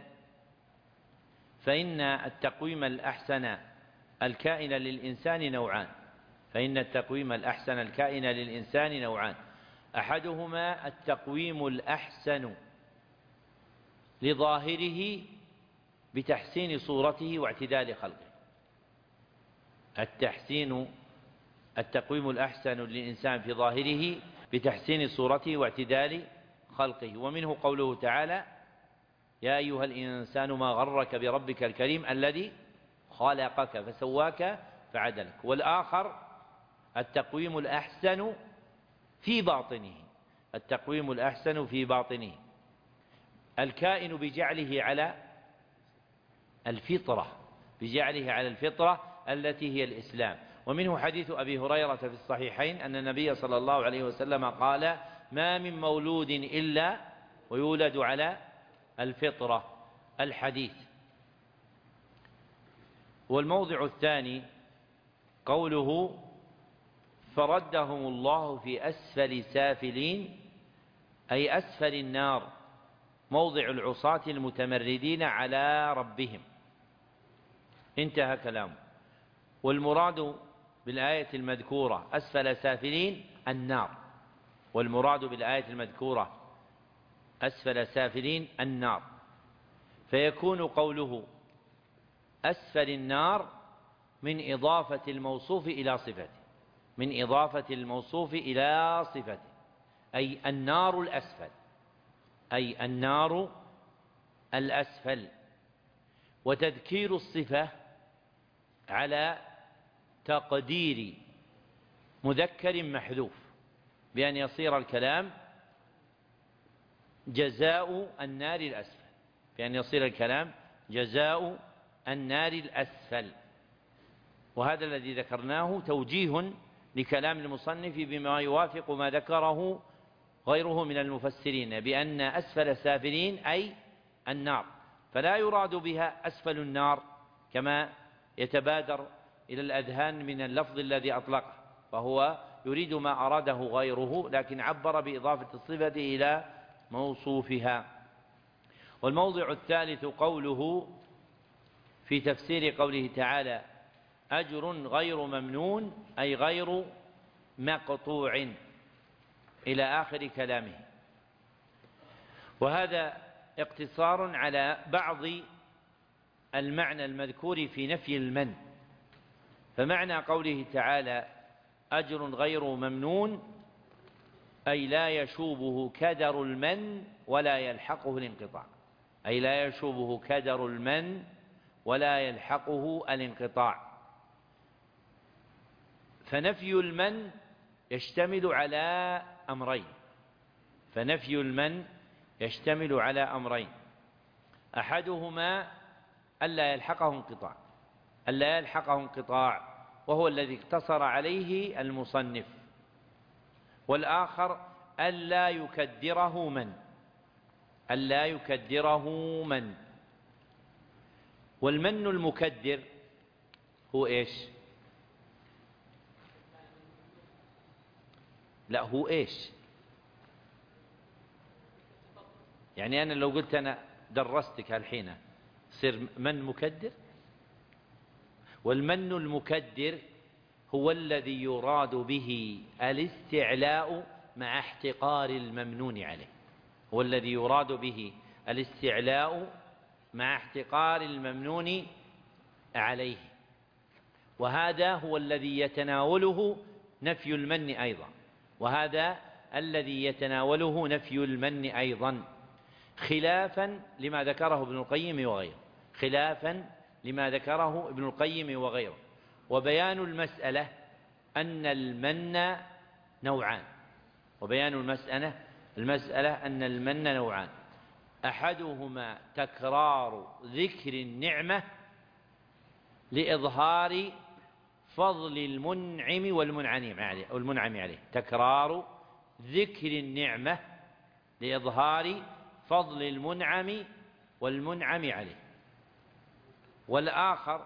فإن التقويم الأحسن الكائن للإنسان نوعان فإن التقويم الأحسن الكائن للإنسان نوعان أحدهما التقويم الأحسن لظاهره بتحسين صورته واعتدال خلقه. التحسين التقويم الأحسن للإنسان في ظاهره بتحسين صورته واعتدال خلقه. ومنه قوله تعالى يا أيها الإنسان ما غرك بربك الكريم الذي خلقك فسواك فعدلك. والآخر التقويم الأحسن في باطنه التقويم الأحسن في باطنه الكائن بجعله على الفطرة بجعله على الفطرة التي هي الإسلام. ومنه حديث أبي هريرة في الصحيحين أن النبي صلى الله عليه وسلم قال ما من مولود إلا ويولد على الفطرة الحديث. والموضع الثاني قوله فردهم الله في أسفل سافلين، أي أسفل النار، موضع العصاة المتمردين على ربهم. انتهى كلامه. والمراد بالآية المذكورة أسفل سافلين النار والمراد بالآية المذكورة أسفل سافلين النار فيكون قوله أسفل النار من إضافة الموصوف إلى صفته من إضافة الموصوف إلى صفته أي النار الأسفل أي النار الأسفل. وتذكير الصفة على تقدير مذكر محذوف بأن يصير الكلام جزاء النار الأسفل بأن يصير الكلام جزاء النار الأسفل. وهذا الذي ذكرناه توجيه لكلام المصنف بما يوافق ما ذكره غيره من المفسرين بأن أسفل السافلين أي النار، فلا يراد بها أسفل النار كما يتبادر إلى الأذهان من اللفظ الذي أطلقه، فهو يريد ما أراده غيره لكن عبر بإضافة الصفة إلى موصوفها. والموضع الثالث قوله في تفسير قوله تعالى أجر غير ممنون أي غير مقطوع إلى آخر كلامه. وهذا اقتصار على بعض المعنى المذكور في نفي المن. فمعنى قوله تعالى أجر غير ممنون أي لا يشوبه كدر المن ولا يلحقه الانقطاع أي لا يشوبه كدر المن ولا يلحقه الانقطاع. فنفي المن يشتمل على أمرين فنفي المن يشتمل على أمرين أحدهما ألا يلحقه انقطاع ألا يلحقه انقطاع وهو الذي اقتصر عليه المصنف، والآخر ألا يكدره من ألا يكدره من والمن المكدر هو إيش؟ لا هو إيش؟ يعني أنا لو قلت أنا درستك الحين صير من مكدر؟ والمن المكدر هو الذي يراد به الاستعلاء مع احتقار الممنون عليه، هو الذي يراد به الاستعلاء مع احتقار الممنون عليه، وهذا هو الذي يتناوله نفي المن أيضا، وهذا الذي يتناوله نفي المن أيضا، خلافا لما ذكره ابن القيم وغيره، خلافا لما ذكره ابن القيم وغيره. وبيان المسألة أن المن نوعان، وبيان المسألة المسألة أن المن نوعان، أحدهما تكرار ذكر النعمة لإظهار فضل المنعم والمنعم عليه أو المنعم عليه، تكرار ذكر النعمة لإظهار فضل المنعم والمنعم عليه. والآخر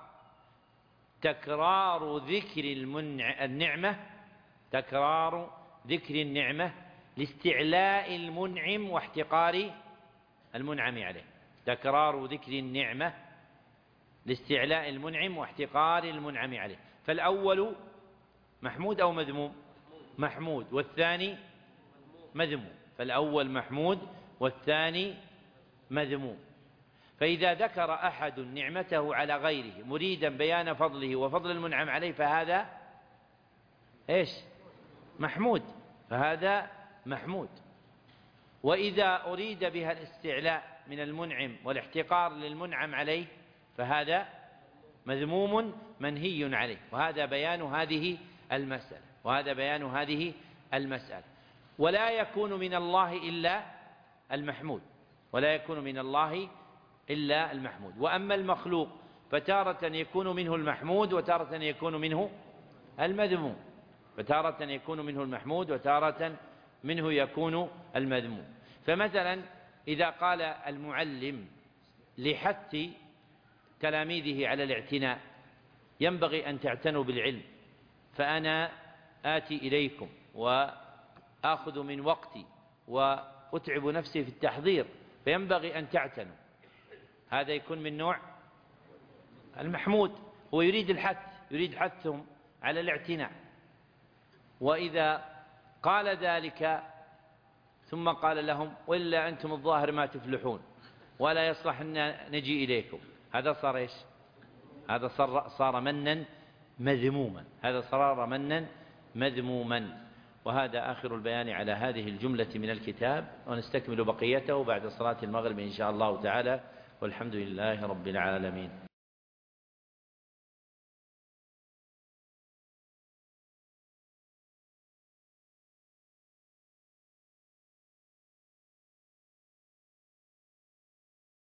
تكرار ذكر النعمة تكرار ذكر النعمة لاستعلاء المنعم واحتقار المنعم عليه، تكرار ذكر النعمة لاستعلاء المنعم واحتقار المنعم عليه. فالأول محمود أو مذموم؟ محمود، والثاني مذموم. فالأول محمود والثاني مذموم. فإذا ذكر أحد نعمته على غيره مريدا بيان فضله وفضل المنعم عليه فهذا إيش؟ محمود، فهذا محمود. وإذا أريد بها الاستعلاء من المنعم والاحتقار للمنعم عليه فهذا مذموم منهي عليه. وهذا بيان هذه المسألة وهذا بيان هذه المسألة. ولا يكون من الله إلا المحمود، ولا يكون من الله إلا المحمود. وأما المخلوق فتارة يكون منه المحمود وتارة يكون منه المذموم، فتارة يكون منه المحمود وتارة منه يكون المذموم. فمثلا إذا قال المعلم لحث تلاميذه على الاعتناء ينبغي أن تعتنوا بالعلم، فأنا آتي إليكم وآخذ من وقتي وأتعب نفسي في التحضير فينبغي أن تعتنوا، هذا يكون من نوع المحمود، هو يريد الحث، يريد حثهم على الاعتناء. وإذا قال ذلك ثم قال لهم وإلا أنتم الظاهر ما تفلحون ولا يصلح أن نجي إليكم، هذا صار إيش؟ هذا صار, صار منا مذموما، هذا صار منا مذموما. وهذا آخر البيان على هذه الجملة من الكتاب، ونستكمل بقيته بعد صلاة المغرب إن شاء الله تعالى، والحمد لله رب العالمين.